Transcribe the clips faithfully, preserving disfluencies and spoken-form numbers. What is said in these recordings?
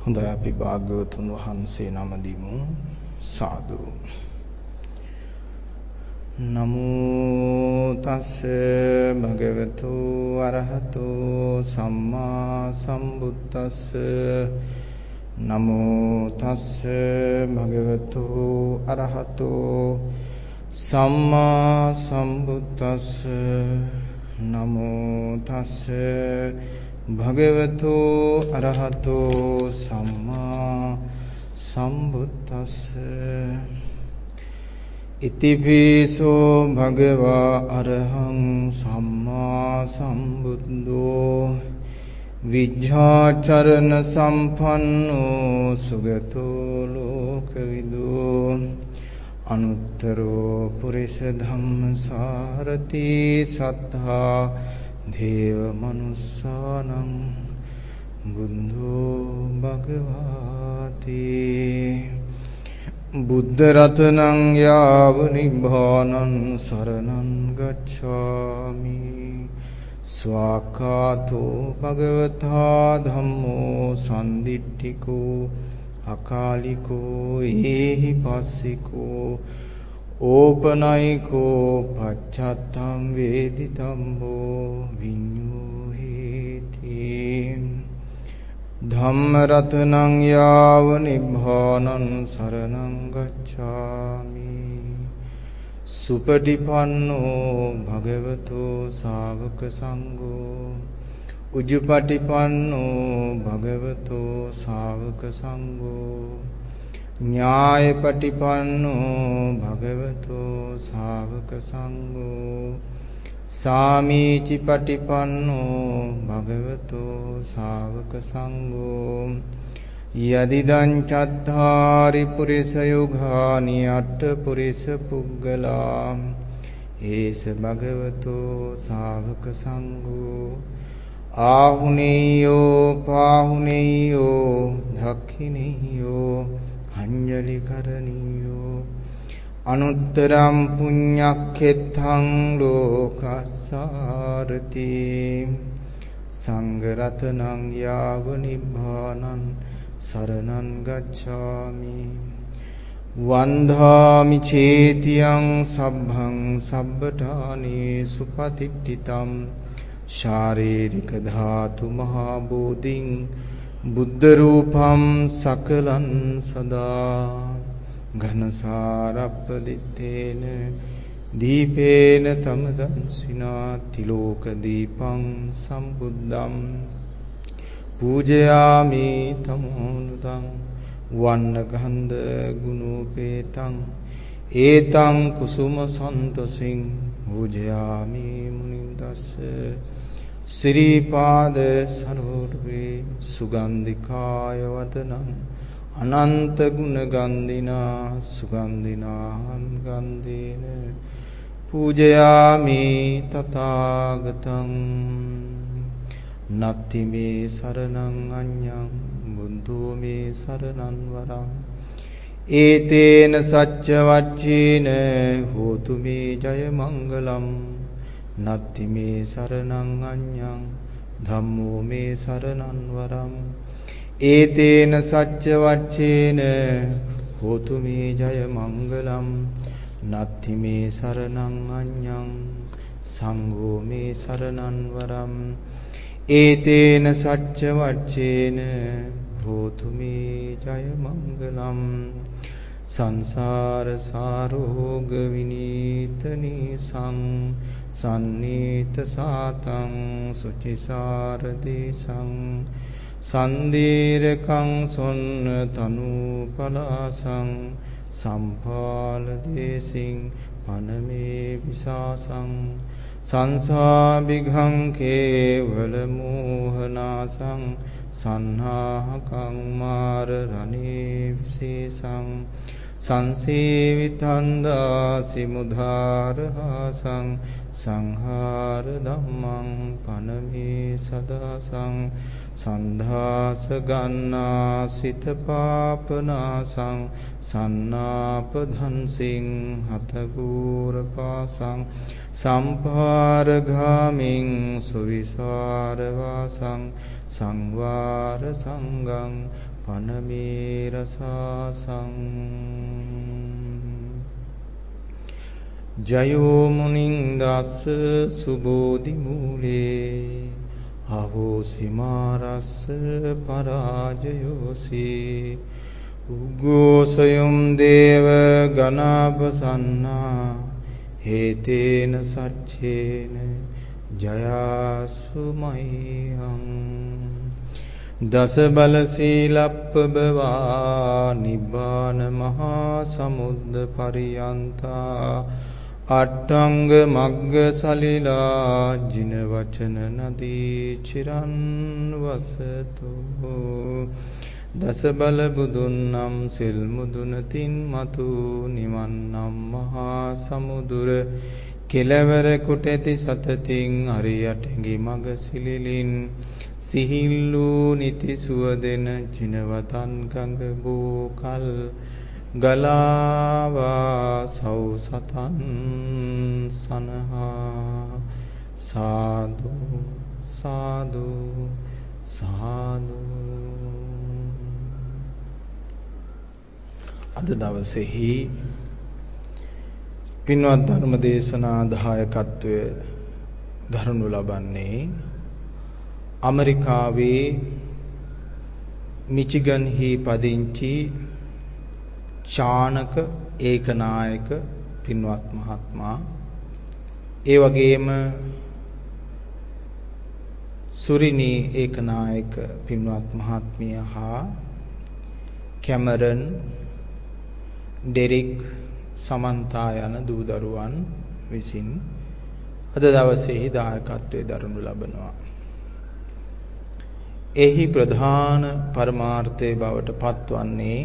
හොඳයි අපි භාග්‍යවතුන් වහන්සේ නම දිමු සාදු. නමෝ තස්ස භගවතු අරහතු සම්මා සම්බුද්දස්ස නමෝ තස්ස භගවතු අරහතු සම්මා සම්බුද්දස්ස නමෝ තස්ස භගවතු අරහතෝ සම්මා සම්බුද්දස්ස ඉතිපිසෝ භගවා අරහං සම්මා සම්බුද්ධෝ විජ්ජාචරණ සම්පන්නෝ සුගතෝ ලෝකවිදෝ අනුත්තරෝ පුරිස ධම්මසාරති සත්තා දේව මනුස්සානං බුද්ධෝ භගවාති බුද්ධ රතනං යාව නිබ්බානං සරණං ගච්ඡාමි ස්වාක්ඛාතෝ භගවතා ධම්මෝ සම්දිට්ඨිකෝ අකාලිකෝ ඒහි පස්සිකෝ ඕපනයිකෝ පච්චත්තං වේදිතම්බෝ විඤ්ඤෝහේති ධම්ම රතනං යාව නිබ්බානං සරණං ගච්ඡාමි සුපටිපන්නෝ භගවතු ශාවක සංඝෝ උජුපටිපන්නෝ භගවතු ශාවක සංඝෝ ඥායපටිපන්නෝ භගවතු ශාවක සංඝෝ සාමීචි පටිපන්නෝ භගවතු ශාවක සංඝෝ යදිදං චත්තාරි පුරිස යුගානි අට පුරිස පුග්ගලා ඒස භගවතු ශාවක සංඝෝ ආහුනේයෝ පාහුනේයෝ දක්ඛිනේයෝ අංජලි කරණීයෝ අනුත්තරම් පුඤ්ඤක්ඛෙත්තං ලෝකස්සාරති සංඝ රතනං යාව නිබ්බානං සරණං ගච්ඡාමි වන්දාමි චේතියං සබ්බං සබ්බඨානි සුපතිට්ඨිතං ශාරීරික ධාතු මහා බෝධින් බුද්ධ රූපම් සකලං සදා ඝනසාරප්පදිත්තේන දීපේන තමදන්සිනා තිලෝක දීපං සම්බුද්ධං පූජයාමි තමෝනුදං වන්න ගන්ධ ගුණෝපේතං ඒතං කුසුම සන්තසින් පූජයාමි මුනින්දස්ස ශ්‍රී පාද සරෝරුවේ සුගන්ධිකාය වදනං අනන්ත ගුණ ගන්ධිනා සුගන්ධිනාහං ගන්ධේන පූජයාමි තථාගතං නත්ති මේ සරණං අඤ්ඤං බුද්ධෝ මේ සරණං වරං ඒතේන සච්ච වච්චේන හෝතු මේ ජය මංගලම් නත්ති මේ සරණං අඤ්ඤං ධම්මෝ මේ සරණං වරං ඒතේන සච්ච වච්චේන හෝතු මේ ජය මංගලම් නත්ති මේ සරණං අඤ්ඤං සංඝෝ මේ සරණං වරං ඒතේන සච්ච වච්චේන හෝතු මේ ජය මංගලම් සංසාර සාරෝග විනීතනී සං සන්නීත සාතං සුචිසාරදේශං සන්දීරකං සොන්න තනූපලාසං සම්පාල දේසින් පනමේ විසාසං සංසාබිඝං කේවල මෝහනාසං සන්හාහකං මාර රණේ විශේෂං සංසේවිතං දාසි මුධාරහාසං සංහාර ධම්මං පනමේ සදාසං සන්ධාස ගන්නා සිත පාපනාසං සන්නාපධන්සින් හතගූර පාසං සම්පාරගාමින් සුවිසාර වාසං සංවාර සංගං පනමේ රසාසං ජයෝ මුනිං දස්ස සුබෝධි මූලේ ahෝසි මාරස්ස පරාජයෝසි උග්ගෝසයම් දේව ගණාපසන්නා හේතේන සච්චේන ජයාසු මහියං දස බල සීලප්පබවා නිබ්බාන මහා සමුද්ද පරියන්තා අට්ඨංග මග්ග සලිලා ජින වචන නදී චිරන් වසතු දස බල බුදුන් නම් සිල් මුදුන තින් මතු නිවන් නම් මහා සමුදුර කෙලවර කොට ඇති සතතින් අරියට ඇඟි මග සිලිලින් සිහිල්ලූ නිති සුවදෙන ජිනවතන් ගඟ බෝකල් ගලාවා සව් සතන් සනහා සාදු සාදු සාදු. අද දවසේහි පින්වත් ධර්ම දේශනා දායකත්වය දරනු ලබන්නේ ඇමරිකාවේ මිචිගන්හි පදිංචි චානක ඒකනායක පින්වත් මහත්මයා, ඒ වගේම සුරිනි ඒකනායක පින්වත් මහත්මිය හා කැමරන්, ඩෙරික්, සමන්තා යන දූ දරුවන් විසින් අද දවසේහි දායකත්වයේ දරනු ලබනවා. එහි ප්‍රධාන පරමාර්ථයේ බවට පත්වන්නේ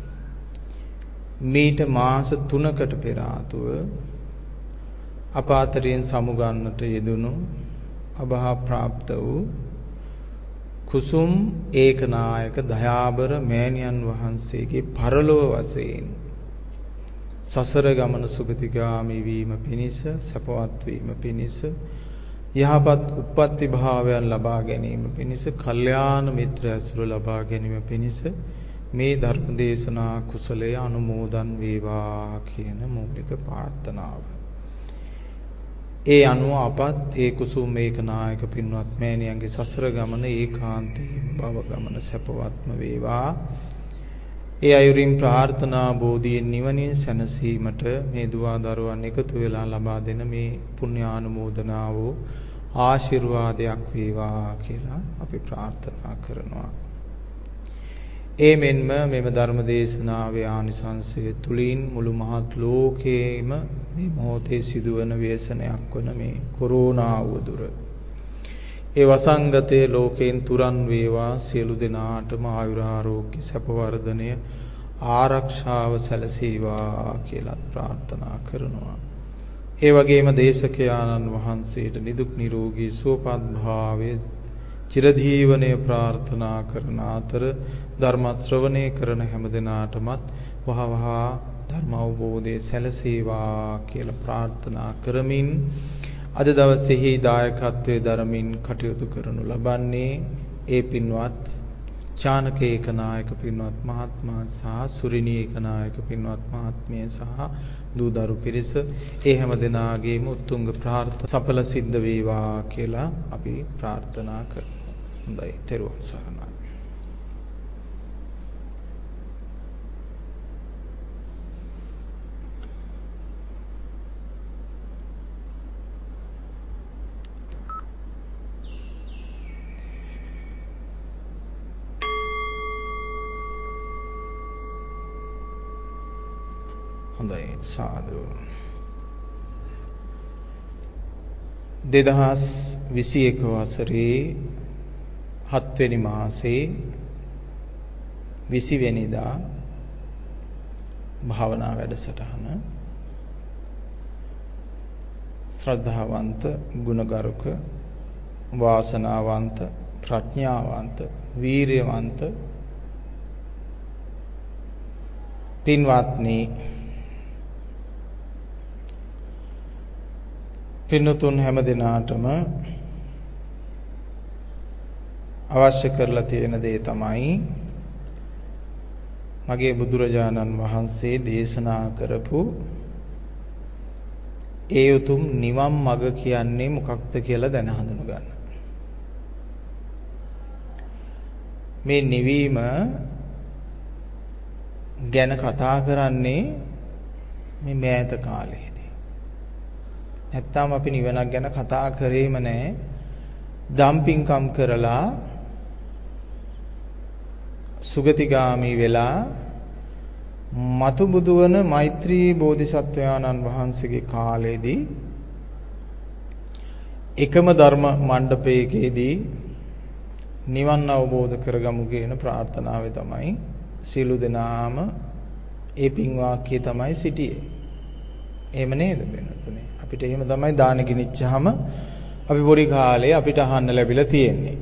මීට මාස තුනකට පෙර ආතුව අප අතරින් සමුගන්නට යෙදුණු අභා ප්‍රාප්ත වූ කුසුම් ඒකනායක දයාබර මෑණියන් වහන්සේගේ පරලොව වශයෙන් සසර ගමන සුගතිගාමී වීම පිණිස, සපවත් වීම පිණිස, යහපත් උප්පත්ති භාවයන් ලබා ගැනීම පිණිස, කල්යාණ මිත්‍ර ඇසුර ලබා ගැනීම පිණිස මේ ධර්ම දේශනා කුසලයේ අනුමෝදන් වේවා කියන මූලික ප්‍රාර්ථනාව. ඒ අනුව අපත් ඒ කුසුම් ඒකනායක පින්වත් මෑණියන්ගේ සසර ගමන ඒකාන්තයෙන් භව ගමන සපවත්ම වේවා. ඒ අයුරින් ප්‍රාර්ථනා බෝධියෙන් නිවනින් සැනසීමට මේ දුවා දරුවන් එකතු වෙලා ලබා දෙන මේ පුණ්‍යානුමෝදනාව ආශිර්වාදයක් වේවා කියලා අපි ප්‍රාර්ථනා කරනවා. ඒ මෙන්ම මෙම ධර්ම දේශනාවේ ආනිසංසය තුලින් මුළු මහත් ලෝකයේම මේ මොහොතේ සිදුවන ව්‍යසනයක් වන මේ කොරෝනා වදුර, ඒ වසංගතයේ ලෝකයෙන් තුරන් වේවා. සියලු දෙනාටම ආයුරාරෝග්‍ය සැප වර්ධනය ආරක්ෂාව සැලසේවා කියලා ප්‍රාර්ථනා කරනවා. ඒ වගේම දේශකයාණන් වහන්සේට නිදුක් නිරෝගී සුවපත් භාවය චිරජීවනය ප්‍රාර්ථනා කරන අතර ධර්ම ශ්‍රවණය කරන හැම දිනාටමත් වහවහ ධර්ම අවබෝධය සැලසේවා කියලා ප්‍රාර්ථනා කරමින් අද දවසේහි දායකත්වයේ දරමින් කටයුතු කරනු ලබන්නේ ඒ පින්වත් චානක ඒකනායක පින්වත් මහත්මයා සහ සුරිනි ඒකනායක පින්වත් මහත්මිය සහ දූ දරු පිරිස. ඒ හැම දෙනාගේම උතුම් ප්‍රාර්ථනා සඵල සිද්ධ වේවා කියලා අපි ප්‍රාර්ථනා කරමු. හොඳයි, තෙරුවන් සරණයි. හොඳයි, සාදු. දෙදහස් විසි එක වසරේ හත්වෙනි මාසේ විසි වෙනිදා භාවනා වැඩසටහන ශ්‍රද්ධාවන්ත, ගුණගරුක, වාසනාවන්ත, ප්‍රඥාවන්ත, වීර්යවන්ත පින්වත්නි, පින්නතුන් හැම දිනාටම අවශ්‍ය කරලා තියෙන දේ තමයි මගේ බුදුරජාණන් වහන්සේ දේශනා කරපු ඒ උතුම් නිවන් මඟ කියන්නේ මොකක්ද කියලා දැන හඳුන ගන්න. මේ නිවීම ගැන කතා කරන්නේ මේ මෑත කාලයේදී. නැත්තම් අපි නිවනක් ගැන කතා කරේම නැහැ. දම්පින්කම් කරලා සුගතිගාමි වෙලා මතු බුදු වන මෛත්‍රී බෝධිසත්වයාණන් වහන්සේගේ කාලයේදී එකම ධර්ම මණ්ඩපයකදී නිවන් අවබෝධ කරගමු කියන ප්‍රාර්ථනාවේ තමයි සියලු දෙනාම ඒ පින් වාක්‍යය තමයි සිටියේ. එහෙම නේද වෙනතුනේ? අපිට එහෙම තමයි දාන ගිනිච්චාම අපි පොඩි කාලේ අපිට අහන්න ලැබිලා තියෙන්නේ.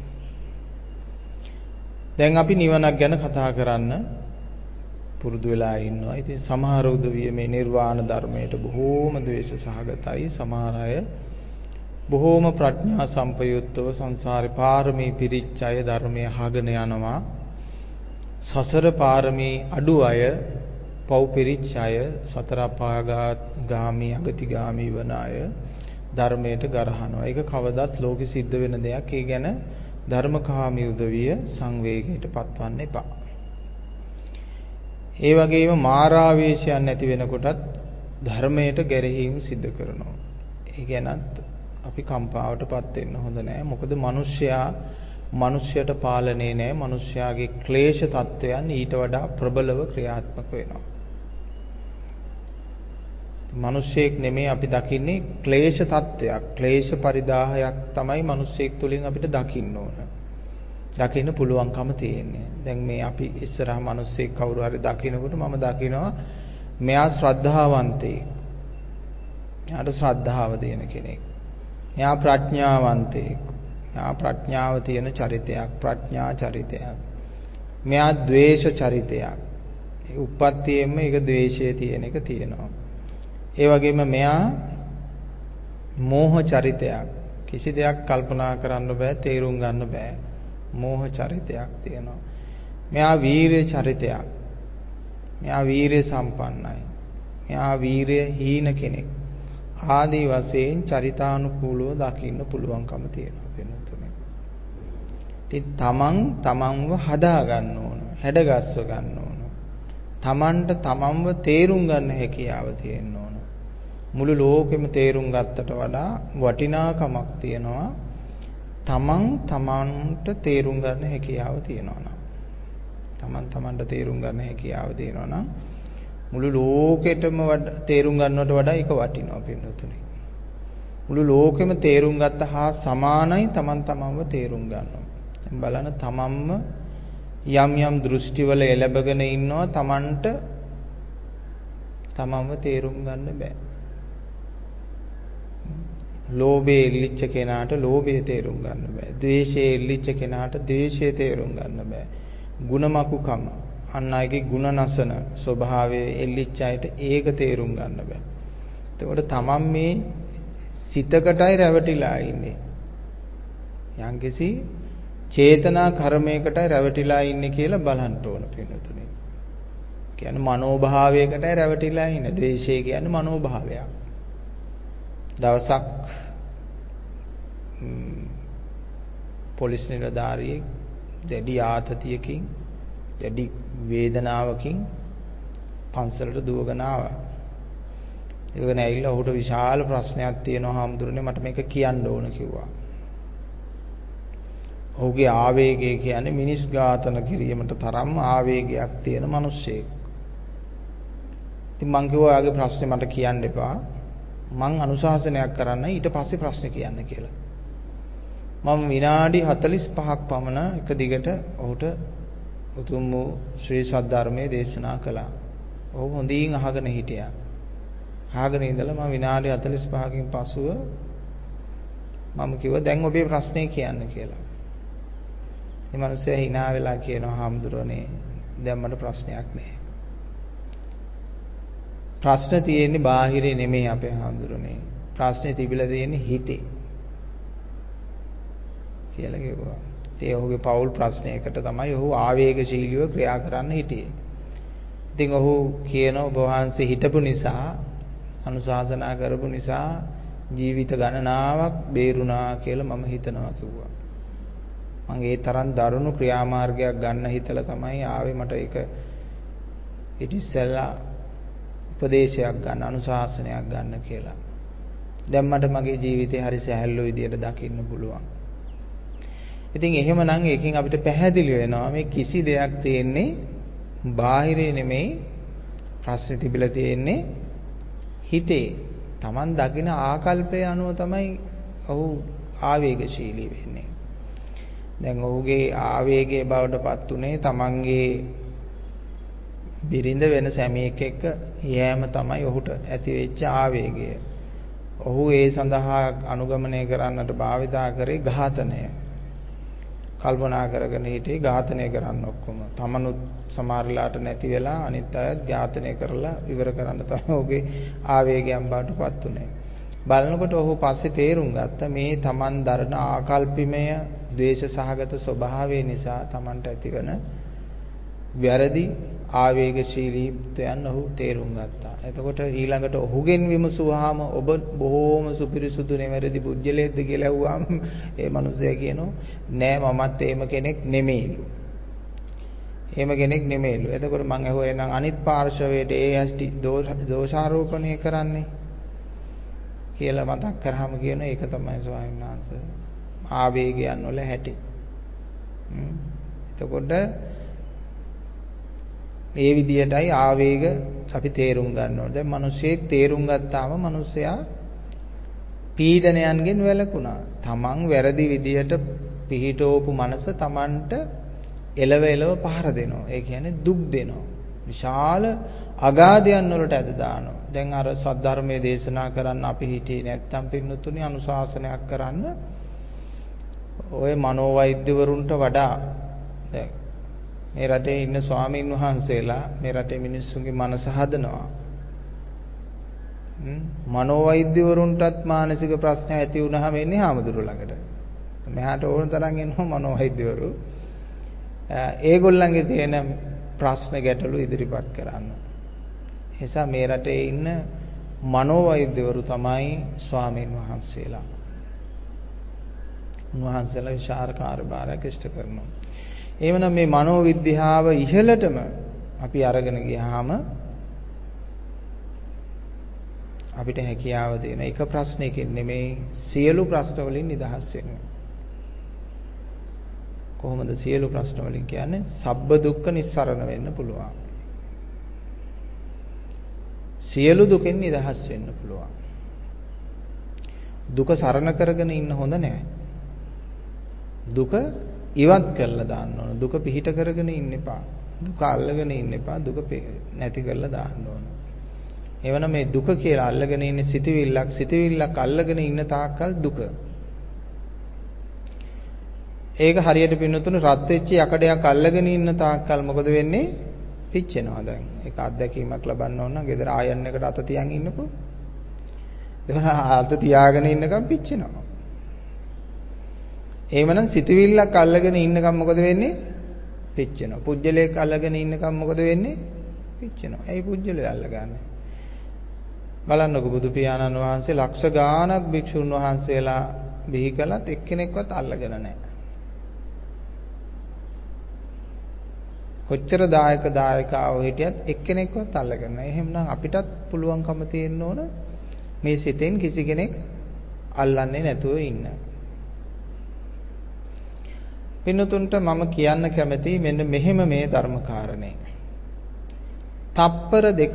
දැන් අපි නිවනක් ගැන කතා කරන්න පුරුදු වෙලා ඉන්නවා. ඉතින් සමහර උදවිය මේ නිර්වාණ ධර්මයට බොහෝම ද්වේෂ සහගතයි. සමහර අය බොහෝම ප්‍රඥා සම්පයුක්තව සංසාරේ පාරමී පිරිච්ච අය ධර්මය අහගෙන යනවා. සසර පාරමී අඩු අය, පව් පිරිච්ච අය, සතර අපාගාමී අගතිගාමී වන අය ධර්මයට ගරහනවා. ඒක කවදත් ලෝකෙ සිද්ධ වෙන දෙයක්. ඒ ගැන ධර්මකාමී උදවිය සංවේගයට පත්වන්න එපා. ඒ වගේම මාරාවේශයන් නැති වෙනකොටත් ධර්මයට ගැරහීම් සිද්ධ කරනවා. ඒ ගැනත් අපි කම්පාවටපත් වෙන්න හොඳ නැහැ. මොකද මිනිස්සයා මිනිස්යට පාලනේ නැහැ. මිනිස්යාගේ ක්ලේශ තත්වයන් ඊට වඩා ප්‍රබලව ක්‍රියාත්මක වෙනවා. මිනිස්සෙක් නෙමෙයි අපි දකින්නේ ක්ලේශ තත්වයක්, ක්ලේශ පරිදාහයක් තමයි මිනිස්සෙක් තුලින් අපිට දකින්න ඕන. දකින්න පුළුවන්කම තියෙන්නේ. දැන් මේ අපි ඉස්සරහා මිනිස්සෙක් කවුරු හරි දකිනකොට මම දකිනවා මෙයා ශ්‍රද්ධාවන්තයෙක්. එයාට ශ්‍රද්ධාව තියෙන කෙනෙක්. එයා ප්‍රඥාවන්තයෙක්. එයා ප්‍රඥාව තියෙන චරිතයක්, ප්‍රඥා චරිතයක්. මෙයා ද්වේෂ චරිතයක්. ඒ උප්පත්තියෙම ඒක ද්වේෂයේ තියෙන එක තියෙනවා. ඒ වගේම මෙයා මෝහ චරිතයක්. කිසි දෙයක් කල්පනා කරන්න බෑ, තේරුම් ගන්න බෑ. මෝහ චරිතයක් තියෙනවා. මෙයා වීරිය චරිතයක්. මෙයා වීරිය සම්පන්නයි. මෙයා වීරිය හීන කෙනෙක්. ආදී වශයෙන් චරිතානුකූලව දකින්න පුළුවන්කම තියෙනවා වෙනතුනේ. ඉතින් තමන් තමන්ව හදා ගන්න ඕන, හැඩගස්ව ගන්න ඕන. තමන්ට තමන්ව තේරුම් ගන්න හැකියාව තියෙන්න ඕන. මුළු ලෝකෙම තේරුම් ගත්තට වඩා වටිනාකමක් තියෙනවා තමන් තමන්ට තේරුම් ගන්න හැකියාව තියෙනවා නම්. තමන් තමන්ට තේරුම් ගන්න හැකියාව තියෙනවා නම් මුළු ලෝකෙටම තේරුම් ගන්නවට වඩා ඒක වටිනවා පින්නතුනේ. මුළු ලෝකෙම තේරුම් ගත්ත හා සමානයි තමන් තමන්ව තේරුම් ගන්නවා. දැන් බලන්න තමන්ම යම් යම් දෘෂ්ටිවල එළබගෙන ඉන්නවා තමන්ට තමන්ව තේරුම් ගන්න බෑ. ලෝභයේ ඉල්ලිච්ච කෙනාට ලෝභය තේරුම් ගන්න බෑ. ද්වේෂයේ ඉල්ලිච්ච කෙනාට ද්වේෂය තේරුම් ගන්න බෑ. ಗುಣමකුකම අන් අයගේ ಗುಣ නසන ස්වභාවයේ එල්ලිච්ච අයට ඒක තේරුම් ගන්න බෑ. එතකොට තමන් මේ සිතකටයි රැවටිලා ඉන්නේ. යම්කිසි චේතනා කර්මයකටයි රැවටිලා ඉන්නේ කියලා බලන්න ඕන පින්නතුනේ. කියන්නේ මනෝභාවයකටයි රැවටිලා ඉන්නේ. ද්වේෂය කියන්නේ මනෝභාවයක්. දවසක් පොලිස් නිලධාරියෙක් දැඩි ආතතියකින් දැඩි වේදනාවකින් පන්සලට දුවගෙන ආවා. ඒකගෙන ඇවිල්ලා ඔහුට විශාල ප්‍රශ්නයක් තියෙනවා හාමුදුරනේ මට මේක කියන්න ඕන කිව්වා. ඔහුගේ ආවේගය කියන්නේ මිනිස් ඝාතන කිරීමට තරම් ආවේගයක් තියෙන මිනිසෙක්. ඉතින් මං කිව්වා ඔයාගේ ප්‍රශ්නේ මට කියන්න එපා. මං අනුශාසනයක් කරන්න ඊට පස්සේ ප්‍රශ්නේ කියන්න කියලා. මම විනාඩි හතළිස් පහක් පමණ එක දිගට ඔහුට උතුම් වූ ශ්‍රී සද්ධර්මයේ දේශනා කළා. ඔහු හොඳින් අහගෙන හිටියා. අහගෙන ඉඳලා මම විනාඩි හතළිස් පහකින් පසුව මම කිව්වා දැන් ඔබේ ප්‍රශ්නේ කියන්න කියලා. මේ මිනිස්සයා hina වෙලා කියනවා හාමුදුරනේ දැන් මට ප්‍රශ්නයක් නැහැ. ප්‍රශ්න තියෙන්නේ බාහිරේ නෙමෙයි අපේ හාමුදුරනේ. ප්‍රශ්නේ තිබිලා තියෙන්නේ හිතේ. කියලා කිව්වා. ඒ ඔහුගේ පෞල් ප්‍රශ්නයකට තමයි ඔහු ආවේගශීලීව ක්‍රියා කරන්න හිටියේ. ඉතින් ඔහු කියන ඔබ වහන්සේ හිටපු නිසා අනුශාසනා කරපු නිසා ජීවිත ගණනාවක් බේරුණා කියලා මම හිතනවා කිව්වා. මම ඒ තරම් දරුණු ක්‍රියාමාර්ගයක් ගන්න හිතලා තමයි ආවේ මට ඒක ඊට ඉස්සෙල්ලා උපදේශයක් ගන්න අනුශාසනයක් ගන්න කියලා. දැන් මට මගේ ජීවිතේ හරි සැහැල්ලු විදියට දකින්න පුළුවන්. ඉතින් එහෙමනම් ඒකෙන් අපිට පැහැදිලි වෙනවා මේ කිසි දෙයක් තියෙන්නේ බාහිරේ නෙමෙයි ප්‍රශ්නේ තිබිලා තියෙන්නේ හිතේ. Taman දකින ආකල්පය අනුව තමයි ඔහු ආවේගශීලී වෙන්නේ. දැන් ඔහුගේ ආවේගයේ බවටපත් උනේ Tamanගේ බිරිඳ වෙන සැමියෙක් එක්ක යෑම තමයි ඔහුට ඇති වෙච්ච ආවේගය. ඔහු ඒ සඳහා අනුගමනය කරන්නට භාවිතා කරේ ඝාතනය. කල්පනා කරගෙන හිටියේ ඝාතනය කරන්න ඔක්කොම. තමනුත් සමහරලාට නැති වෙලා අනිත් අයත් ඝාතනය කරලා ඉවර කරන්න තමයි ඔහුගේ ආවේගයන් බාටපත් උනේ. බලනකොට ඔහු පස්සේ තේරුම් ගත්ත මේ Taman දරන ආකල්පිමය ද්වේෂ සහගත ස්වභාවය නිසා Tamanට ඇතිවන වැරදි ආවේගශීලීත්වයන් ඔහු තේරුම් ගත්තා. එතකොට ඊළඟට ඔහුගෙන් විමසුවාම ඔබ බොහෝම සුපිරිසුදු නෙමෙරිදි පුජ්‍යලේද්ද කියලා ඇහුවාම ඒ මිනිසයා කියනවා නෑ මමත් එහෙම කෙනෙක් නෙමෙයිලු. එහෙම කෙනෙක් නෙමෙයිලු. එතකොට මම ඇහුවා එහෙනම් අනිත් පාර්ශවයට ඒ ඇස්ටි දෝෂාරෝපණය කරන්නේ කියලා මතක් කරාම කියන එක තමයි ස්වාමීන් වහන්සේ ආවේගයන් වල හැටි. එතකොට ඒ විදියටයි ආවේග අපි තේරුම් ගන්න ඕනේ. දැන් මිනිස්සෙක් තේරුම් ගත්තාම මිනිස්සයා පීඩනයන්ගෙන් වැළකුණා. තමන් වැරදි විදියට පිහිටවපු මනස තමන්ට එලව එලව පහර දෙනවා. ඒ කියන්නේ දුක් දෙනවා. විශාල අගාධයන් වලට ඇද දානවා. දැන් අර සද්ධර්මයේ දේශනා කරන්න අපි හිටියේ නැත්තම් පින්නතුනි අනුශාසනයක් කරන්න ඔය මනෝවෛද්‍යවරුන්ට වඩා දැන් මේ රටේ ඉන්න ස්වාමීන් වහන්සේලා මේ රටේ මිනිස්සුන්ගේ මනස හදනවා. මනෝවෛද්‍යවරුන්ටත් මානසික ප්‍රශ්න ඇති වුණාම එන්නේ හාමුදුරුවෝ ළඟට. මෙහාට ඕන තරම් එනවා මනෝවෛද්‍යවරු. ඒගොල්ලන්ගේ තියෙන ප්‍රශ්න ගැටලු ඉදිරිපත් කරන්න. එසා මේ රටේ ඉන්න මනෝවෛද්‍යවරු තමයි ස්වාමීන් වහන්සේලා. උන්වහන්සේලා විශාල කාර්යභාරයක් ඉෂ්ට කරනවා. එවනම් මේ මනෝවිද්‍යාව ඉහළටම අපි අරගෙන ගියාම අපිට හැකියාව දෙන එක ප්‍රශ්නයකින් නෙමෙයි සියලු ප්‍රශ්න වලින් නිදහස් වෙන්න. කොහොමද සියලු ප්‍රශ්න වලින් කියන්නේ? සබ්බ දුක්ඛ නිස්සරණ වෙන්න පුළුවන්. සියලු දුකෙන් නිදහස් වෙන්න පුළුවන්. දුක සරණ කරගෙන ඉන්න හොඳ නැහැ. දුක ඉවත් කරලා දාන්න ඕන. දුක පිහිට කරගෙන ඉන්න එපා. දුක අල්ලගෙන ඉන්න එපා. දුක නැති කරලා දාන්න ඕන. එවනම් මේ දුක කියලා අල්ලගෙන ඉන්නේ සිතවිල්ලක්. සිතවිල්ලක් අල්ලගෙන ඉන්න තාක්කල් දුක. ඒක හරියට පින්නතුනේ රත් වෙච්ච යකඩයක් අල්ලගෙන ඉන්න තාක්කල් මොකද වෙන්නේ? පිච්චෙනවා දැන්. ඒක අත්දැකීමක් ලබන්න ඕන නම් ගෙදර ආයන් එකට අත තියන් ඉන්නකෝ. ඒක අත තියාගෙන ඉන්නකම් පිච්චෙනවා. එහෙමනම් සිතවිල්ලක් අල්ලගෙන ඉන්නකම් මොකද වෙන්නේ? පිච්චෙනවා. පුජ්‍යලයක් අල්ලගෙන ඉන්නකම් මොකද වෙන්නේ? පිච්චෙනවා. ඇයි පුජ්‍යලය අල්ලගන්නේ? බලන්නකෝ බුදු පියාණන් වහන්සේ ලක්ෂ ගාණක් භික්ෂුන් වහන්සේලා බිහි කළත් එක්කෙනෙක්වත් අල්ලගෙන නැහැ. කොච්චර දායක දායකාවෝ හිටියත් එක්කෙනෙක්වත් අල්ලගෙන නැහැ. එහෙමනම් අපිටත් පුළුවන්කම තියෙන්න ඕන මේ සිතෙන් කිසි කෙනෙක් අල්ලන්නේ නැතුව ඉන්න. පින්නතුන්ට මම කියන්න කැමති මෙන්න මෙහෙම මේ ධර්ම කාරණේ. තප්පර දෙකක්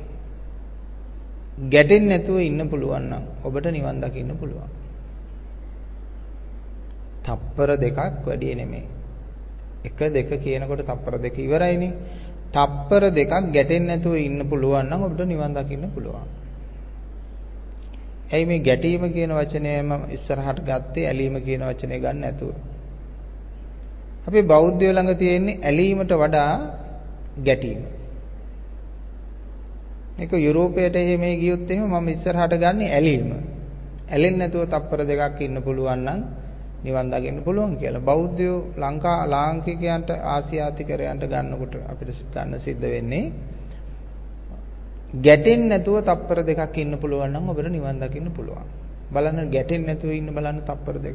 ගැටෙන්නේ නැතුව ඉන්න පුළුවන් නම් ඔබට නිවන් දකින්න පුළුවන්. තප්පර දෙකක් වැඩි නෙමෙයි. එක දෙක කියනකොට තප්පර දෙක ඉවරයිනේ. තප්පර දෙකක් ගැටෙන්නේ නැතුව ඉන්න පුළුවන් නම් ඔබට නිවන් දකින්න පුළුවන්. එයි මේ ගැටීම කියන වචනයම ඉස්සරහට ගත්තේ ඇලීම කියන වචනේ ගන්න නැතුව. අපේ බෞද්ධයෝ ළඟ තියෙන්නේ ඇලීමට වඩා ගැටීම. මේක යුරෝපයට එහෙම ගියොත් එහෙම මම ඉස්සරහට ගන්නේ ඇලීම. ඇලෙන්නේ නැතුව තප්පර දෙකක් ඉන්න පුළුවන් නම් නිවන් දකින්න පුළුවන් කියලා. බෞද්ධයෝ ලංකා ලාංකිකයන්ට ආසියාතිකරයන්ට ගන්නකොට අපිට ගන්න සිද්ධ වෙන්නේ ගැටෙන්නේ නැතුව තප්පර දෙකක් ඉන්න පුළුවන් නම් ඔබට නිවන් දකින්න පුළුවන්. බලන්න ගැටෙන්නේ නැතුව ඉන්න බලන්න තප්පර දෙකක්.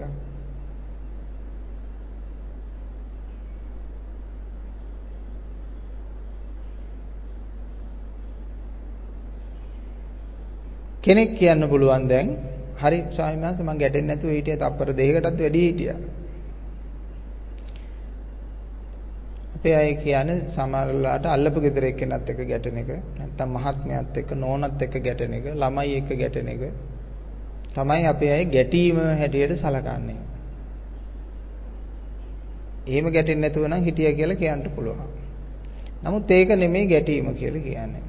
කෙනෙක් කියන්න පුළුවන් දැන් හරි ස්වාමීන් වහන්සේ මම ගැටෙන්නේ නැතුව හිටියා තප්පර දෙකකටත් වැඩි හිටියා. අපේ අය කියන්නේ සමහරලාට අල්ලපු ගෙදර එක්කෙනත් එක්ක ගැටෙන එක නැත්නම් මහත්මයාත් එක්ක නෝනත් එක්ක ගැටෙන එක ළමයි එක්ක ගැටෙන එක තමයි අපේ අය ගැටීම හැටියට සලකන්නේ. එහෙම ගැටෙන්නේ නැතුව නම් හිටියා කියලා කියන්න පුළුවන්. නමුත් ඒක නෙමෙයි ගැටීම කියලා කියන්නේ.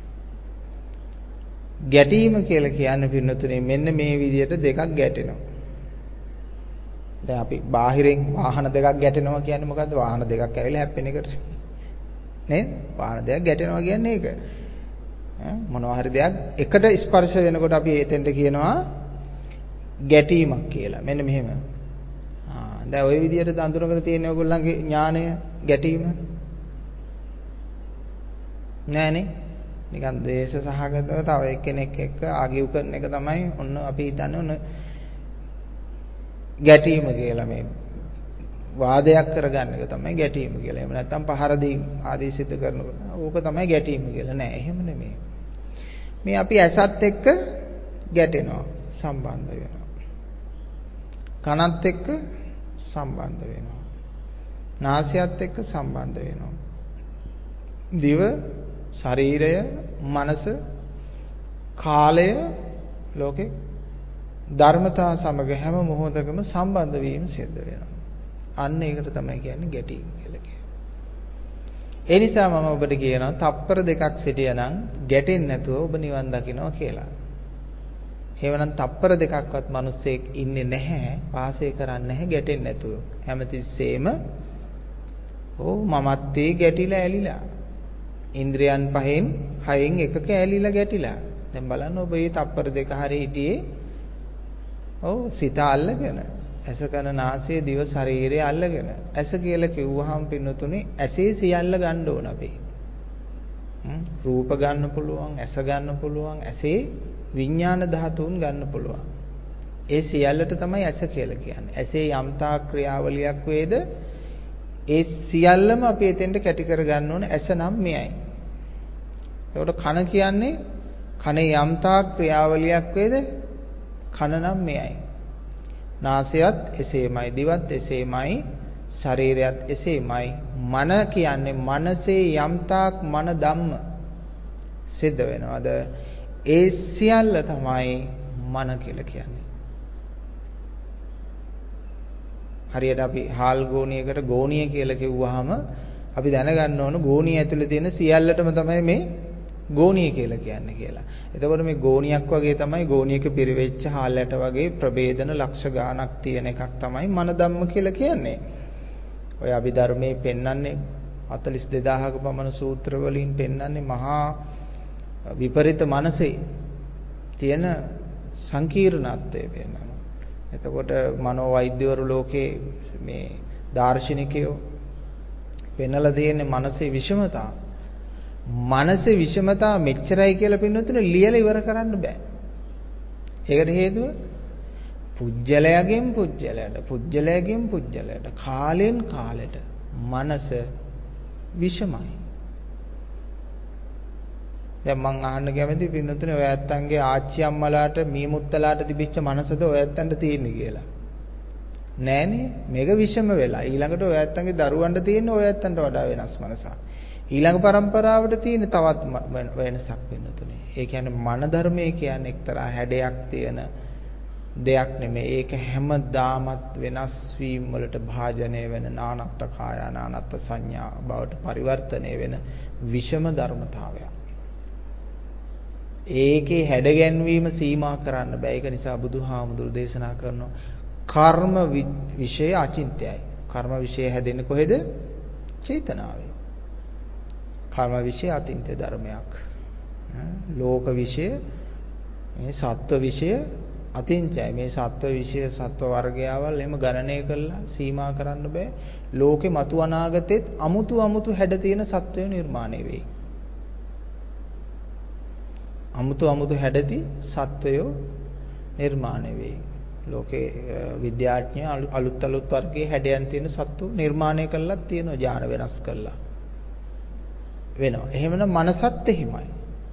ගැටීම කියලා කියන්නේ පින්නතුනේ මෙන්න මේ විදිහට දෙකක් ගැටෙනවා. දැන් අපි බාහිරින් වාහන දෙකක් ගැටෙනවා කියන්නේ මොකද්ද? වාහන දෙකක් ඇවිල්ලා හැප්පෙන එකට. නේද? වාහන දෙකක් ගැටෙනවා කියන්නේ ඒක. ඈ මොනවා හරි දෙයක් එකට ස්පර්ශ වෙනකොට අපි එතෙන්ට කියනවා ගැටීමක් කියලා. මෙන්න මෙහෙම. ආ දැන් ওই විදිහට දඳුරගෙන තියෙන ඕගොල්ලන්ගේ ඥාණය ගැටීම නෑනේ. නිකන් දේශ සහගතව තව එක්කෙනෙක් එක්ක ආගියු කරන එක තමයි ඔන්න අපි හිතන්නේ ඔන්න ගැටීම කියලා මේ වාදයක් කරගන්න එක තමයි ගැටීම කියලා. එහෙම නැත්නම් පහර දීම ආදී සිද්ධ කරනකොට ඕක තමයි ගැටීම කියලා. නෑ එහෙම නෙමෙයි. මේ අපි ඇසත් එක්ක ගැටෙනවා සම්බන්ධ වෙනවා. කනත් එක්ක සම්බන්ධ වෙනවා. නාසයත් එක්ක සම්බන්ධ වෙනවා. දිව ශරීරය මනස කාලය ලෝකේ ධර්මතා සමග හැම මොහොතකම සම්බන්ධ වීම සිද්ධ වෙනවා. අන්න ඒකට තමයි කියන්නේ ගැටීම කියලා කියන්නේ. ඒ නිසා මම ඔබට කියනවා තප්පර දෙකක් සිටියනම් ගැටෙන්නේ නැතුව ඔබ නිවන් දකින්නවා කියලා. එහෙමනම් තප්පර දෙකක්වත් මිනිස්සෙක් ඉන්නේ නැහැ, වාසය කරන්නේ නැහැ ගැටෙන්නේ නැතුව. හැමතිස්සෙම ඕ මමත් ඒ ගැටිලා ඇලිලා ඉන්ද්‍රයන් පහෙන් හයෙන් එකක ඇලිලා ගැටිලා. දැන් බලන්න ඔබ මේ තප්පර දෙක හරි හිටියේ ඔව් සිත අල්ලගෙන ඇස කන නාසය දිව ශරීරය අල්ලගෙන. ඇස කියලා කිව්වහම පින්නතුනේ ඇසේ සියල්ල ගන්න ඕන අපි. රූප ගන්න පුළුවන්, ඇස ගන්න පුළුවන්, ඇසේ විඥාන ධාතුන් ගන්න පුළුවන්. ඒ සියල්ලට තමයි ඇස කියලා කියන්නේ. ඇසේ යම්තා ක්‍රියාවලියක් වේද ඒ සියල්ලම අපි එතෙන්ට කැටි කර ගන්න ඕන ඇස නම් මෙයයි. එතකොට කන කියන්නේ කනේ යම්තා ක්‍රියාවලියක් වේද කන නම් මෙයයි. නාසයත් එසේමයි, දිවත් එසේමයි, ශරීරයත් එසේමයි. මන කියන්නේ මනසේ යම්තාක් මන ධම්ම සිද්ධ වෙනවද ඒ සියල්ල තමයි මන කියලා කියන්නේ. හරියට අපි හාල් ගෝණියකට ගෝණිය කියලා කිව්වහම අපි දැනගන්න ඕන ගෝණිය ඇතුලේ තියෙන සියල්ලටම තමයි මේ ගෝණිය කියලා කියන්නේ කියලා. එතකොට මේ ගෝණියක් වගේ තමයි ගෝණියක පිරිවෙච්ච හාල් ඇට වගේ ප්‍රභේදන ලක්ෂ ගාණක් තියෙන එකක් තමයි මන ධම්ම කියලා කියන්නේ. ඔය අභිධර්මයේ පෙන්වන්නේ හතළිස් දෙදාහක පමණ සූත්‍ර වලින් පෙන්වන්නේ මහා විපරිත මනසේ තියෙන සංකීර්ණත්වය වෙනවා. එතකොට මනෝවෛද්‍යවරු ලෝකේ මේ දාර්ශනිකයෝ පෙන්වලා තියෙන්නේ මනසේ විෂමතා. මනසේ විෂමතා මෙච්චරයි කියලා පින්නතුනේ ලියලා ඉවර කරන්න බෑ. ඒකට හේතුව පුජ්‍යලයෙන් පුජ්‍යලයට, පුජ්‍යලයෙන් පුජ්‍යලයට, කාලෙන් කාලෙට මනස විෂමයි. දැන් මං අහන්න කැමති පින්නතුනේ ඔය ඇත්තන්ගේ ආච්චි අම්මලාට මීමුත්තලාට තිබිච්ච මනසද ඔය ඇත්තන්ට තියෙන්නේ කියලා. නෑනේ මේක විෂම වෙලා. ඊළඟට ඔය ඇත්තන්ගේ දරුවන්ට තියෙන්නේ ඔය ඇත්තන්ට වඩා වෙනස් මනසක්. ඊළඟ પરම්පරාවට තියෙන තවත් වෙනසක් පින්නතුනේ. ඒ කියන්නේ මන ධර්මයේ කියන්නේ එක්තරා හැඩයක් තියෙන දෙයක් නෙමෙයි. ඒක හැමදාමත් වෙනස් වීම වලට භාජනය වෙන නානත්ත කාය නානත්ත සංඥා බවට පරිවර්තනය වෙන විෂම ධර්මතාවයක්. ඒකේ හැඩ ගැන්වීම සීමා කරන්න බෑ. ඒක නිසා බුදුහාමුදුරු දේශනා කරනවා කර්ම විෂය අචින්ත්‍යයි. කර්ම විෂය හැදෙන්නේ කොහෙද? චේතනාවේ. කර්ම විෂය අචින්ත්‍ය ධර්මයක්. ලෝක විෂය, මේ සත්ව විෂය අතිංචයි මේ සත්ව විශේෂ සත්ව වර්ගයාවල් එහෙම ගණනය කරලා සීමා කරන්න බෑ. ලෝකේ මතු අනාගතෙත් අමුතු අමුතු හැඩ තියෙන සත්වයෝ නිර්මාණය වෙයි. අමුතු අමුතු හැඩති සත්වයෝ නිර්මාණය වෙයි. ලෝකේ විද්‍යාඥයෝ අලුත් අලුත් වර්ගයේ හැඩයන් තියෙන සත්තු නිර්මාණය කළා තියෙනවා ඥාන වෙනස් කළා. වෙනවා. එහෙමනම් මනසත් එහෙමයි.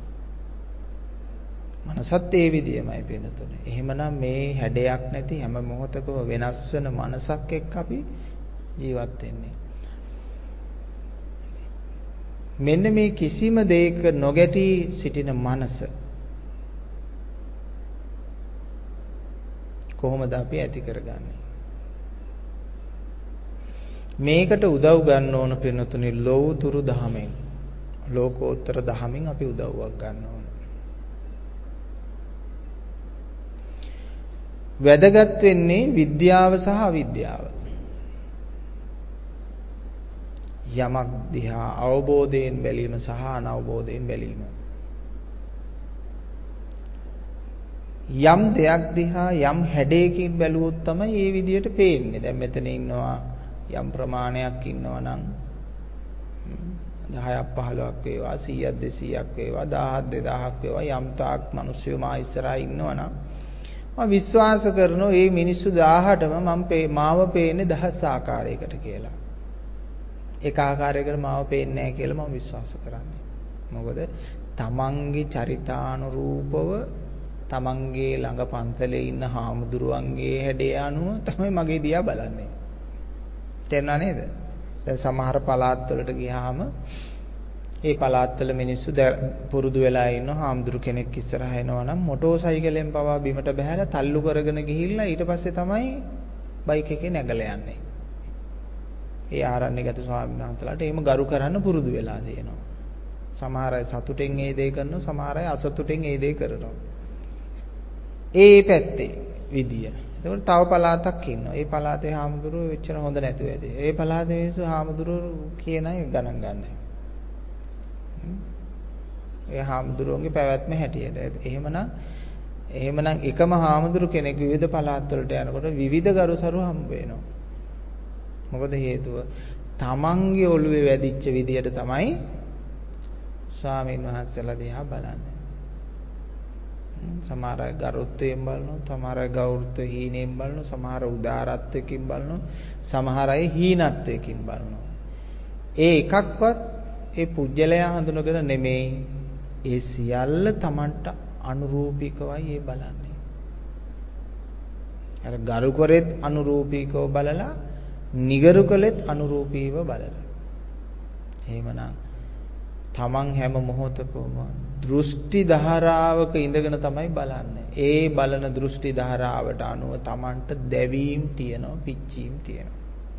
මනසත් ඒ විදියමයි වෙනතුනේ. එහෙමනම් මේ හැඩයක් නැති හැම මොහොතකම වෙනස් වෙන මනසක් එක්ක අපි ජීවත් වෙන්නේ. මෙන්න මේ කිසිම දෙයක නොගැටි සිටින මනස කොහොමද අපි ඇති කරගන්නේ? මේකට උදව් ගන්න ඕන පින්නතුනි ලෞතුරු දහමෙන්. ලෝකෝත්තර දහමින් අපි උදව්වක් ගන්න ඕන. වැදගත් වෙන්නේ විද්‍යාව සහ අවිද්‍යාව. යමක් දිහා අවබෝධයෙන් බැලීම සහ අනවබෝධයෙන් බැලීම. යම් දෙයක් දිහා යම් හැඩයකින් බැලුවොත් තමයි මේ විදියට පේන්නේ. දැන් මෙතන ඉන්නවා යම් ප්‍රමාණයක් ඉන්නවා නම් දහයක් පහළොවක් වේවා සීයක් දෙසීයක් වේවා දහයක් දෙදාහක් වේවා යම් තාක් මිනිස්සු මා ඉස්සරහා ඉන්නවා නම් මම විශ්වාස කරනවා මේ මිනිස්සු දහයටම මම මාව පේන්නේ දහස් ආකාරයකට කියලා. එක ආකාරයකට මාව පේන්නේ නැහැ කියලා මම විශ්වාස කරන්නේ. මොකද තමන්ගේ චරිතානුරූපව තමන්ගේ ළඟ පන්සලේ ඉන්න හාමුදුරුවන්ගේ හැඩය අනුව තමයි මගේ දිහා බලන්නේ. තේරුණා නේද? දැන් සමහර පළාත් වලට ගියාම ඒ පළාත්වල මිනිස්සු පුරුදු වෙලා ඉන්න හාමුදුරු කෙනෙක් ඉස්සරහ එනවා නම් මොටෝ සයිකලෙන් පවා බිමට බහැලා තල්ලු කරගෙන ගිහිල්ලා ඊට පස්සේ තමයි බයික් එකේ නැගලා යන්නේ. ඒ ආරණ්‍යගත ස්වාමීන් වහන්සේලාට එහෙම ගරු කරන්න පුරුදු වෙලා තියෙනවා. සමහර අය සතුටෙන් ඒ දේ කරනවා, සමහර අය අසතුටෙන් ඒ දේ කරනවා. ඒ පැත්තේ විදිය. ඒකට තව පළාතක් ඉන්නවා. ඒ පළාතේ හාමුදුරුවෝ එච්චර හොඳ නැතුව ඇති. ඒ පළාතේ මිනිස්සු හාමුදුරුවෝ කියන අය ගණන් ගන්නෑ. ඒ හාමුදුරුවන්ගේ පැවැත්ම හැටියට. එහෙමනම් එහෙමනම් එකම හාමුදුරු කෙනෙක් විවිධ පළාත් වලට යනකොට විවිධ ගරුසරු හම්බ වෙනවා. මොකද හේතුව තමන්ගේ ඔළුවේ වැදිච්ච විදියට තමයි ස්වාමීන් වහන්සේලා දිහා බලන්නේ. සමහර අය ගරුත්වයෙන් බලනවා, සමහර අය ගෞරවත්ව හීනෙන් බලනවා, සමහර උදාරත්වයෙන් බලනවා, සමහර අය හීනත්වයෙන් බලනවා. ඒ එකක්වත් ඒ පුජ්‍යලයා හඳුනගෙන නෙමෙයි. ඒ සියල්ල Tamanට අනුරූපීකවයි ඒ බලන්නේ. අර ගරු කරෙත් අනුරූපීකව බලලා, නිගරු කළෙත් අනුරූපීව බලලා. එහෙමනම් Taman හැම මොහොතකම දෘෂ්ටි ධාරාවක ඉඳගෙන තමයි බලන්නේ. ඒ බලන දෘෂ්ටි ධාරාවට අනුව Tamanට දැවීම් තියෙනවා, පිච්චීම් තියෙනවා.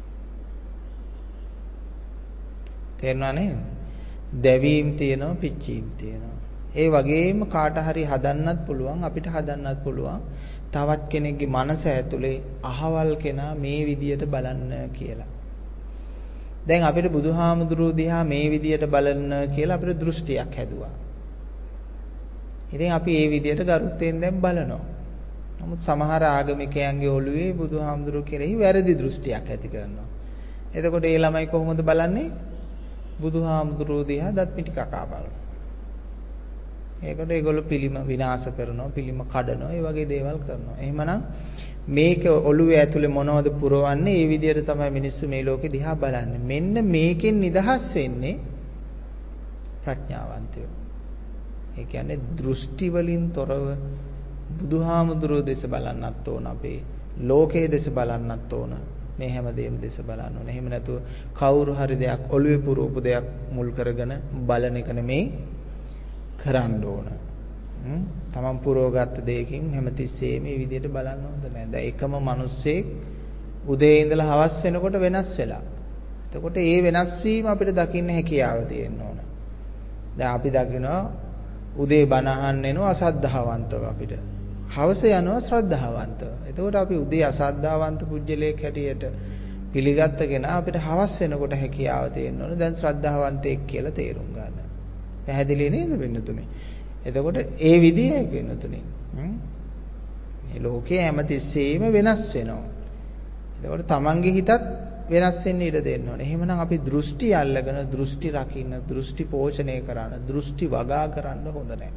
තේරුණා නේද? දැවීම් තියෙනවා, පිච්චීම් තියෙනවා. ඒ වගේම කාට හරි හදන්නත් පුළුවන්, අපිට හදන්නත් පුළුවන්. තවත් කෙනෙක්ගේ මනස ඇතුලේ අහවල් කෙනා මේ විදියට බලන්න කියලා. දැන් අපිට බුදුහාමුදුරුවෝ දිහා මේ විදියට බලන්න කියලා අපිට දෘෂ්ටියක් හැදුවා. ඉතින් අපි මේ විදියට ගරුත්වයෙන් දැන් බලනවා. නමුත් සමහර ආගමිකයන්ගේ ඔළුවේ බුදුහාමුදුරුවෝ කෙරෙහි වැරදි දෘෂ්ටියක් ඇති කරනවා. එතකොට ඒ ළමයි කොහොමද බලන්නේ? බුදුහාමුදුරුවෝ දිහා දත් මිටි කකා බලනවා. ඒකට ඒගොල්ලෝ පිළිම විනාශ කරනවා, පිළිම කඩනවා, ඒ වගේ දේවල් කරනවා. එහෙමනම් මේක ඔළුවේ ඇතුලේ මොනවද පුරවන්නේ? ඒ විදිහට තමයි මිනිස්සු මේ ලෝකෙ දිහා බලන්නේ. මෙන්න මේකෙන් නිදහස් වෙන්නේ ප්‍රඥාවන්තයෝ. ඒ කියන්නේ දෘෂ්ටි වලින් තොරව බුදුහාමුදුරුවෝ දෙස බලන්නත් ඕන, අපේ ලෝකයේ දෙස බලන්නත් ඕන. මේ හැමදේම දෙස බලන්න ඕන. එහෙම නැතුව කවුරු හරි දෙයක් ඔළුවේ පුරවපු දෙයක් මුල් කරගෙන බලන එක නෙමෙයි කරන්න ඕන. හ්ම් තමන් පුරවගත්ත දෙයකින් හැමතිස්සෙම මේ විදිහට බලන්න හොඳ නැහැ. දැන් එකම මිනිස්සෙක් උදේ ඉඳලා හවස් වෙනකොට වෙනස් වෙලා. එතකොට ඒ වෙනස් වීම අපිට දකින්න හැකියාව තියෙන්න ඕන. දැන් අපි දකිනවා උදේ බණ අහන්න එනවා අසද්ධාවන්තව අපිට. හවස යනවා ශ්‍රද්ධාවන්තව. එතකොට අපි උදේ අසද්ධාවන්ත පුජ්‍යලයක් හැටියට පිළිගත්ත කෙනා අපිට හවස් වෙනකොට හැකියාව තියෙන්න ඕන. දැන් ශ්‍රද්ධාවන්තයෙක් කියලා තේරුම් ගන්න. පැහැදිලි නේද වෙන්නතුනේ? එතකොට ඒ විදිහයි වෙන්නතුනේ. මේ ලෝකේ හැමතිස්සෙම වෙනස් වෙනවා. ඒකෝට තමන්ගේ හිතත් වෙනස් වෙන්න ඉඩ දෙන්න ඕනේ. එහෙමනම් අපි දෘෂ්ටි අල්ලගෙන දෘෂ්ටි රකින්න, දෘෂ්ටි පෝෂණය කරන්න, දෘෂ්ටි වගා කරන්න හොඳ නැහැ.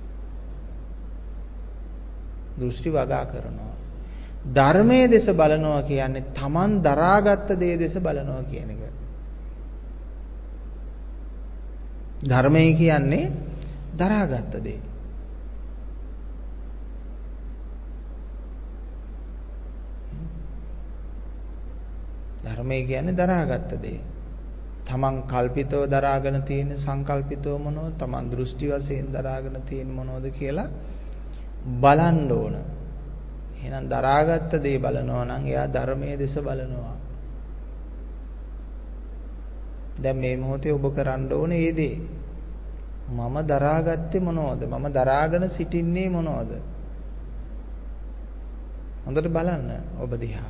දෘෂ්ටි වගා කරනවා. ධර්මයේ දෙස බලනවා කියන්නේ තමන් දරාගත්ත දේ දෙස බලනවා කියන එක. ධර්මය කියන්නේ දරාගත්ත දේ. ධර්මය කියන්නේ දරාගත්ත දේ. තමන් කල්පිතව දරාගෙන තියෙන සංකල්පිතව මොනවද? තමන් දෘෂ්ටි වශයෙන් දරාගෙන තියෙන මොනවද කියලා බලන්න ඕන. එහෙනම් දරාගත්ත දේ බලනවා නම් එයා ධර්මයේ දෙස බලනවා. දැන් මේ මොහොතේ ඔබ කරන්න ඕනේ ඒ දේ. මම දරාගත්තේ මොනවද? මම දරාගෙන සිටින්නේ මොනවද? හොඳට බලන්න ඔබ දිහා.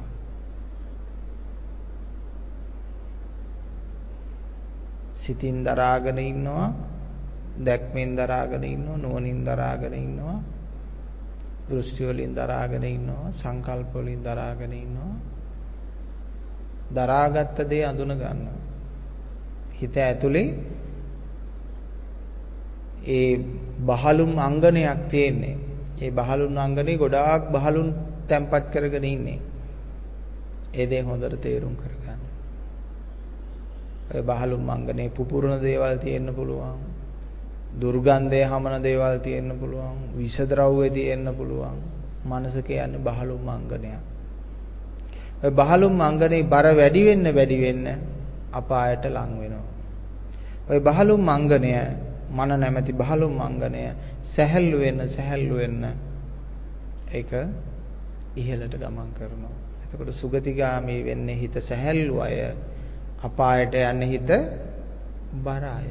සිතින් දරාගෙන ඉන්නවා, දැක්මෙන් දරාගෙන ඉන්නවා, නුවණින් දරාගෙන ඉන්නවා, දෘෂ්ටි වලින් දරාගෙන ඉන්නවා, සංකල්ප වලින් දරාගෙන ඉන්නවා. දරාගත්ත දේ අඳුන ගන්නවා. හිත ඇතුලේ ඒ බහලුම් අංගනයක් තියෙන්නේ. ඒ බහලුම් අංගනේ ගොඩාක් බහලුම් තැම්පත් කරගෙන ඉන්නේ. ඒ දේ හොඳට තේරුම් කරගන්න. ඒ බහලුම් අංගනේ පුපුරන දේවල් තියෙන්න පුළුවන්. දුර්ගන්ධය හමන දේවල් තියෙන්න පුළුවන්. විෂ ද්‍රව්‍ය තියෙන්න පුළුවන්. මනස කියන්නේ බහලුම් අංගනයක්. ඔය බහලුම් අංගනේ බර වැඩි වෙන්න වැඩි වෙන්න අපායට ලං වෙනවා. ඔය බහලුම් අංගනය මන නැමැති බහලුම් අංගනය සැහැල්ලු වෙන්න සැහැල්ලු වෙන්න ඒක ඉහළට ගමන් කරනවා. එතකොට සුගතිගාමී වෙන්නේ හිත සැහැල්ලු අය, අපායට යන්නේ හිත බර අය.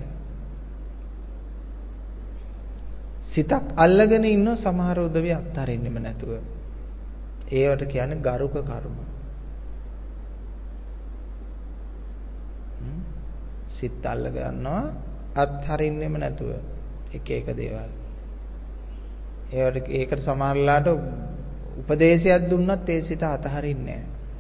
සිතක් අල්ලගෙන ඉන්න සමහර උදවිය අත්හරින්නෙම නැතුව. ඒවට කියන්නේ ගරුක කර්ම. සිත අල්ල ගන්නවා අත්හරින්නෙම නැතුව එක එක දේවල්. ඒවට ඒකට සමහරලාට උපදේශයක් දුන්නත් ඒ සිත අතහරින්නේ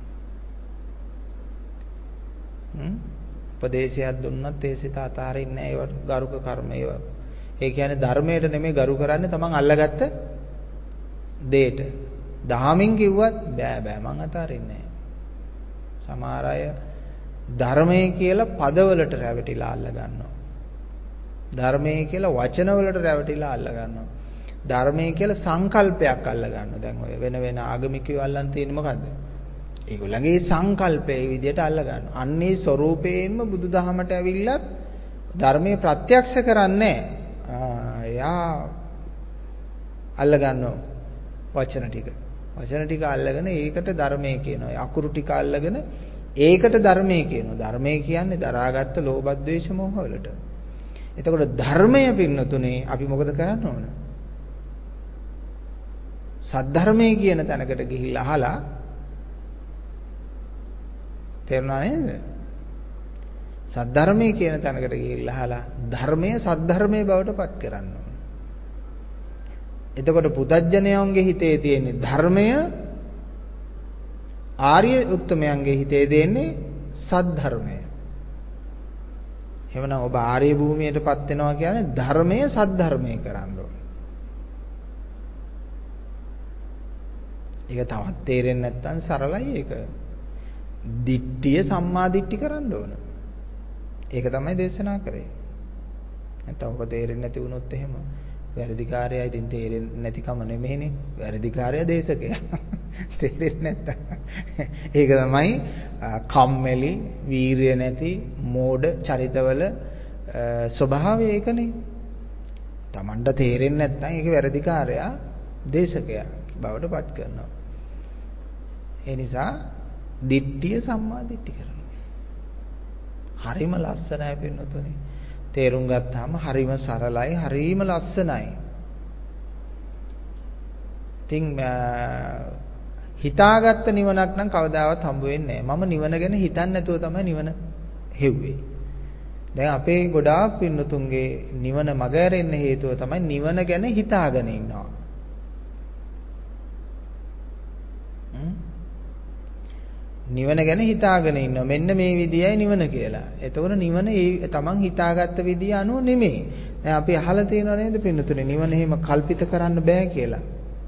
නැහැ. උපදේශයක් දුන්නත් ඒ සිත අතහරින්නේ නැහැ. ඒවට ගරුක කර්ම ඒවා. ඒ කියන්නේ ධර්මයට නෙමෙයි ගරු කරන්නේ තමන් අල්ලගත්ත දෙයට. දහමින් කිව්වත් බෑ බෑ මං අතහරින්නේ නැහැ. සමහර අය ධර්මයේ කියලා පදවලට රැවටිලා අල්ල ගන්නවා. ධර්මයේ කියලා වචනවලට රැවටිලා අල්ල ගන්නවා. ධර්මයේ කියලා සංකල්පයක් අල්ල ගන්නවා. දැන් ඔය වෙන වෙන ආගමිකයෝ අල්ලන් තියෙන්නේ මොකද්ද? ඒගොල්ලන්ගේ සංකල්පය මේ විදිහට අල්ල ගන්නවා. අන්නේ ස්වરૂපයෙන්ම බුදුදහමට ඇවිල්ලා ධර්මයේ ප්‍රත්‍යක්ෂ කරන්නේ ආ යා අල්ල ගන්නවා වචන ටික. වචන ටික අල්ලගෙන ඒකට ධර්මයේ කියනවා. අකුරු ටික අල්ලගෙන ඒකට ධර්මයේ කියනවා. ධර්මයේ කියන්නේ දරාගත්ත ලෝභ ද්වේෂ මොහ වලට. එතකොට ධර්මය පින්නතුනේ අපි මොකද කරන්න ඕන? සද්ධර්මයේ කියන තැනකට ගිහිල්ලා අහලා තේරුණා නේද? සද්ධර්මයේ කියන තැනකට ගිහිල්ලා අහලා ධර්මයේ සද්ධර්මයේ බවට පත් කරන්න ඕන. එතකොට පුතඥයන්ගේ හිතේ තියෙන ධර්මය ආර්ය උත්තමයන්ගේ හිතේ දෙන්නේ සද්ධර්මය. එහෙනම් ඔබ ආර්ය භූමියටපත් වෙනවා කියන්නේ ධර්මයේ සද්ධර්මයේ කරන්න ඕන. ඒක තවත් තේරෙන්නේ නැත්නම් සරලයි ඒක. දිට්ඨිය සම්මා දිට්ඨි කරන්න ඕන. ඒක තමයි දේශනා කරේ. නැත්නම් ඔබ තේරෙන්නේ නැති වුණොත් එහෙම වැරදිකාරයා ඉතින් තේරෙන්නේ නැතිකම නෙමෙයිනේ. වැරදිකාරයා දේශකයා. තේරෙන්නේ නැත්තම්. ඒක තමයි කම්මැලි, වීරිය නැති, මෝඩ චරිතවල ස්වභාවය ඒකනේ. Tamanda තේරෙන්නේ නැත්තම් ඒක වැරදිකාරයා දේශකයා බවට පත් කරනවා. ඒ නිසා දිට්ඨිය සම්මා දිට්ඨි කරනවා. හරිම ලස්සනයි පින්නතුනේ. තේරුම් ගත්තාම හරිම සරලයි, හරිම ලස්සනයි. ඉතින් හිතාගත්ත නිවනක් නම් කවදාවත් හම්බ වෙන්නේ නැහැ. මම නිවන ගැන හිතන්නේ නැතුව තමයි නිවන හෙව්වේ. දැන් අපේ ගොඩාක් පින්නතුන්ගේ නිවන මගහැරෙන්න හේතුව තමයි නිවන ගැන හිතාගෙන ඉන්නවා. නිවන ගැන හිතාගෙන ඉන්නවා. මෙන්න මේ විදියයි නිවන කියලා. එතකොට නිවන ඒ තමන් හිතාගත්ත විදිය අනුව නෙමෙයි. දැන් අපි අහලා තියෙනව නේද පින්නතුනේ නිවන එහෙම කල්පිත කරන්න බෑ කියලා.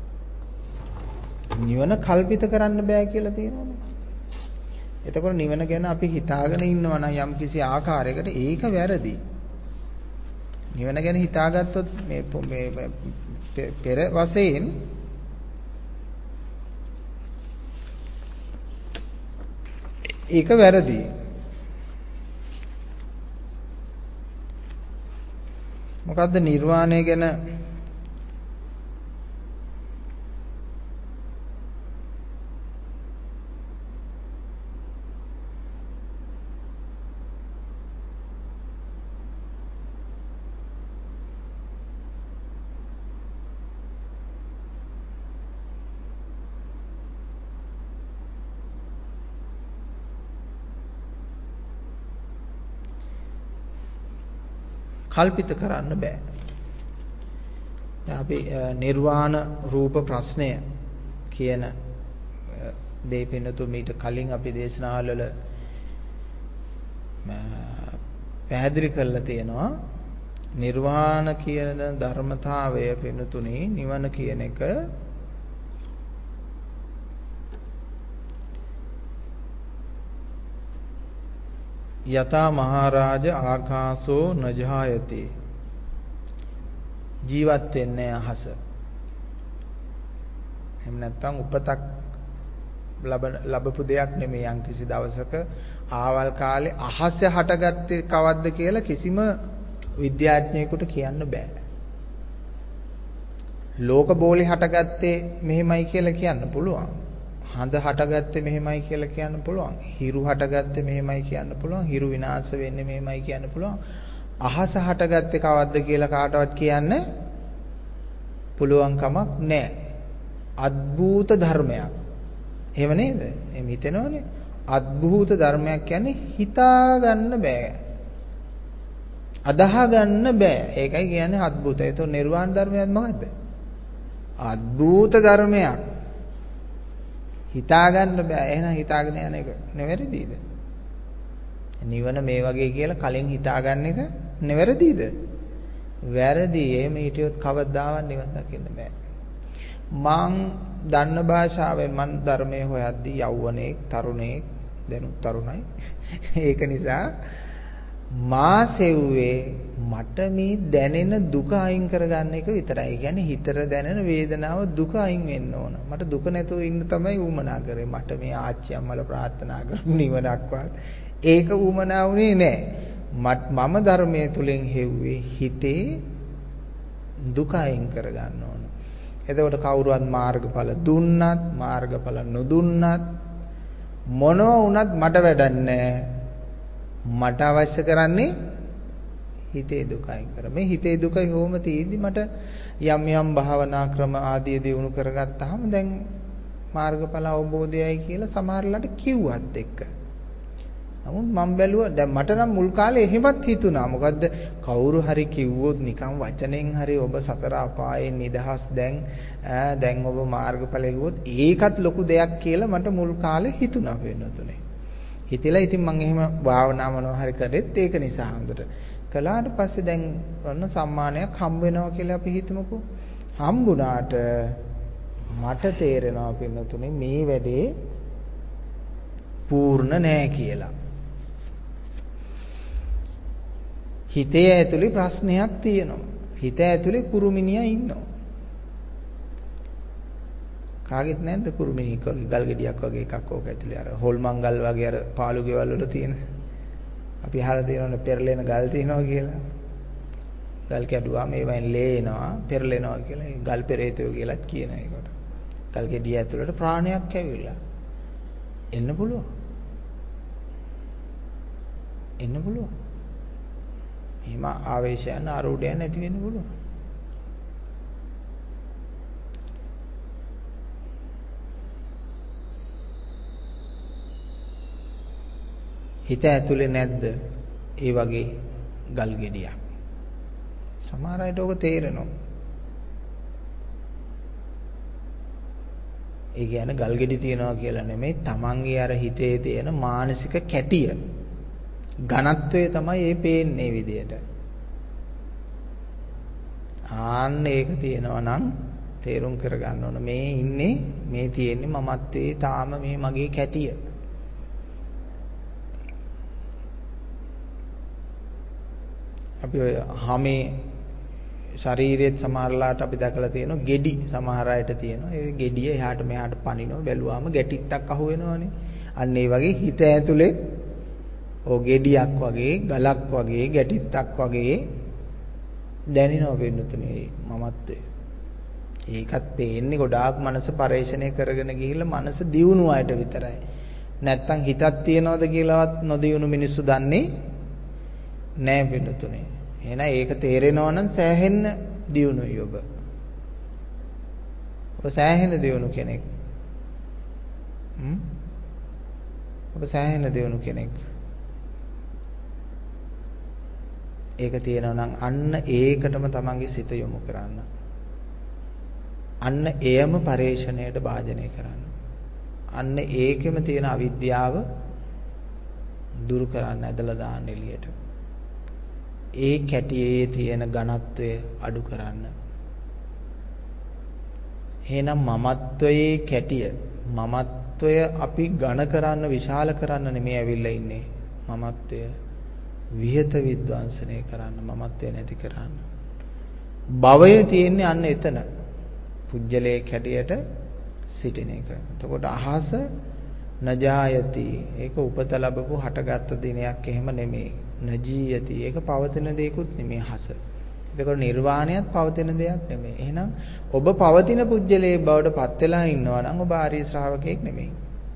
නිවන කල්පිත කරන්න බෑ කියලා තියෙනවනේ. එතකොට නිවන ගැන අපි හිතාගෙන ඉන්නවා නම් යම් කිසි ආකාරයකට ඒක වැරදි. නිවන ගැන හිතාගත්තොත් මේ මේ පෙර වශයෙන් ඒක වැරදි. මොකද්ද නිර්වාණය ගැන කල්පිත කරන්න බෑ. අපි නිර්වාණ රූප ප්‍රශ්නය කියන දේ පින්නතු මීට කලින් අපි දේශනාවල වල පැහැදිලි කරලා තියෙනවා. නිර්වාණ කියන ධර්මතාවය පින්නතුනේ නිවන කියන එක යතා මහරජ ආකාශෝ නජායති ජීවත් වෙන්නේ අහස. එහෙම නැත්නම් උපතක් ලැබපු දෙයක් නෙමෙයි. යම් කිසි දවසක ආවල් කාලේ අහස හටගත්තේ කවද්ද කියලා කිසිම විද්‍යාඥයෙකුට කියන්න බෑ. ලෝක බෝලේ හටගත්තේ මෙහෙමයි කියලා කියන්න පුළුවන්. හඳ හටගත්තේ මෙහෙමයි කියලා කියන්න පුළුවන්. හිරු හටගත්තේ මෙහෙමයි කියන්න පුළුවන්. හිරු විනාශ වෙන්නේ මෙහෙමයි කියන්න පුළුවන්. අහස හටගත්තේ කවද්ද කියලා කාටවත් කියන්න පුළුවන් කමක් නැහැ. අද්භූත ධර්මයක්. එහෙම නේද? එහෙම හිතෙනවනේ. අද්භූත ධර්මයක් කියන්නේ හිතා ගන්න බෑ. අදාහ ගන්න බෑ. ඒකයි කියන්නේ අද්භූතය. ඒක නිර්වාණ ධර්මයක් මොකද්ද? අද්භූත ධර්මයක්. හිතා ගන්න බෑ. එහෙනම් හිතාගෙන යන එක නෙවෙයිද? නිවන මේ වගේ කියලා කලින් හිතාගන්න එක නෙවෙයිද? වැරදි. එහෙම හිටියොත් කවදාවත් නිවන් දකින්න බෑ. මං දන්න භාෂාවෙන් මං ධර්මයේ හොයද්දී යෞවනේක් තරුණේක් දැනුත් තරුණයි. ඒක නිසා මා සෙව්වේ මට මේ දැනෙන දුක අයින් කරගන්න එක විතරයි. ඒ කියන්නේ හිතට දැනෙන වේදනාව දුක අයින් වෙන්න ඕන. මට දුක නැතුව ඉන්න තමයි ඌමනා කරේ. මට මේ ආච්චි අම්මලා ප්‍රාර්ථනා කරපු නිවනක්වත් ඒක ඌමනා වුණේ නැහැ. මම ධර්මයේ තුලින් හෙව්වේ හිතේ දුක අයින් කරගන්න ඕන. එතකොට කවුරුවත් මාර්ගඵල දුන්නත් මාර්ගඵල නොදුන්නත් මොනව වුණත් මට වැඩක් නැහැ. මට අවශ්‍ය කරන්නේ හිතේ දුකයි කර. මේ හිතේ දුකයි හොම තීදි මට යම් යම් භාවනා ක්‍රම ආදී දියුණු කරගත්තාම දැන් මාර්ගඵල අවබෝධයයි කියලා සමහරලාට කිව්වත් එක්ක. නමුත් මම බැලුවා දැන් මට නම් මුල් කාලේ එහෙමත් හිතුණා. මොකද්ද කවුරු හරි කිව්වොත් නිකන් වචනෙන් හරි ඔබ සතර අපායෙන් නිදහස් දැන් ඈ දැන් ඔබ මාර්ගඵල ගියොත් ඒකත් ලොකු දෙයක් කියලා මට මුල් කාලේ හිතුණා වෙනතුනේ. හිතලා ඉතින් මම එහෙම භාවනා මොනවා හරි කරෙත් ඒක නිසා හොඳට. කළාට පස්සේ දැන් ඔන්න සම්මානයක් හම්බ වෙනවා කියලා අපි හිතමුකෝ. හම්බුණාට මට තේරෙනවා පින්නතුනේ මේ වැඩේ පූර්ණ නෑ කියලා. හිතේ ඇතුලේ ප්‍රශ්නයක් තියෙනවා. හිත ඇතුලේ කුරුමිනියා ඉන්නවා. කාගෙත් නැද්ද කුරුමිනියෙක් වගේ ගල් ගෙඩියක් වගේ එකක් ඕක ඇතුලේ අර හොල් මංගල් වගේ අර පාළු ගෙවල් වල තියෙන. අපි අහලා තියෙනවනේ පෙරලෙන ගල් තියෙනවා කියලා. ගල් කැඩුවා මේවෙන් ලේනවා පෙරලෙනවා කියලා. ඒ ගල් පෙරේතයෝ කියලාත් කියන ඒකට. ගල් ගෙඩිය ඇතුලට ප්‍රාණයක් ඇවිල්ලා එන්න පුළුවන්. එන්න පුළුවන්. එහෙම ආවේශයන් ආරෝඩයන් නැති වෙන්න පුළුවන්. හිත ඇතුලේ නැද්ද ඒ වගේ ගල් ගෙඩියක්? සමහර අයට ඕක තේරෙනවා. ඒ කියන්නේ ගල් ගෙඩි තියනවා කියලා නෙමෙයි තමන්ගේ අර හිතේ තියෙන මානසික කැටිය. ඝනත්වය තමයි ඒ පේන්නේ විදියට. ආන්න ඒක තියෙනවා නම් තේරුම් කරගන්න ඕන මේ ඉන්නේ මේ තියෙන්නේ මමත්වයේ තාම මේ මගේ කැටිය. අපි ඔය හැමේ ශරීරයේ සමහරලාට අපි දැකලා තියෙනවා ගෙඩි සමහර අයට තියෙනවා. ඒ ගෙඩිය එහාට මෙහාට පනිනවා බැලුවාම ගැටිත්තක් අහු වෙනවනේ. අන්න ඒ වගේ හිත ඇතුලේ ඔය ගෙඩියක් වගේ ගලක් වගේ ගැටිත්තක් වගේ දැනෙනවා වෙනුතුනේ මමත්වේ. ඒකත් පේන්නේ ගොඩාක් මනස පරිශ්‍රණය කරගෙන ගිහිල්ලා මනස දියුණු අයට විතරයි. නැත්තම් හිතක් තියනවද කියලාවත් නොදියුණු මිනිස්සු දන්නේ නෑ වෙනුතුනේ. එහෙනම් ඒක තේරෙනවා නම් සෑහෙන්න දියුණුයි ඔබ. ඔබ සෑහෙන්න දියුණු කෙනෙක්. හ්ම්? ඔබ සෑහෙන්න දියුණු කෙනෙක්. ඒක තියෙනවා නම් අන්න ඒකටම තමන්ගේ සිත යොමු කරන්න. අන්න එයම පරේෂණයට භාජනය කරන්න. අන්න ඒකෙම තියෙන අවිද්‍යාව දුරු කරන්න ඇදලා දාන්න එළියට. ඒ කැටියේ තියෙන ඝනත්වය අඩු කරන්න. එහෙනම් මමත්වයේ කැටිය මමත්වය අපි ඝන කරන්න විශාල කරන්න නෙමෙයි ඇවිල්ලා ඉන්නේ. මමත්වය විහෙත විද්වංශනය කරන්න මමත්වය නැති කරන්න. භවය තියෙන්නේ අන්න එතන. පුජ්‍යලේ කැටියට සිටින එක. එතකොට අහස නජායති. ඒක උපත ලැබපු හටගත්තු දිනයක් එහෙම නෙමෙයි. නජීයති. ඒක පවතින දෙයක්ුත් නෙමෙයි අහස. එතකොට නිර්වාණයත් පවතින දෙයක් නෙමෙයි. එහෙනම් ඔබ පවතින පුජ්‍යලේ බවට පත් වෙලා ඉන්නවා නම් ඔබ ආර්ය ශ්‍රාවකයෙක් නෙමෙයි.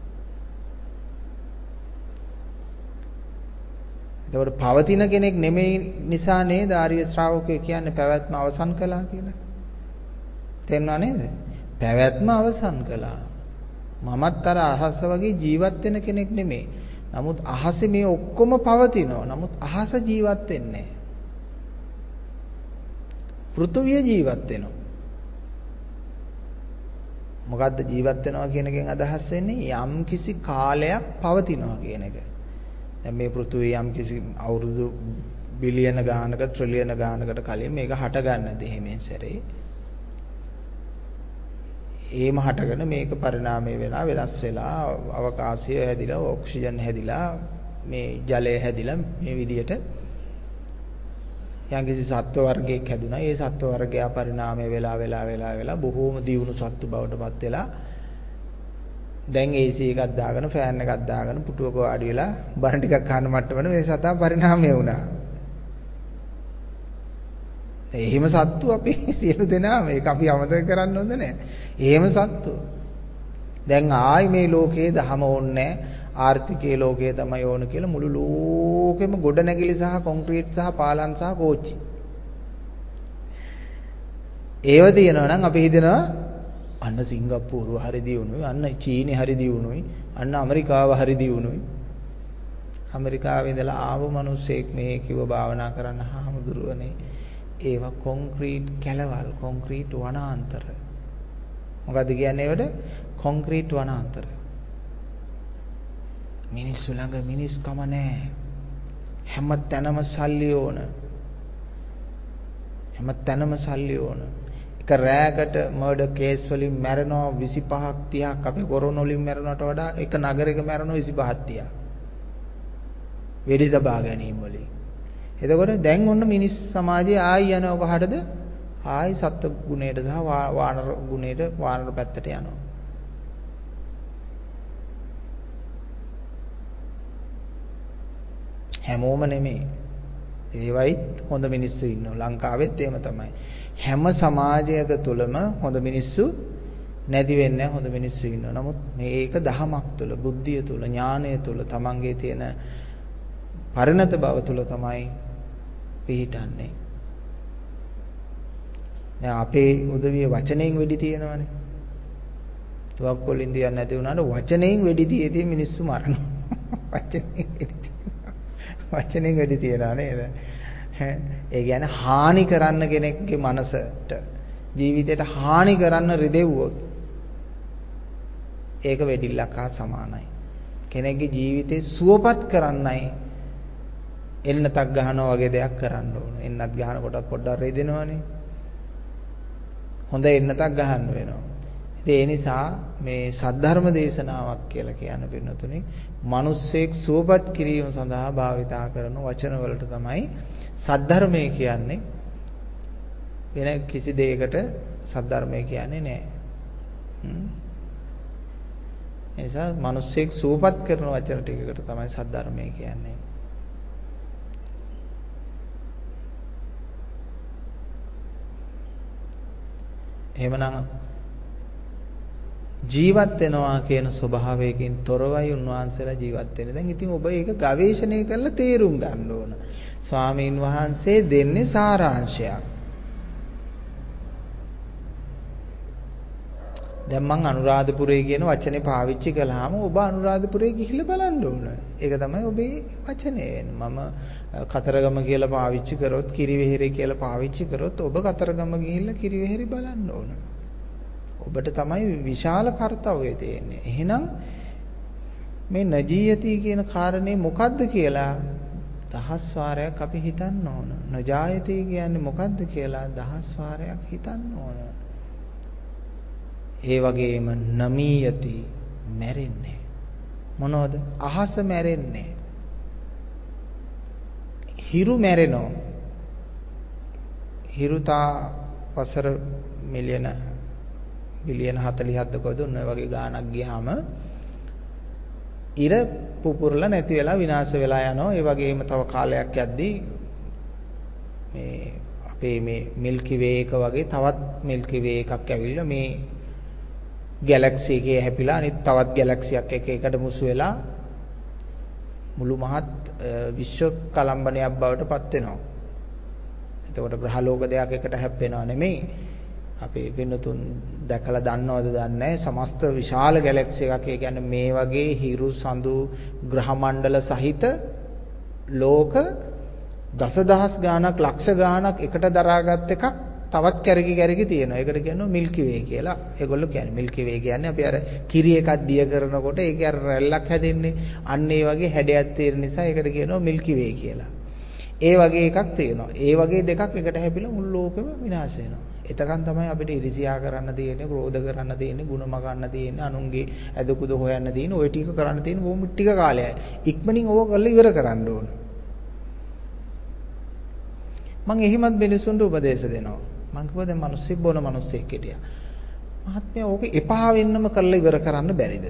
එතකොට පවතින කෙනෙක් නෙමෙයි නිසා නේද ආර්ය ශ්‍රාවකයෝ කියන්නේ පැවැත්ම අවසන් කළා කියලා. තේරුණා නේද? පැවැත්ම අවසන් කළා. මමත් අර අහස වගේ ජීවත් වෙන කෙනෙක් නෙමෙයි. නමුත් අහසේ මේ ඔක්කොම පවතිනවා. නමුත් අහස ජීවත් වෙන්නේ නැහැ. පෘථුවිය ජීවත් වෙනවා. මොකද්ද ජීවත් වෙනවා කියන එකෙන් අදහස් වෙන්නේ යම් කිසි කාලයක් පවතිනවා කියන එක. දැන් මේ පෘථුවිය යම් කිසි අවුරුදු බිලියන ගානක ට්‍රිලියන ගානකට කලින් මේක හට ගන්නද එහෙමෙන් සැරේ. ඒම හටගෙන මේක පරිණාමය වෙලා වෙනස් වෙලා අවකාශය හැදිලා ඔක්සිජන් හැදිලා මේ ජලය හැදිලා මේ විදියට යම්කිසි සත්ව වර්ගයක් හැදුනා. ඒ සත්ව වර්ගය පරිණාමය වෙලා වෙලා වෙලා වෙලා බොහෝම දියුණු සත්තු බවට පත් වෙලා දැන් ඒ සී එකක් දාගෙන ෆෑන් එකක් දාගෙන පුටුවක වාඩි වෙලා බණ ටිකක් කන්න මට්ටමන මේ සතා පරිණාමය වුණා. එහෙම සත්තු අපි සියලු දෙනා මේක අපි අමතක කරන්න හොඳ නැහැ. එහෙම සත්තු. දැන් ආයි මේ ලෝකේ දහම ඕනේ ආර්ථිකයේ ලෝකයේ තමයි ඕන කියලා මුළු ලෝකෙම ගොඩනැගිලි සහ කොන්ක්‍රීට් සහ පාලම් සහ කෝච්චි. ඒව තියෙනවා නම් අපි හිතනවා අන්න සිංගප්පූරුව හරි දියුණුයි, අන්න චීනෙ හරි දියුණුයි, අන්න ඇමරිකාව හරි දියුණුයි. ඇමරිකාවේ ඉඳලා ආව මිනිස්සෙක් මේ කිව්ව භාවනා කරන්න හාමුදුරුවනේ ඒවා කොන්ක්‍රීට් කැලවල් කොන්ක්‍රීට් වනාන්තර. මොකද්ද කියන්නේ ඒවට? කොන්ක්‍රීට් වනාන්තර. මිනිස්සු ළඟ මිනිස්කම නැහැ. හැම තැනම සල්ලි ඕන. හැම තැනම සල්ලි ඕන. එක රෑකට මර්ඩර් කේස් වලින් මැරෙනවා විසිපහක් තිහක් අපේ කොරෝනා වලින් මැරෙනවට වඩා එක නගරයක මැරෙනවා විසිපහක් තිහක්. වෙඩි තබා ගැනීම වලින්. එතකොට දැන් ඔන්න මිනිස් සමාජය ආයි යනවා කොහටද? ආයි සත්ත්ව ගුණයට සහ වානර ගුණයට වානර පැත්තට යනවා. හැමෝම නෙමෙයි. ඒවයිත් හොඳ මිනිස්සු ඉන්නවා. ලංකාවෙත් එහෙම තමයි. හැම සමාජයක තුලම හොඳ මිනිස්සු නැති වෙන්නේ හොඳ මිනිස්සු ඉන්නවා. නමුත් මේක දහමක් තුල, බුද්ධිය තුල, ඥානය තුල, තමන්ගේ තියෙන පරිණත බව තුල තමයි පිහිටන්නේ. දැන් අපේ උදවිය වචනෙන් වෙඩි තියනවානේ. තුවක් වලින් දියන්නේ නැති වුණාට වචනෙන් වෙඩි තියදී මිනිස්සු මරනවා. වචනෙන් වෙඩි තියනවා. වචනෙන් වෙඩි තියනවා නේද? ඒ කියන්නේ හානි කරන්න කෙනෙක්ගේ මනසට ජීවිතයට හානි කරන්න රිදෙව්වොත් ඒක වෙඩිල්ලක් හා සමානයි. කෙනෙක්ගේ ජීවිතේ සුවපත් කරන්නයි එන්නතක් ගහනවා වගේ දෙයක් කරන්න ඕන. එන්නත් ගහනකොට පොඩ්ඩක් රෙදෙනවනේ. හොඳ එන්නතක් ගහන්න වෙනවා. ඉතින් ඒ නිසා මේ සද්ධර්ම දේශනාවක් කියලා කියන පින්නතුනේ මිනිස්සෙක් සුවපත් කිරීම සඳහා භාවිතා කරන වචන වලට තමයි සද්ධර්මය කියන්නේ. වෙන කිසි දෙයකට සද්ධර්මය කියන්නේ නැහැ. ඒ නිසා මිනිස්සෙක් සුවපත් කරන වචන ටිකකට තමයි සද්ධර්මය කියන්නේ. එහෙමනම් ජීවත් වෙනවා කියන ස්වභාවයකින් තොරවයි උන්වහන්සේලා ජීවත් වෙන්නේ. දැන් ඉතින් ඔබ ඒක ගවේෂණය කරලා තේරුම් ගන්න ඕන. ස්වාමීන් වහන්සේ දෙන්නේ සාරාංශයක්. දැන් මං අනුරාධපුරේ කියන වචනේ පාවිච්චි කළාම ඔබ අනුරාධපුරේ ගිහිල්ලා බලන්න ඕන. ඒක තමයි ඔබේ වචනේ වෙන්නේ. මම කතරගම කියලා පාවිච්චි කරොත්, කිරිවෙහෙරි කියලා පාවිච්චි කරොත් ඔබ කතරගම ගිහිල්ලා කිරිවෙහෙරි බලන්න ඕන. ඔබට තමයි විශාල කාර්යය තියෙන්නේ. එහෙනම් මේ නජීයති කියන කාරණේ මොකද්ද කියලා දහස් වාරයක් අපි හිතන්න ඕන. නජායති කියන්නේ මොකද්ද කියලා දහස් වාරයක් හිතන්න ඕන. ඒ වගේම නමීයති මැරෙන්නේ. මොනවද? අහස මැරෙන්නේ. හිරු මැරෙනවා. හිරුතා වසර මිලියන බිලියන හතළිහක් දකවද ඔන්න ඔය වගේ ගාණක් ගියාම ඉර පුපුරලා නැති වෙලා විනාශ වෙලා යනවා. ඒ වගේම තව කාලයක් යද්දී මේ අපේ මේ මිල්කි වේ එක වගේ තවත් මිල්කි වේ එකක් ඇවිල්ලා මේ ගැලැක්සි එකේ හැපිලා අනිත් තවත් ගැලැක්සියක් එක එකට මුසු වෙලා මුළු මහත් විශ්ව කලම්බනයක් බවට පත් වෙනවා. එතකොට ග්‍රහලෝක දෙයක් එකට හැප්පෙනව නෙමෙයි. අපේ පින්නතුන් දැකලා දන්නවද දන්නේ නැහැ. සමස්ත විශාල ගැලැක්සි එකක්. ඒ කියන්නේ මේ වගේ හිරු සඳු ග්‍රහ මණ්ඩල සහිත ලෝක දසදහස් ගාණක් ලක්ෂ ගාණක් එකට දරාගත් එකක් තවත් කැරකි කැරකි තියෙනවා. ඒකට කියනවා මිල්කි වේ කියලා. ඒගොල්ලෝ කියන්නේ මිල්කි වේ කියන්නේ අපි අර කිරි එකක් දිය කරනකොට ඒකේ අර රැල්ලක් හැදෙන්නේ. අන්න ඒ වගේ හැඩයක් තියෙන නිසා ඒකට කියනවා මිල්කි වේ කියලා. ඒ වගේ එකක් තියෙනවා. ඒ වගේ දෙකක් එකට හැපිලා මුළු ලෝකෙම විනාශ වෙනවා. එතකන් තමයි අපිට ඉරිසියා කරන්න තියෙන්නේ, ක්‍රෝධ කරන්න තියෙන්නේ, ಗುಣ මගන්න තියෙන්නේ, අනුන්ගේ ඇදකුද හොයන්න තියෙන්නේ, ওই ටික කරන්න තියෙන්නේ බොහොම ටික කාලයයි. ඉක්මනින් ඕක කරලා ඉවර කරන්න ඕන. මම එහිමත් මිනිසුන්ට උපදේශ දෙනවා. මම කිව්වා දැන් මිනිස්සෙක් බොන මිනිස්සෙක් හිටියා. මහත්මයා ඕක එපා වෙන්නම කරලා ඉවර කරන්න බැරිද?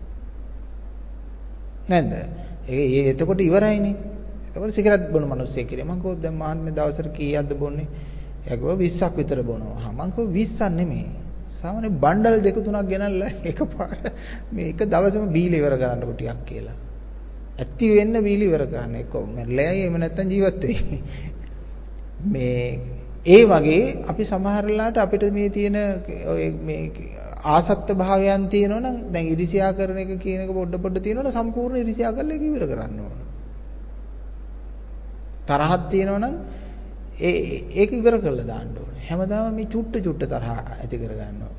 නැද්ද? ඒ එතකොට ඉවරයිනේ. එතකොට සිගරට් බොන මිනිස්සෙක් හිටියා. මම කිව්වා දැන් මහත්මයා දවසට කීයක්ද බොන්නේ? එයාගෝ විස්සක් විතර බොනවා. හා මං කිව්වා විස්සක් නෙමෙයි. සාමාන්‍ය බණ්ඩල් දෙක තුනක් ගෙනල්ලා එකපාර මේ එක දවසම බීලා ඉවර කරන්නකො ටිකක් කියලා. ඇත්ති වෙන්න බීලා ඉවර කරන්න. එක්ක මැරෙලායි එහෙම නැත්නම් ජීවත් වෙයි. මේ ඒ වගේ අපි සමහර වෙලාවට අපිට මේ තියෙන මේ ආසත්ත භාවයන් තියෙනවා නම් දැන් ඉරිසියා කරන එක කියන එක පොඩ පොඩ තියෙනවනේ සම්පූර්ණ ඉරිසියා කරලා ඒක ඉවර කරන්න ඕන. තරහක් තියෙනවා නම් ඒ ඒක ඉවර කරලා දාන්න ඕනේ. හැමදාම මේ චුට්ට චුට්ට තරහ ඇති කර ගන්නවා.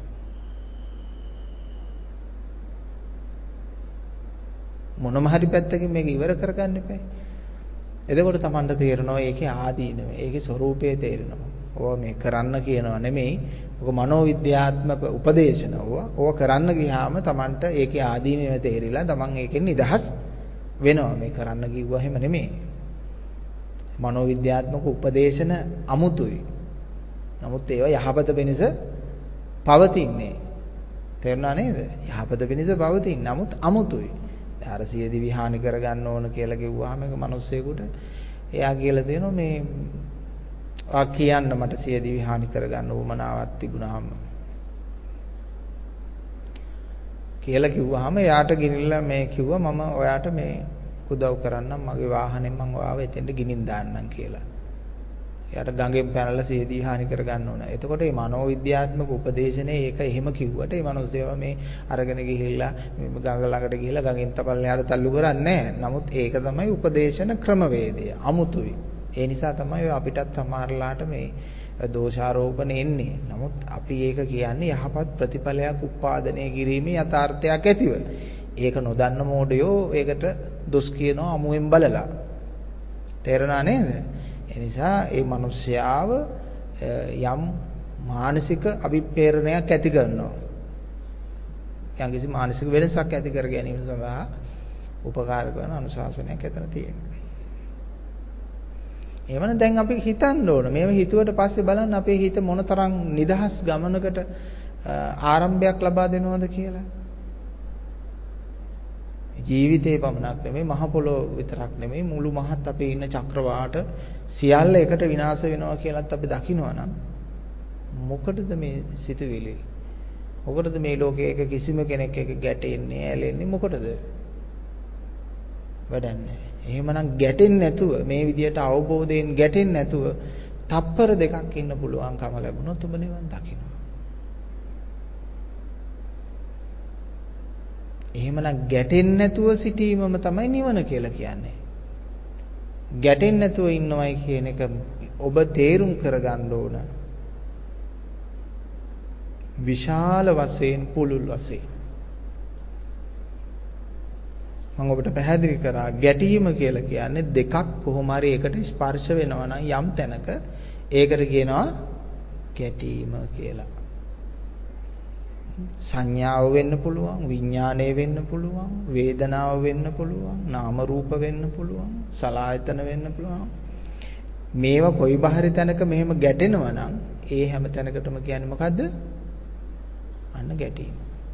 මොනම හරි පැත්තකින් මේක ඉවර කරගන්න එපා. එතකොට Tamanට තේරෙනවා ඒකේ ආදීනව, ඒකේ ස්වરૂපය තේරෙනවා. ඕවා මේ කරන්න කියනවා නෙමෙයි. ඕක මනෝවිද්‍යාත්මක උපදේශන ඕවා. ඕවා කරන්න ගියාම Tamanට ඒකේ ආදීනව තේරිලා Taman ඒකෙන් නිදහස් වෙනවා. මේ කරන්න කිව්වා එහෙම නෙමෙයි. මනෝවිද්‍යාත්මක උපදේශන අමුතුයි. නමුත් ඒවා යහපත වෙනස පවතින්නේ. තේරුණා නේද? යහපත වෙනස පවතින. නමුත් අමුතුයි. අර සියදි විහානි කරගන්න ඕන කියලා කිව්වහම ඒක මිනිස්සෙකුට එයා කියලා දෙනවා මේ ආ කියන්න මට සියදි විහානි කරගන්න උවමනාවක් තිබුණාම කියලා කිව්වහම එයාට ගිනිල්ලා මේ කිව්වා මම ඔයාට මේ උදව් කරන්නම් මගේ වාහනේ මම ඔයාව එතෙන්ට ගිනින් දාන්නම් කියලා. එයාට ගඟෙන් පැනලා සියදි විහානි කරගන්න ඕන. එතකොට මේ මනෝවිද්‍යාත්මක උපදේශනේ ඒක එහෙම කිව්වට මේ මිනිස්සුව මේ අරගෙන ගිහිල්ලා ගඟ ළඟට ගිහිල්ලා ගඟෙන් තපල් යාර තල්ලු කරන්නේ නැහැ. නමුත් ඒක තමයි උපදේශන ක්‍රමවේදය. අමුතුයි. ඒ නිසා තමයි අපිටත් සමහරලාට මේ දෝෂාරෝපණ එන්නේ. නමුත් අපි ඒක කියන්නේ යහපත් ප්‍රතිඵලයක් උත්පාදනය කිරීමේ යථාර්ථයක් ඇතිව. ඒක නොදන්න මෝඩයෝ ඒකට දොස් කියනවා අමුෙන් බලලා. තේරෙනා නේද? ඒ නිසා ඒ මිනිස්යාව යම් මානසික අභිප්‍රේරණයක් ඇති කරනවා. යම්කිසි මානසික වෙනසක් ඇති කර ගැනීම සඳහා උපකාර කරන අනුශාසනයක් ඇතන තියෙනවා. එහෙමනම් දැන් අපි හිතන්න ඕන. මේව හිතුවට පස්සේ බලන්න අපේ හිත මොනතරම් නිදහස් ගමනකට ආරම්භයක් ලබා දෙනවද කියලා. ජීවිතේ පමණක් නෙමෙයි මහ පොළොව විතරක් නෙමෙයි මුළු මහත් අපේ ඉන්න චක්‍රවාට සියල්ල එකට විනාශ වෙනවා කියලාත් අපි දකිනවා නම් මොකටද මේ සිතුවිලි? මොකටද මේ ලෝකයේ කිසිම කෙනෙක් එක්ක ගැටෙන්නේ, ඇලෙන්නේ මොකටද? වැඩන්නේ. එහෙමනම් ගැටෙන්නේ නැතුව මේ විදියට අවබෝධයෙන් ගැටෙන්නේ නැතුව තප්පර දෙකක් ඉන්න පුළුවන්කම ලැබුණොත් ඔබ නිවන් දකිනවා. එහෙමනම් ගැටෙන්නේ නැතුව සිටීමම තමයි නිවන කියලා කියන්නේ. ගැටෙන්නේ නැතුව ඉන්නවයි කියන එක ඔබ තේරුම් කරගන්න ඕන. විශාල වශයෙන් පුළුල් වශයෙන් මම ඔබට පැහැදිලි කරා ගැටීම කියලා කියන්නේ දෙකක් කොහොම හරි එකට ස්පර්ශ වෙනවා නම් යම් තැනක ඒකට කියනවා ගැටීම කියලා. සංඥාව වෙන්න පුළුවන්, විඥානය වෙන්න පුළුවන්, වේදනාව වෙන්න පුළුවන්, නාම රූප වෙන්න පුළුවන්, සලආයතන වෙන්න පුළුවන්. මේවා කොයි බාහිර තැනක මෙහෙම ගැටෙනවා නම් ඒ හැම තැනකටම කියන්නේ මොකද්ද? අන්න ගැටීම.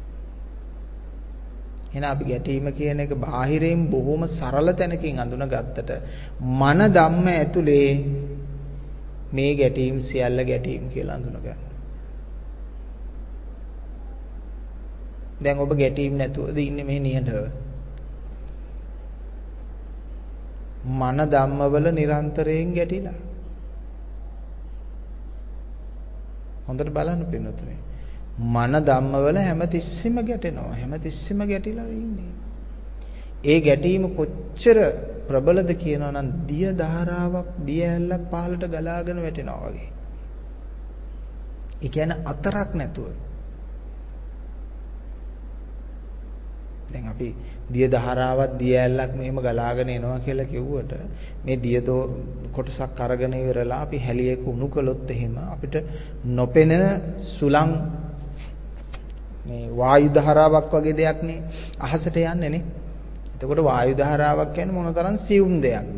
එහෙනම් අපි ගැටීම කියන එක බාහිරින් බොහොම සරල තැනකින් අඳුනගත්තට මන ධම්ම ඇතුලේ මේ ගැටීම් සියල්ල ගැටීම් කියලා අඳුනගන්න. දැන් ඔබ ගැටීම් නැතුවද ඉන්නේ මේ නිහඬව? මන ධම්මවල නිරන්තරයෙන් ගැටිලා. හොඳට බලන්න පින්නතුනේ. මන ධම්මවල හැමතිස්සෙම ගැටෙනවා. හැමතිස්සෙම ගැටිලා ඉන්නේ. ඒ ගැටීම කොච්චර ප්‍රබලද කියනවා නම් දිය ධාරාවක් දිය ඇල්ලක් පහළට ගලාගෙන වැටෙනවා වගේ. ඒ කියන්නේ අතරක් නැතුව. දැන් අපි දිය ධාරාවක් දිය ඇල්ලක් මෙහෙම ගලාගෙන එනවා කියලා කිව්වට මේ දිය කොටසක් අරගෙන ඉවරලා අපි හැලියක උණු කළොත් එහෙම අපිට නොපෙනෙන සුළං මේ වායු ධාරාවක් වගේ දෙයක් නේ අහසට යන්නේ නේ. එතකොට වායු ධාරාවක් කියන්නේ මොනතරම් සියුම් දෙයක්ද?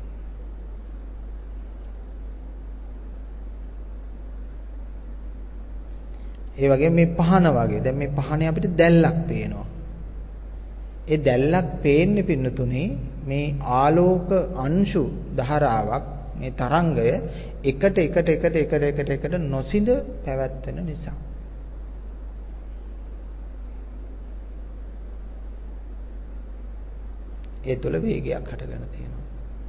ඒ වගේ මේ පහන වගේ. දැන් මේ පහනේ අපිට දැල්ලක් පේනවා. ඒ දැල්ලක් පේන්නේ පින්නතුනේ මේ ආලෝක අංශු ධාරාවක් මේ තරංගය එකට එකට එකට එකට එකට එකට නොසිඳ පැවැත්වෙන නිසා. ඒ තුළ වේගයක් හටගෙන තියෙනවා.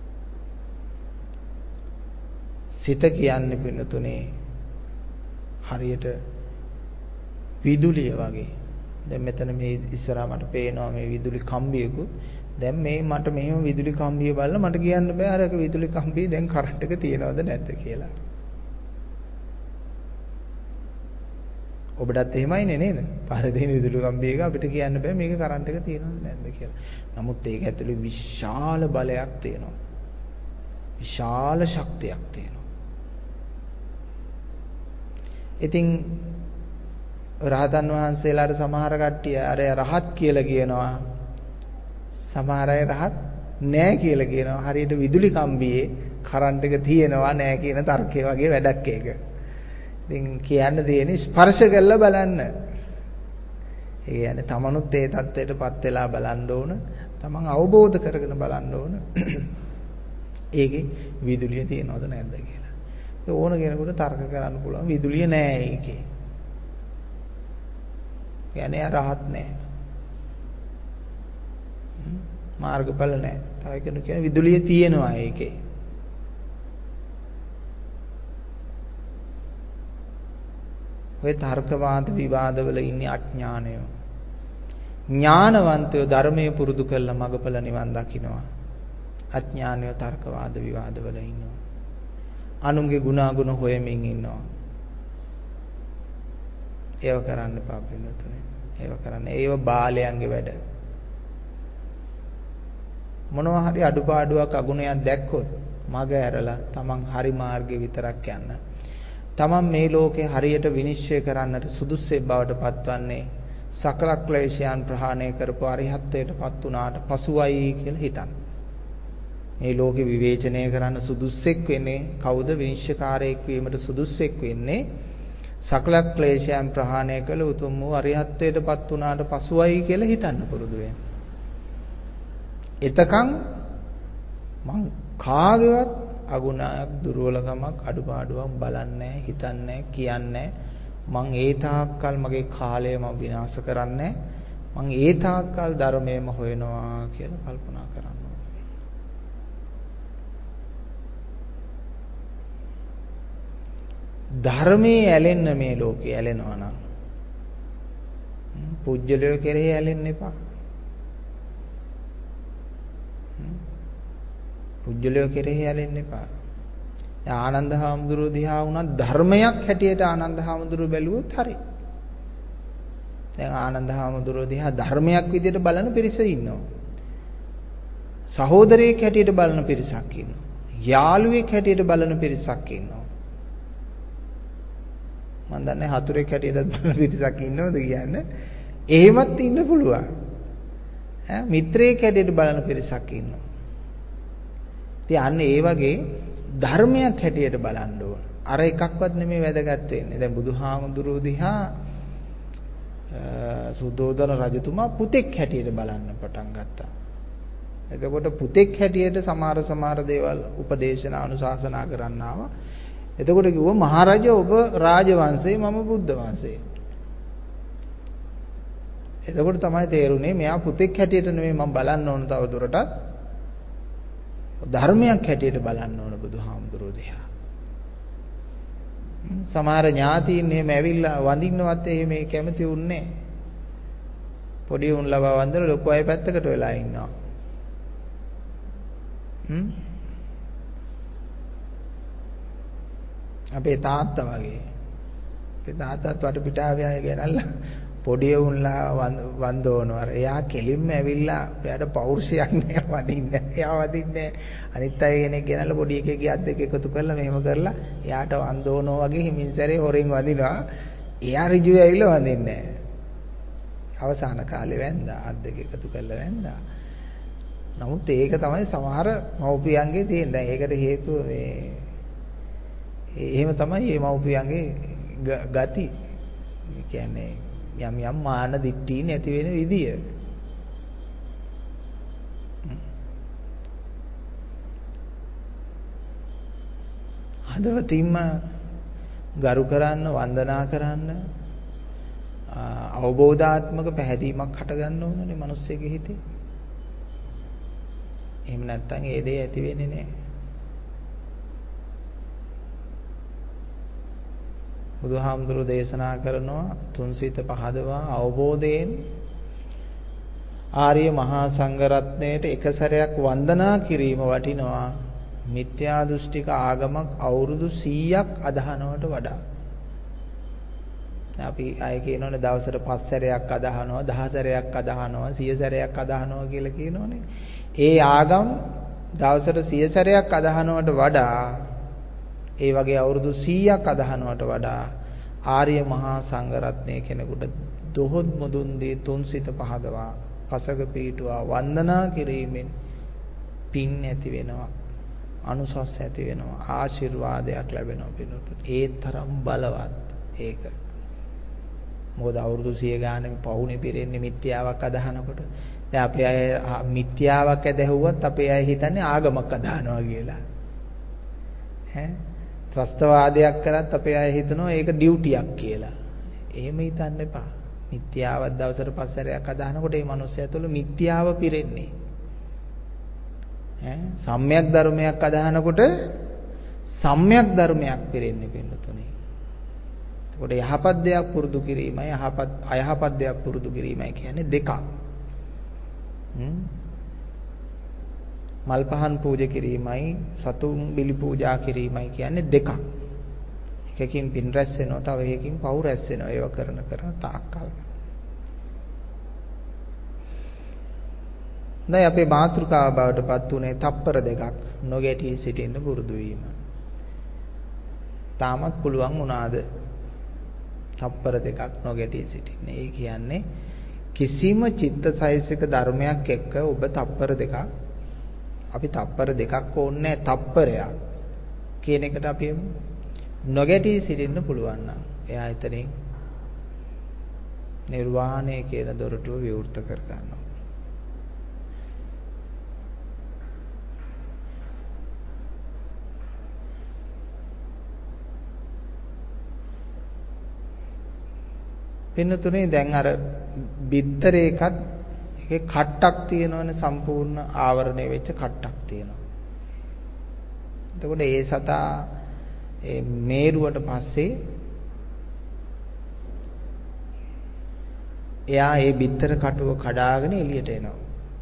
සිත කියන්නේ පින්නතුනේ හරියට විදුලිය වගේ. දැන් මෙතන මේ ඉස්සරහා මට පේනවා මේ විදුලි කම්බියකුත්. දැන් මේ මට මෙහෙම විදුලි කම්බිය බලලා මට කියන්න බෑ අරක විදුලි කම්බිය දැන් කරන්ට් එක තියනවද නැද්ද කියලා. ඔබටත් එහෙමයිනේ නේද? පාරේ තියෙන විදුලි කම්බියක අපිට කියන්න බෑ මේක කරන්ට් එක තියනවද නැද්ද කියලා. නමුත් ඒක ඇතුලේ විශාල බලයක් තියෙනවා. විශාල ශක්තියක් තියෙනවා. ඉතින් රහතන් වහන්සේලාට සමහර කට්ටිය අර රහත් කියලා කියනවා. සමහර අය රහත් නෑ කියලා කියනවා. හරියට විදුලි කම්බියේ කරන්ට් එක තියෙනවා නෑ කියන තර්කයේ වගේ වැඩක් ඒක. ඉතින් කියන්න තියෙන්නේ ස්පර්ශ කරලා බලන්න. ඒ කියන්නේ තමනුත් ඒ தත්ත්වයටපත් වෙලා බලන්න ඕන. තමන් අවබෝධ කරගෙන බලන්න ඕන. ඒකේ විදුලිය තියෙනවද නැද්ද කියලා. ඒ ඕන කෙනෙකුට තර්ක කරන්න පුළුවන් විදුලිය නෑ ඒකේ. කියන්නේ රහත් නෑ. මාර්ගඵල නෑ. තව කෙනෙක් කියන විදුලිය තියෙනවා ඒකේ. ඔය තර්ක වාද විවාද වල ඉන්නේ අඥානය. ඥානවන්තයෝ ධර්මයේ පුරුදු කරලා මගඵල නිවන් දකින්නවා. අඥානයෝ තර්ක වාද විවාද වල ඉන්නවා. අනුන්ගේ ගුණාගුණ හොයමින් ඉන්නවා. ඒව කරන්න එපා පින්නතුනේ. ඒව කරන්න. ඒව බාලයන්ගේ වැඩ. මොනවා හරි අඩුපාඩුවක් අගුණයක් දැක්කොත් මග ඇරලා තමන් හරි මාර්ගේ විතරක් යන්න. තමන් මේ ලෝකේ හරියට විනිශ්චය කරන්නට සුදුස්සෙක් බවට පත්වන්නේ සකල ක්ලේශයන් ප්‍රහාණය කරපු අරිහත්ත්වයටපත් වුණාට පසුවයි කියලා හිතන්න. මේ ලෝකේ විවේචනය කරන්න සුදුස්සෙක් වෙන්නේ කවුද? විනිශ්චයකාරයෙක් වීමට සුදුස්සෙක් වෙන්නේ සකල ක්ලේශයන් ප්‍රහාණය කළ උතුම් වූ අරිහත්ත්වයටපත් වුණාට පසුවයි කියලා හිතන්න පුරුදු වෙන්න. එතකන් මං කාගේවත් අගුණයක් දුර්වලකමක් අඩුපාඩුවක් බලන්නේ හිතන්නේ කියන්නේ මං ඒ තාක්කල් මගේ කාලය මම විනාශ කරන්නේ මං ඒ තාක්කල් ධර්මයේම හොයනවා කියලා කල්පනා කරන්න ඕනේ. ධර්මයේ ඇලෙන්න මේ ලෝකේ ඇලෙනවා නම් පුජ්‍යලය කෙරෙහි ඇලෙන්න එපා. පුජ්‍යලය කෙරෙහි ඇලෙන්න එපා. ආනන්ද හාමුදුරුවෝ දිහා වුණා ධර්මයක් හැටියට ආනන්ද හාමුදුරුවෝ බැලුවොත් හරි. දැන් ආනන්ද හාමුදුරුවෝ දිහා ධර්මයක් විදිහට බලන පිරිස ඉන්නවා. සහෝදරයෙක් හැටියට බලන පිරිසක් ඉන්නවා. යාළුවෙක් හැටියට බලන පිරිසක් ඉන්නවා. මම දන්නේ හතුරෙක් හැටියට බලන පිරිසක් ඉන්නවද කියන්නේ? එහෙමත් ඉන්න පුළුවන්. ඈ මිත්‍රයෙක් හැටියට බලන පිරිසක් ඉන්නවා. ඉතින් අන්න ඒ වගේ ධර්මයක් හැටියට බලන්න ඕන. අර එකක්වත් නෙමෙයි වැදගත් වෙන්නේ. දැන් බුදුහාමුදුරුවෝ දිහා සුද්ධෝදන රජතුමා පුතෙක් හැටියට බලන්න පටන් ගත්තා. එතකොට පුතෙක් හැටියට සමහර සමහර දේවල් උපදේශන අනුශාසනා කරන්න ආවා. එතකොට කිව්වා මහරජා ඔබ රාජවංශේ මම බුද්ධ වංශේ. එතකොට තමයි තේරුනේ මෙයා පුතෙක් හැටියට නෙමෙයි මම බලන්න ඕන තව දුරටත් ධර්මයක් හැටියට බලන්න ඕන බුදුහාමුදුරුවෝ දිහා. සමහර ඥාතීන් එහෙම ඇවිල්ලා වඳින්නවත් එහෙම කැමති උන්නේ පොඩි උන් ලබා වන්දන ලොකු අය පැත්තකට වෙලා ඉන්නවා. හ්ම් අපේ තාත්තා වගේ. අපේ තාත්තාත් වටපිටාවේ අය ගෙනල්ලා පොඩි උන්ලා වන්දෝනවා. එයා කෙලින්ම ඇවිල්ලා එයාට පෞරුෂයක් නෑ වදින්නේ. එයා වදින්නේ අනිත් අය කෙනෙක් ගෙනල්ලා පොඩි එකෙක්ගේ අත් දෙක එකතු කරලා මෙහෙම කරලා එයාට වන්දෝනවා වගේ හිමින් සැරේ හොරෙන් වදිනවා. එයා ඍජුව ඇවිල්ලා වදින්නේ නෑ. අවසාන කාලේ වැන්දා අත් දෙක එකතු කරලා වැන්දා. නමුත් ඒක තමයි සමහර මව්පියන්ගේ තියෙන. දැන් ඒකට හේතුව මේ එහෙම තමයි මේ මව්පියන්ගේ ගති. ඒ කියන්නේ යම් යම් මාන දිට්ඨි නැති වෙන විදිය. හදවතින්ම ගරු කරන්න වන්දනා කරන්න අවබෝධාත්මක පැහැදීමක් හට ගන්න ඕනනේ මිනිස්සෙගේ හිතේ. එහෙම නැත්නම් ඒ දේ ඇති වෙන්නේ නැහැ. බුදුහාමුදුරුවෝ දේශනා කරනවා තුන්සිත පහදවා අවබෝධයෙන් ආර්ය මහා සංඝරත්නයට එක සැරයක් වන්දනා කිරීම වටිනවා මිත්‍යා දෘෂ්ටික ආගමක් අවුරුදු සීයක් අදහනවට වඩා. අපි අය කියනෝනේ දවසට පස් සැරයක් අදහනවා දහ සැරයක් අදහනවා සිය සැරයක් අදහනවා කියලා කියනෝනේ. ඒ ආගම් දවසට සිය සැරයක් අදහනවට වඩා ඒ වගේ අවුරුදු සීයක් අදහනවට වඩා ආර්ය මහා සංඝරත්නය කෙනෙකුට දොහොත් මුදුන් දී තුන්සිත පහදවා පසක පීඨුවා වන්දනා කිරීමෙන් පින් ඇති වෙනවා අනුසස් ඇති වෙනවා ආශිර්වාදයක් ලැබෙනවා පිළිතුරු ඒ තරම් බලවත් ඒක. මොකද අවුරුදු සිය ගානේ පවුනේ පිරෙන්නේ මිත්‍යාවක් අදහනකොට. දැන් අපේ අය මිත්‍යාවක් ඇදහුවත් අපේ අය හිතන්නේ ආගමක් අදහනවා කියලා. ඈ ත්‍රස්තවාදයක් කරත් අපේ අය හිතනවා ඒක ඩියුටියක් කියලා. එහෙම හිතන්න එපා. මිත්‍යාවක් දවසට පස් සැරයක් අදහනකොට මේ මිනිස්සයා තුළ මිත්‍යාව පිරෙන්නේ. ඈ සම්‍යක් ධර්මයක් අදහනකොට සම්‍යක් ධර්මයක් පිරෙන්නේ පින්නතුනේ. එතකොට යහපත් දෙයක් පුරුදු කිරීමයි යහපත් අයහපත් දෙයක් පුරුදු කිරීමයි කියන්නේ දෙකක්. හ්ම් මල් පහන් පූජා කිරීමයි සතුන් බිලි පූජා කිරීමයි කියන්නේ දෙකක්. එකකින් පින් රැස් වෙනවා, තව එකකින් පව් රැස් වෙනවා. ඒව කරන කරන තාක්කල්. දැන් අපේ මාතෘකාව බවට පත් උනේ තප්පර දෙකක් නොගැටී සිටින්න පුරුදු වීම. තාමත් පුළුවන් වුණාද? තප්පර දෙකක් නොගැටී සිටින්න. ඒ කියන්නේ කිසිම චිත්තසයිසික ධර්මයක් එක්ක ඔබ තප්පර දෙකක් අපි තප්පර දෙකක් ඕනේ තප්පරයක් කියන එකට අපි නොගැටී සිටින්න පුළුවන් නම් එයා එතනින් නිර්වාණය කියන දොරටුව විවෘත කර ගන්නවා. පින්නතුනේ දැන් අර බිත්තරේකත් ඒකේ කට්ටක් තියෙනවනේ, සම්පූර්ණ ආවරණය වෙච්ච කට්ටක් තියෙනවා. එතකොට ඒ සතා ඒ මේරුවට පස්සේ එයා ඒ බිත්තර කටුව කඩාගෙන එළියට එනවා.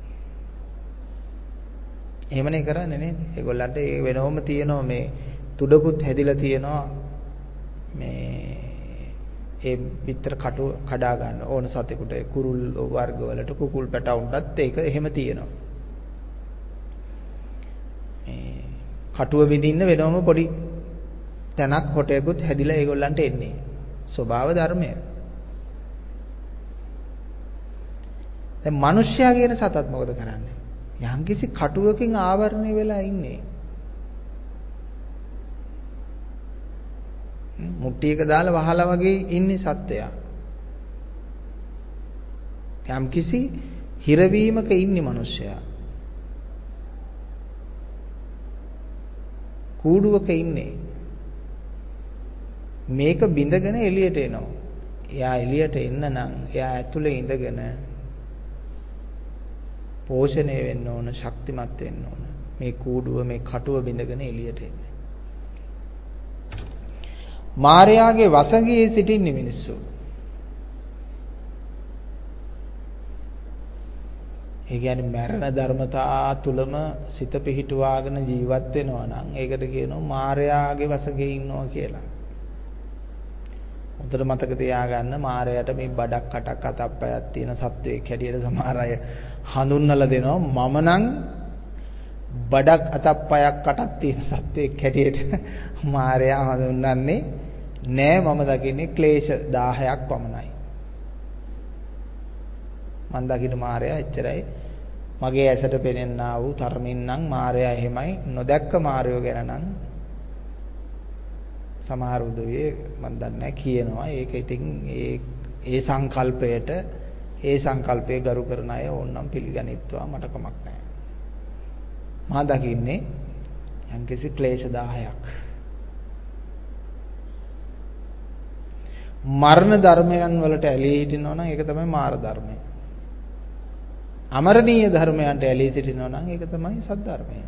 එහෙමනේ කරන්නේ නේද? ඒගොල්ලන්ට ඒ වෙනවම තියෙනවා මේ තුඩකුත් හැදිලා තියෙනවා මේ ඒ බිත්තර කටුව කඩා ගන්න ඕන සතෙකුට. කුරුල් වර්ග වලට කුකුල් පැටවුන්ටත් ඒක එහෙම තියෙනවා. මේ කටුව විදින්න වෙනවම පොඩි තැනක් හොටයකුත් හැදිලා ඒගොල්ලන්ට එන්නේ. ස්වභාව ධර්මය. දැන් මිනිස්සයා කියන සතත් මොකද කරන්නේ? යම්කිසි කටුවකින් ආවරණය වෙලා ඉන්නේ. මුට්ටියක දාලා වහලා වගේ ඉන්නේ සත්වයා. යම්කිසි හිරවීමක ඉන්නේ මිනිස්සයා. කූඩුවක ඉන්නේ. මේක බිඳගෙන එළියට එනවා. එයා එළියට එන්න නම් එයා ඇතුලේ ඉඳගෙන පෝෂණය වෙන්න ඕන, ශක්තිමත් වෙන්න ඕන. මේ කූඩුව මේ කටුව බිඳගෙන එළියට එන්නේ. මායාගේ වසඟයේ සිටින්නේ මිනිස්සු. ඒ කියන්නේ මරණ ධර්මතා තුලම සිත පිහිටුවාගෙන ජීවත් වෙනවා නම් ඒකට කියනවා මායාගේ වසඟයේ ඉන්නවා කියලා. උතර මතක තියාගන්න මායාට මේ බඩක් කටක් අතප්පයක් තියෙන සත්වයක් හැටියට සමහර අය හඳුන්වලා දෙනවා. මම නම් බඩක් අතප්පයක් කටක් තියෙන සත්වයක් හැටියට මායා හඳුන්වන්නේ නෑ. මම දකින්නේ ක්ලේශ දහයක් පමණයි. මම දකින්න මායя එච්චරයි. මගේ ඇසට පෙනෙන්නා වූ තරමින් නම් මායя එහෙමයි. නොදැක්ක මායෝ ගැන නම් සමහර උදවිය මම දන්නේ කියනවා. ඒක ඉතින් ඒ ඒ සංකල්පයට ඒ සංකල්පයේ ගරු කරන අය ඕනනම් පිළිගනිත්වා, මට කමක් නැහැ. මා දකින්නේ යම්කිසි ක්ලේශ දහයක්. මරණ ධර්මයන් වලට ඇලී හිටිනවා නම් ඒක තමයි මාර ධර්මය. අමරණීය ධර්මයන්ට ඇලී සිටිනවා නම් ඒක තමයි සත් ධර්මය.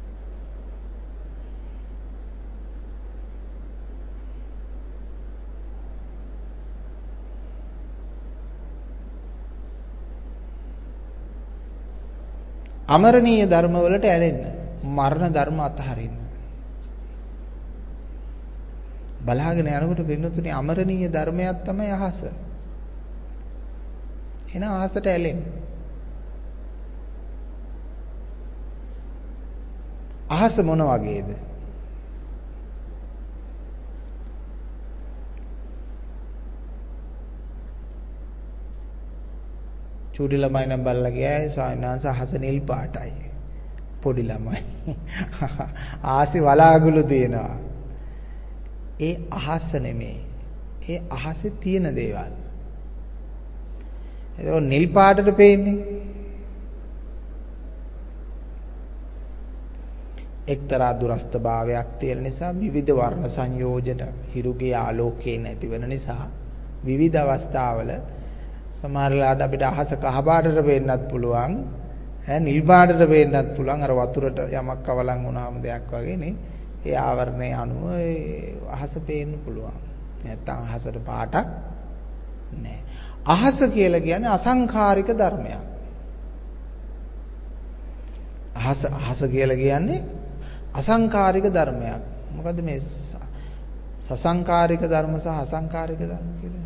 අමරණීය ධර්ම වලට ඇලෙන්න, මරණ ධර්ම අතහරින්න. බලාගෙන යනකොට වෙනතුනේ අමරණීය ධර්මයක් තමයි අහස. එන අහසට ඇලෙන්න. අහස මොන වගේද? චූටි ළමයි නම් බල්ලා ගියායි සායනාංශ අහස නිල් පාටයි. පොඩි ළමයි ආසි වලාගුළු දිනවා. ඒ අහස නෙමේ. ඒ අහසේ තියෙන දේවල්. ඒක නිල් පාටට පේන්නේ. එක්තරා දුරස්ත භාවයක් තියෙන නිසා විවිධ වර්ණ සංයෝජන හිරුගේ ආලෝකයේ නැතිවෙන නිසා විවිධ අවස්ථාවල සමහර වෙලාවට අපිට අහස කහ පාටට පේන්නත් පුළුවන්, ඈ නිල් පාටට පේන්නත් පුළුවන්. අර වතුරට යමක් කවලම් වුණාම දෙයක් වගේ නේ. ඒ ආවරණයේ අණුව අහස පේන්න පුළුවන්. නැත්තම් අහසට පාටක් නැහැ. අහස කියලා කියන්නේ අසංඛාරික ධර්මයක්. අහස අහස කියලා කියන්නේ අසංකාරික ධර්මයක්. මොකද මේ සසංකාරික ධර්ම සහ අසංකාරික ධර්ම කියලා.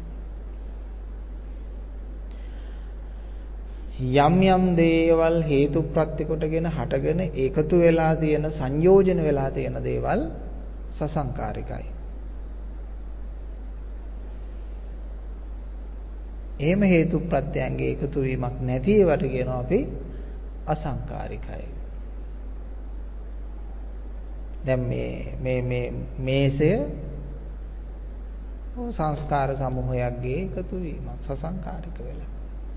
යම් යම් දේවල් හේතු ප්‍රත්‍ය කොටගෙන හටගෙන එකතු වෙලා තියෙන සංයෝජන වෙලා තියෙන දේවල් සසංකාරිකයි. එහෙම හේතු ප්‍රත්‍යයන්ගේ එකතු වීමක් නැති ඒවට කියනවා අපි අසංකාරිකයි. දැන් මේ මේ මේ මේසය සංස්කාර සමූහයක්ගේ එකතු වීමක් සසංකාරික වෙලා.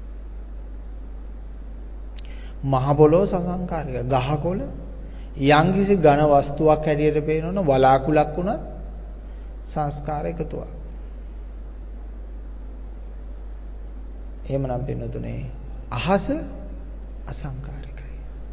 මහ පොළොව සසංකාරික. ගහකොළ යම්කිසි ඝන වස්තුවක් හැටියට පේනවනම් වලාකුළක් වුණත් සංස්කාර එකතුවක්. එහෙමනම් පින්නතුනේ අහස අසංකාරිකයි.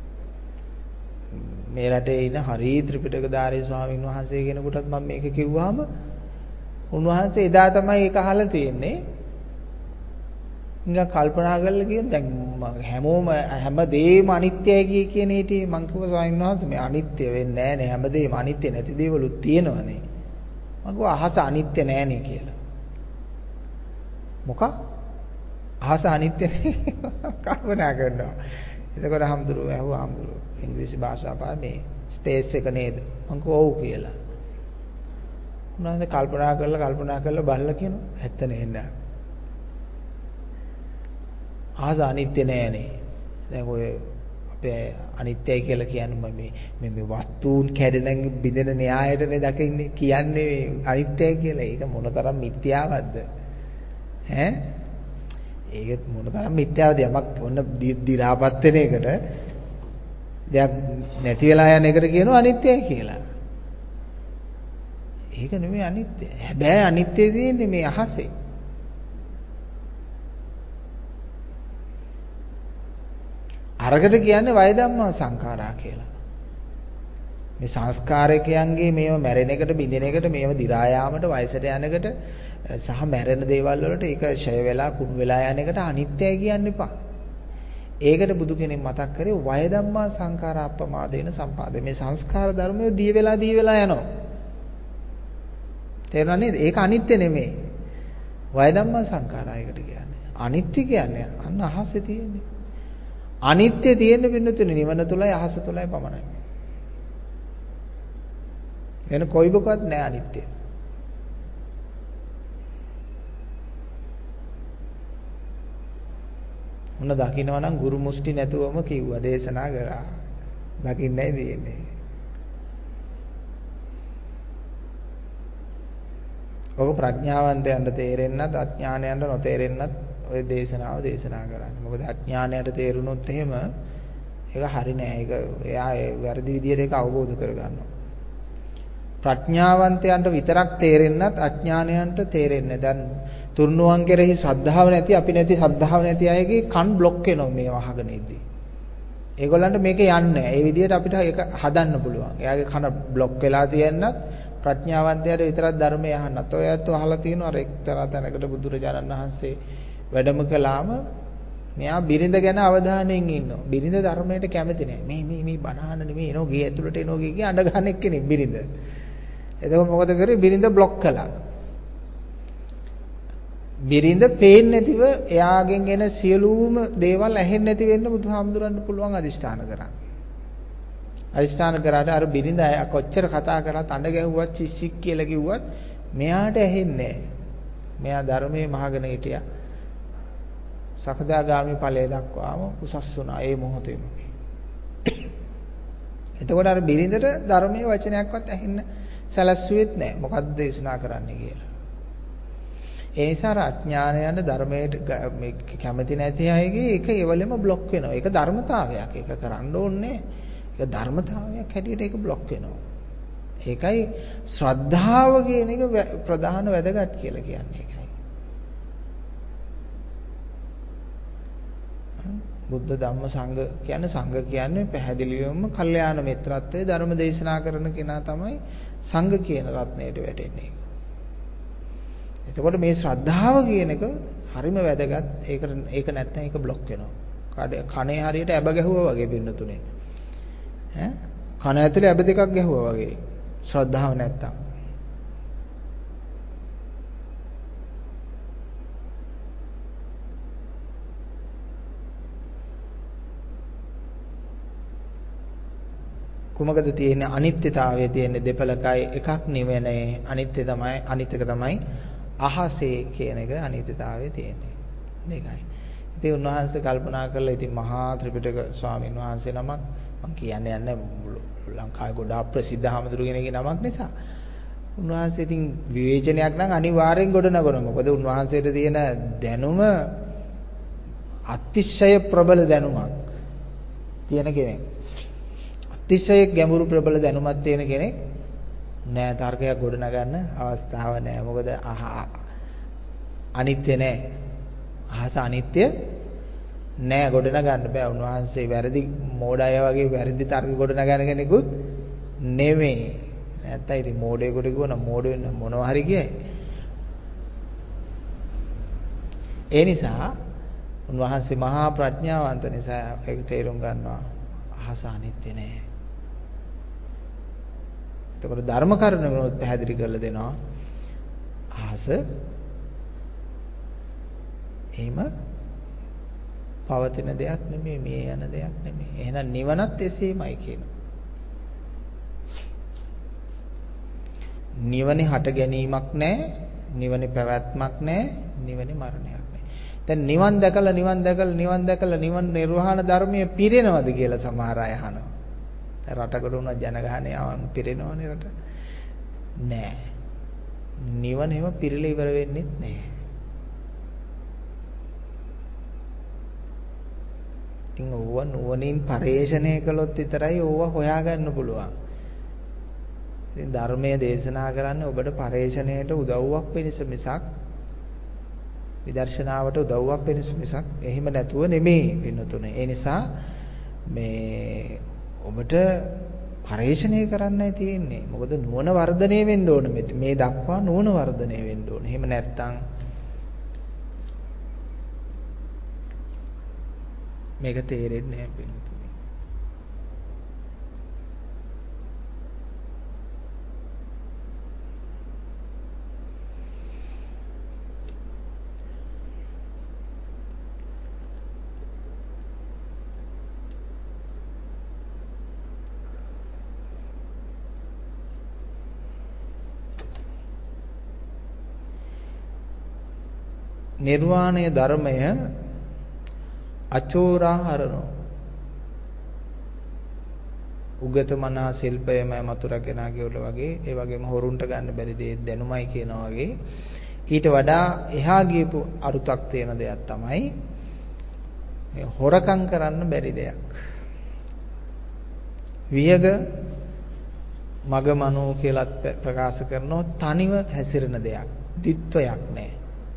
මේ රටේ ඉන්න හරි ත්‍රිපිටකධාරී ස්වාමීන් වහන්සේ කෙනෙකුටත් මම මේක කිව්වහම උන්වහන්සේ එදා තමයි ඒක අහලා තියෙන්නේ. නිකන් කල්පනා කරලා කියන දැන් හැමෝම හැමදේම අනිත්‍යයි කිය කියන හිටියේ මං කිව්වා ස්වාමීන් වහන්සේ මේ අනිත්‍ය වෙන්නේ නැහැ නේ හැමදේම අනිත්‍ය නැති දේවලුත් තියෙනවනේ. මං කිව්වා අහස අනිත්‍ය නෑනේ කියලා. මොකක්? අහස අනිත්‍ය කල්පනා කරනවා. එතකොට හම්දුරුවෝ ඇහුවා හම්දුරුවෝ ඉංග්‍රීසි භාෂාව පාර මේ ස්පේස් එක නේද? මං කිව්වා ඔව් කියලා. උනාන්ද කල්පනා කරලා කල්පනා කරලා බලලා කියනවා ඇත්ත නේද? අහස අනිත්‍ය නෑනේ. දැන් ඔය අපේ අනිත්‍යයි කියලා කියන්නේ මේ මේ මේ වස්තුන් කැඩෙන බිඳෙන න්‍යායයටනේ දකින්නේ කියන්නේ අනිත්‍යයි කියලා. ඒක මොනතරම් මිත්‍යාවක්ද? ඈ ඒක මොනතරම් මිත්‍යාවද? යමක් ඔන්න දි රා පත් වෙන එකට දෙයක් නැති වෙලා යන එකට කියනවා අනිත්‍යයි කියලා. ඒක නෙමෙයි අනිත්‍ය. හැබැයි අනිත්‍ය තියෙන්නේ මේ අහසේ. අරකට කියන්නේ වය ධම්මා සංඛාරා කියලා. මේ සංස්කාරකයන්ගේ මේව මැරෙන එකට බිඳෙන එකට මේව දි රා යාමට වයසට යන එකට සහ මැරෙන දේවල් වලට ඒක ඡය වෙලා කුණු වෙලා යන එකට අනිත්‍යයි කියන්න එපා. ඒකට බුදු කෙනෙක් මතක් කරේ වය ධම්මා සංඛාරා අප්පමාදේන සම්පාදේ. මේ සංස්කාර ධර්මය දී වෙලා දී වෙලා යනවා. තේරුණා නේද? ඒක අනිත්‍ය නෙමෙයි. වය ධම්මා සංඛාරා එකට කියන්නේ. අනිත්‍ය කියන්නේ අන්න අහසේ තියෙන්නේ. අනිත්‍ය තියෙන පින්නතුනේ නිවන තුලයි අහස තුලයි පමණයි. වෙන කොයිබකවත් නෑ අනිත්‍ය. මොන දකින්නවා නම් ගුරු මුස්ටි නැතුවම කිව්වා දේශනා කරා. දකින්නයි දෙන්නේ. ඔක ප්‍රඥාවන්තයන්ට තේරෙන්නත් අඥානයන්ට නොතේරෙන්නත් ඔය දේශනාව දේශනා කරන්නේ. මොකද අඥානයට තේරුනොත් එහෙම ඒක හරි නෑ. ඒක එයා වැරදි විදියට ඒක අවබෝධ කරගන්නවා. ප්‍රඥාවන්තයන්ට විතරක් තේරෙන්නත් අඥානයන්ට තේරෙන්නේ. දැන් තුර්ණුවන් කෙරෙහි ශ්‍රද්ධාව නැති අපි නැති ශ්‍රද්ධාව නැති අයගේ කන් બ્લોක් වෙනවා මේ වහගෙන ඉද්දි. ඒගොල්ලන්ට මේක යන්නේ නෑ. ඒ විදියට අපිට ඒක හදන්න පුළුවන්. එයාගේ කන બ્લોක් වෙලා තියෙනත් ප්‍රඥාවන්තයාට විතරක් ධර්මය අහන්නත්. ඔය ඇත්ත අහලා තියෙනවා අර එක්තරා තැනකට බුදුරජාණන් වහන්සේ වැඩම කළාම මෙයා බිරිඳ ගැන අවධානයෙන් ඉන්නවා. බිරිඳ ධර්මයට කැමති නෑ. මේ මේ මේ බණහන නෙමෙයි එනෝ ගේ ඇතුළට එනෝ ගේ කිය අඬ ගන්න එක්කෙනෙක් බිරිඳ. එතකොට මොකද කරේ? බිරිඳ બ્લોක් කළා. බිරිඳ පේන්නේ නැතිව එයාගෙන් එන සියලුම දේවල් ඇහෙන්නේ නැති වෙන්න බුදුහාමුදුරන්ට පුළුවන් අදිෂ්ඨාන කරන්න. අදිෂ්ඨාන කරාට අර බිරිඳ කොච්චර කතා කරත් අඬ ගැහුවත් චිස්සික් කියලා කිව්වත් මෙයාට ඇහෙන්නේ නැහැ. මෙයා ධර්මයේ මහගෙන හිටියා. සකදාගාමි ඵලය දක්වාම උසස් වුණා ඒ මොහොතේම. එතකොට අර බිරිඳට ධර්මයේ වචනයක්වත් ඇහෙන්න සැලැස්සුවෙත් නැහැ. මොකක්ද දේශනා කරන්නේ කියලා. ඒ නිසා අඥානයන ධර්මයට මේ කැමති නැති අයගේ ඒක ඒවලෙම બ્લોක් වෙනවා. ඒක ධර්මතාවයක්. ඒක කරන්න ඕනේ. ඒක ධර්මතාවයක් හැටියට ඒක બ્લોක් වෙනවා. ඒකයි ශ්‍රද්ධාව කියන එක ප්‍රධාන වැදගත් කියලා කියන්නේ ඒකයි. බුද්ධ ධම්ම සංඝ කියන්නේ සංඝ කියන්නේ පැහැදිලිවම කල්යාණ මිත්‍රත්වයේ ධර්ම දේශනා කරන කෙනා තමයි සංඝ කියන රත්නයට වැටෙන්නේ. එතකොට මේ ශ්‍රද්ධාව කියන එක හරිම වැදගත්. ඒක ඒක නැත්නම් ඒක બ્લોක් වෙනවා. කනේ හරියට ඇබ ගැහුවා වගේ පින්න තුනේ. ඈ කන ඇතුලේ ඇබ දෙකක් ගැහුවා වගේ. ශ්‍රද්ධාව නැත්තම්. කුමකද තියෙන්නේ අනිත්‍යතාවයේ තියෙන්නේ දෙපලකයි එකක් නිවෙනේ අනිත්‍ය තමයි අනිත්‍යක තමයි අහසේ කියන එක අනිත්‍යතාවයේ තියෙන්නේ දෙකයි. ඉතින් උන්වහන්සේ කල්පනා කරලා ඉතින් මහා ත්‍රිපිටක ස්වාමීන් වහන්සේ නමක් මම කියන්නේ යන්නේ ලංකාවේ ගොඩාක් ප්‍රසිද්ධ හාමුදුරු කෙනෙක්ගේ නමක් නිසා උන්වහන්සේ ඉතින් විවේචනයක් නම් අනිවාර්යෙන් ගොඩනගනවා. මොකද උන්වහන්සේට තියෙන දැනුම අතිශය ප්‍රබල දැනුමක් තියෙන කෙනෙක්. අතිශය ගැඹුරු ප්‍රබල දැනුමක් තියෙන කෙනෙක් නෑ තර්කයක් ගොඩනගන්න අවස්ථාව නෑ. මොකද අනිත්‍ය නෑ. අහස අනිත්‍ය නෑ ගොඩනගන්න බෑ. උන්වහන්සේ වැරදි මෝඩය වගේ වැරදි තර්ක ගොඩනගන කෙනෙකුත් නෙමෙයි. නැත්තම් ඉතින් මෝඩයෙකුට කිව්වොත් මෝඩ වෙන්න මොනවා හරි කියයි. ඒ නිසා උන්වහන්සේ මහා ප්‍රඥාවන්ත නිසා ඒක තේරුම් ගන්නවා අහස අනිත්‍ය නෑ. එතකොට ධර්ම කරුණ වෙනොත් පැහැදිලි කරලා දෙනවා අහස එහෙම පවතින දෙයක් නෙමෙයි මේ යන දෙයක් නෙමෙයි. එහෙනම් නිවනත් එසේමයි කියනවා. නිවනේ හට ගැනීමක් නැහැ, නිවනේ පැවැත්මක් නැහැ, නිවනේ මරණයක් නැහැ. දැන් නිවන් දැකලා නිවන් දැකලා නිවන් දැකලා නිවන නිර්වාණ ධර්මයේ පිරෙනවද කියලා සමහර අය අහනවා. දැන් රටකට උනත් ජනගහනය ආවම පිරෙනවනේ රට. නෑ. නිවන එහෙම පිරෙලා ඉවර වෙන්නේ නැහැ. ඉතින් ඕව නුවණින් පරේෂණය කළොත් විතරයි ඕව හොයාගන්න පුළුවන්. ඉතින් ධර්මයේ දේශනා කරන්නේ ඔබට පරේෂණයට උදව්වක් වෙනස මිසක් විදර්ශනාවට උදව්වක් වෙනස මිසක් එහෙම නැතුව නෙමෙයි පින්නතුනේ. ඒ නිසා මේ ඔබට පරේෂණය කරන්නයි තියෙන්නේ. මොකද නුවණ වර්ධනය වෙන්න ඕන මේ දක්වා නුවණ වර්ධනය වෙන්න ඕන. එහෙම නැත්නම් මේක තේරෙන්නේ නැහැ පින්නතුනේ. නිර්වාණය ධර්මය අචෝරාහරණෝ උගත මනා ශිල්පයම මතුරගෙනා කියවල වගේ ඒ වගේම හොරුන්ට ගන්න බැරි දේ දැනුමයි කියනවා වගේ ඊට වඩා එහා ගියපු අරුතක් තියෙන දෙයක් තමයි මේ හොරකම් කරන්න බැරි දෙයක්. වියග මග මනෝ කියලා ප්‍රකාශ කරනෝ තනිව හැසිරෙන දෙයක්. දිත්වයක් නැහැ.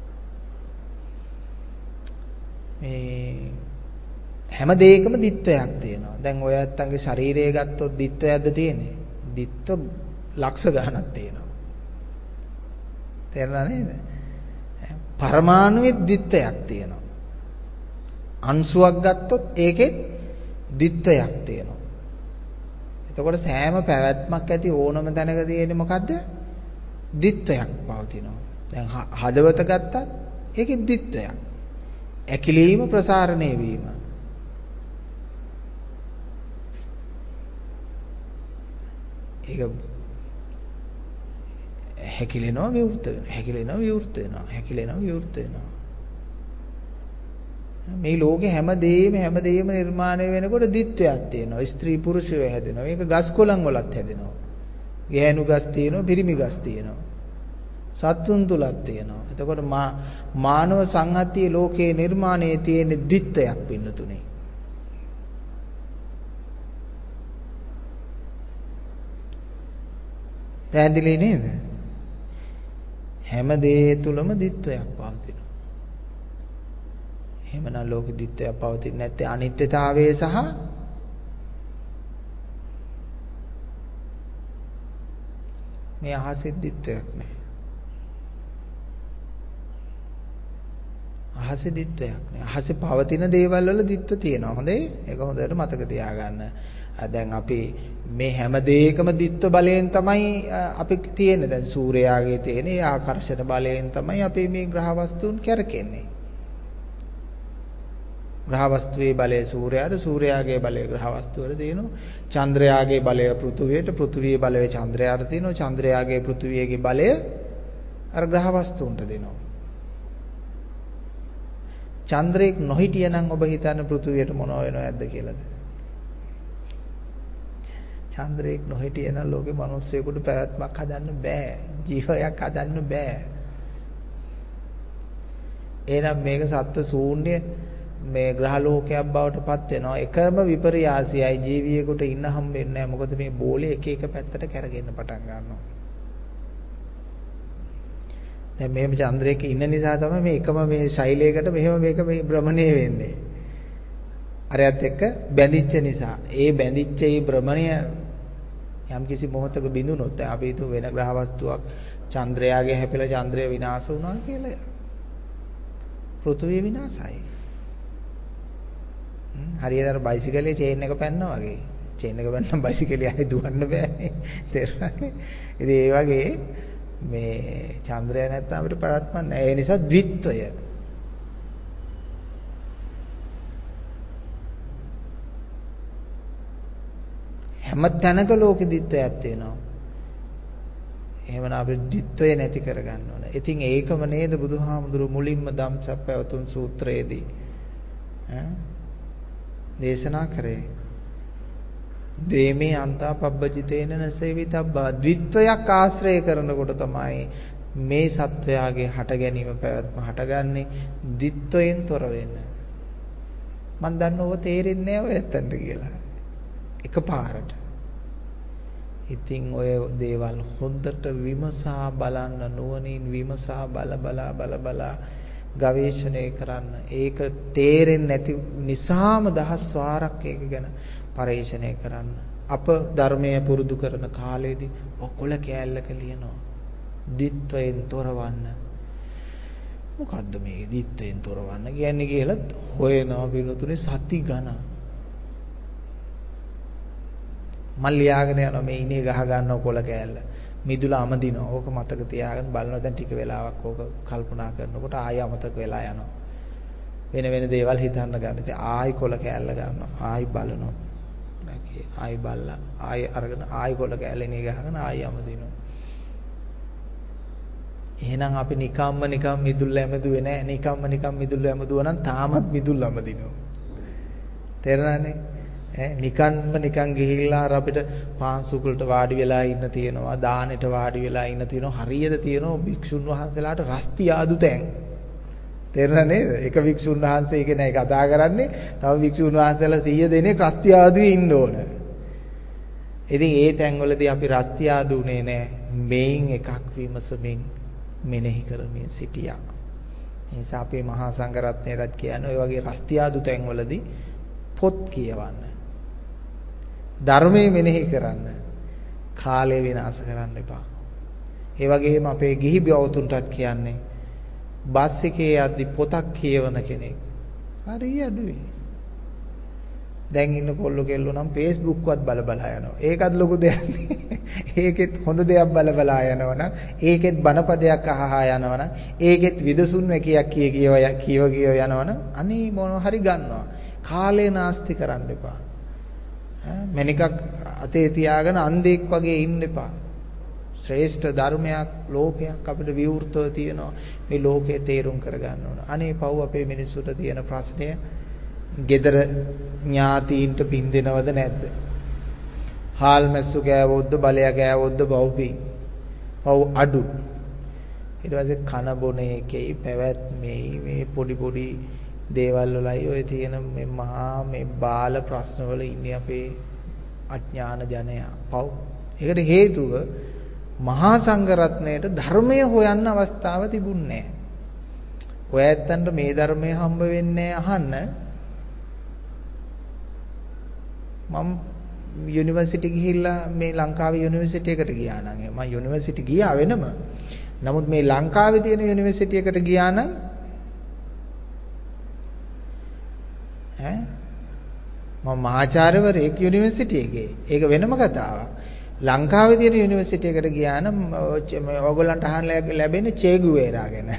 මේ හැම දෙයකම දිත්වයක් තියෙනවා. දැන් ඔය ඇත්තන්ගේ ශරීරය ගත්තොත් දිත්වයක්ද තියෙන්නේ? දිත්ව ලක්ෂ ගණනක් තියෙනවා. තේරුණා නේද? පරමාණුවේ දිත්වයක් තියෙනවා. අංශුවක් ගත්තොත් ඒකේ දිත්වයක් තියෙනවා. එතකොට සෑම පැවැත්මක් ඇති ඕනම තැනක තියෙන්නේ මොකද්ද? දිත්වයක් පවතිනවා. දැන් හදවත ගත්තත් ඒකේ දිත්වයක්. ඇකිලීම ප්‍රසාරණය වීම. ඒක හැකිලෙනවා විවෘත වෙනවා. හැකිලෙනවා විවෘත වෙනවා. හැකිලෙනවා විවෘත වෙනවා. මේ ලෝකේ හැමදේම හැමදේම නිර්මාණය වෙනකොට දිත්වයක් තියෙනවා. ස්ත්‍රී පුරුෂයෝ හැදෙනවා. මේක ගස් කොළන් වලත් හැදෙනවා. ගෑනු ගස් තියෙනවා, පිරිමි ගස් තියෙනවා. සත්තුන් තුලක් තියෙනවා. එතකොට මානව සංහතියේ ලෝකේ නිර්මාණයේ තියෙන දිත්වයක් පින්නතුනේ. පැහැදිලි නේද? හැම දේ තුලම දිත්වයක් පවතිනවා. එහෙමනම් ලෝකෙ දිත්වයක් පවතින්නේ නැත්තේ අනිත්‍යතාවයේ සහ මේ අහසේ දිත්වයක් නැහැ. අහසේ දිත්වයක් නෑ. අහසේ පවතින දේවල් වල දිත්ව තියෙනවා. හොඳේ? ඒක හොඳට මතක තියාගන්න. දැන් අපි මේ හැම දෙයකම දිත්ව බලයෙන් තමයි අපි තියෙන්නේ. දැන් සූර්යයාගේ තියෙන ඒ ආකර්ෂණ බලයෙන් තමයි අපි මේ ග්‍රහ වස්තුන් කැරකෙන්නේ. ග්‍රහ වස්තුවේ බලය සූර්යයාට, සූර්යයාගේ බලය ග්‍රහ වස්තුවල තියෙනවා. චන්ද්‍රයාගේ බලය පෘථුවියට, පෘථුවියේ බලය චන්ද්‍රයාට තියෙනවා. චන්ද්‍රයාගේ පෘථුවියගේ බලය අර ග්‍රහ වස්තුන්ට දෙනවා. චන්ද්‍රෙක් නොහිටියනම් ඔබ හිතන්නේ පෘථුවියට මොනව වෙනවද කියලාද? චන්ද්‍රෙක් නොහිටියනම් ලෝකේ මිනිස්සුෙකුට පැවැත්මක් හදන්න බෑ. ජීවයක් හදන්න බෑ. එහෙනම් මේක සත්ත්ව ශූන්‍ය මේ ග්‍රහ ලෝකයක් බවට පත් වෙනවා. එකම විපර්යාසයයි ජීවියෙකුට ඉන්න හම්බෙන්නේ නැහැ. මොකද මේ බෝලේ එක එක පැත්තට කැරගෙන්න පටන් ගන්නවා. දැන් මෙහෙම චන්ද්‍රයක ඉන්න නිසා තමයි මේ එකම මේ ශෛලයකට මෙහෙම මේක මේ භ්‍රමණය වෙන්නේ. අරයත් එක්ක බැඳිච්ච නිසා. ඒ බැඳිච්ච ඒ භ්‍රමණය යම් කිසි මොහොතක බිඳුනොත් අපි හිතුව වෙන ග්‍රහ වස්තුවක් චන්ද්‍රයාගේ හැපෙලා චන්ද්‍රය විනාශ වුණා කියලා. පෘථිවිය විනාශයි. හරියට අර බයිසිකලේ චේන් එක පැන්නා වගේ. චේන් එක පැන්නම් බයිසිකලේ ආයේ දුවන්න බෑනේ. තේරුණානේ? ඉතින් ඒ වගේ මේ චන්ද්‍රය නැත්තම් අපිට පැවැත්මක් නැහැ. ඒ නිසා ද්විත්වය. හැම තැනක ලෝකෙ ද්විත්වයක් තියෙනවා. එහෙමනම් අපිට ද්විත්වය නැති කරගන්න ඕන. ඉතින් ඒකම නේද බුදුහාමුදුරුවෝ මුලින්ම ධම්සප්ප පැවතුම් සූත්‍රයේදී ඈ දේශනා කරේ. දේමේ අන්තා පබ්බජිතේන නසේවිතබ්බා ද්විත්වයක් ආශ්‍රය කරනකොට තමයි මේ සත්වයාගේ හට ගැනීම පැවැත්ම හටගන්නේ. ද්විත්වයෙන් තොර වෙන්න. මම දන්නව ඔබ තේරෙන්නේ නැහැ ඔය ඇත්තන්ට කියලා. එකපාරට. ඉතින් ඔය දේවල් හොඳට විමසා බලන්න, නුවණින් විමසා බල බලා බල බලා ගවේෂණය කරන්න. ඒක තේරෙන්නේ නැති නිසාම දහස් වාරක් ඒක ගැන පරිශීලනය කරන්න. අප ධර්මයේ පුරුදු කරන කාලෙදී ඔකොල කෑල්ලක ලියනවා. දිත්වයෙන් තොරවන්න. මොකද්ද මේ දිත්වයෙන් තොරවන්න කියන්නේ කියලා හොයනවා පිළිතුරේ සති ගණන්. මල් ලියාගෙන යනවා මේ ඉනේ ගහ ගන්නව කොළ කෑල්ල. මිදුල අමදිනවා. ඕක මතක තියාගෙන බලනවා. දැන් ටික වෙලාවක් ඕක කල්පනා කරනකොට ආය අමතක වෙලා යනවා. වෙන වෙන දේවල් හිතන්න ගන්න. ඉතින් ආයි කොළ කෑල්ල ගන්නවා. ආයි බලනවා. ආයි බලලා ආයි අරගෙන ආයි කොළ කෑල්ල ඉනේ ගහගෙන ආයි අමදිනවා. එහෙනම් අපි නිකම්ම නිකම් මිදුල් ඇමදුවේ නැහැ. නිකම්ම නිකම් මිදුල් ඇමදුවා නම් තාමත් මිදුල් අමදිනවා. තේරුණානේ? ඈ නිකන්ම නිකන් ගිහිල්ලා අර අපිට පාන්සුකුලට වාඩි වෙලා ඉන්න තියෙනවා, දානෙට වාඩි වෙලා ඉන්න තියෙනවා, හරියට තියෙනවා භික්ෂුන් වහන්සේලාට රස්ති ආදු තැන්. තේරුණා නේද? එක භික්ෂුන් වහන්සේ කෙනෙක් කතා කරන්නේ තව භික්ෂුන් වහන්සේලා සීය දෙනෙක් රස්ති ආදුවේ ඉන්න ඕන. ඉතින් ඒ තැන්වලදී අපි රස්ති ආදුනේ නැහැ. මේන් එකක් විමසමින් මෙනෙහි කරමින් සිටියා. ඒ නිසා අපේ මහා සංඝරත්නයටත් කියන්නේ ඔය වගේ රස්ති ආදු තැන්වලදී පොත් කියවන්න. ධර්මයේ මෙනෙහි කරන්න. කාලය විනාශ කරන්න එපා. ඒ වගේම අපේ ගිහි බවතුන්ටත් කියන්නේ බස් එකේ යද්දි පොතක් කියවන කෙනෙක් හරි අඩුයි. දැන් ඉන්න කොල්ල කෙල්ලෝ නම් Facebook වත් බල බලා යනවා. ඒකත් ලොකු දෙයක් නේ. ඒකෙත් හොඳ දෙයක් බල බලා යනවනම්, ඒකෙත් බණපදයක් අහහා යනවනම්, ඒකෙත් විදසුන් වැකියක් කිය කියව කියව කියව යනවනම් අනේ මොන හරි ගන්නවා. කාලේ නාස්ති කරන්න එපා. ඈ මණිකක් අතේ තියාගෙන අන්ධෙක් වගේ ඉන්න එපා. ශ්‍රේෂ්ඨ ධර්මයක් ලෝකයක් අපිට විවෘතව තියෙනවා. මේ ලෝකේ තේරුම් කරගන්න ඕන. අනේ පව් අපේ මිනිස්සුන්ට තියෙන ප්‍රශ්නය gedara ඥාතීන්ට පින් දෙනවද නැද්ද? හාල් මැස්සු කෑවොත්ද බලය කෑවොත්ද බවුපින්. පව් අඩු. ඊට පස්සේ කන බොන එකේ පැවැත්මේ මේ පොඩි පොඩි දේවල් වලයි ඔය තියෙන මේ මහා මේ බාල ප්‍රශ්න වල ඉන්නේ අපේ අඥාන ජනයා. පව්. ඒකට හේතුව මහා සංඝරත්නයට ධර්මය හොයන්න අවස්ථාව තිබුණේ නැහැ. ඔය ඇත්තන්ට මේ ධර්මය හම්බ වෙන්නේ අහන්න. මම යුනිවර්සිටි ගිහිල්ලා මේ ලංකාවේ යුනිවර්සිටි එකට ගියා නම් මම යුනිවර්සිටි ගියා වෙනම. නමුත් මේ ලංකාවේ තියෙන යුනිවර්සිටි එකට ගියා නම් මම මහාචාර්යවරයෙක් යුනිවර්සිටි එකේ. ඒක වෙනම කතාවක්. ලංකාවේ තියෙන යුනිවර්සිටි එකට ගියා නම් ඔයගොල්ලන්ට අහන්න ලැබෙන්නේ චේ ගුවේරා ගැන.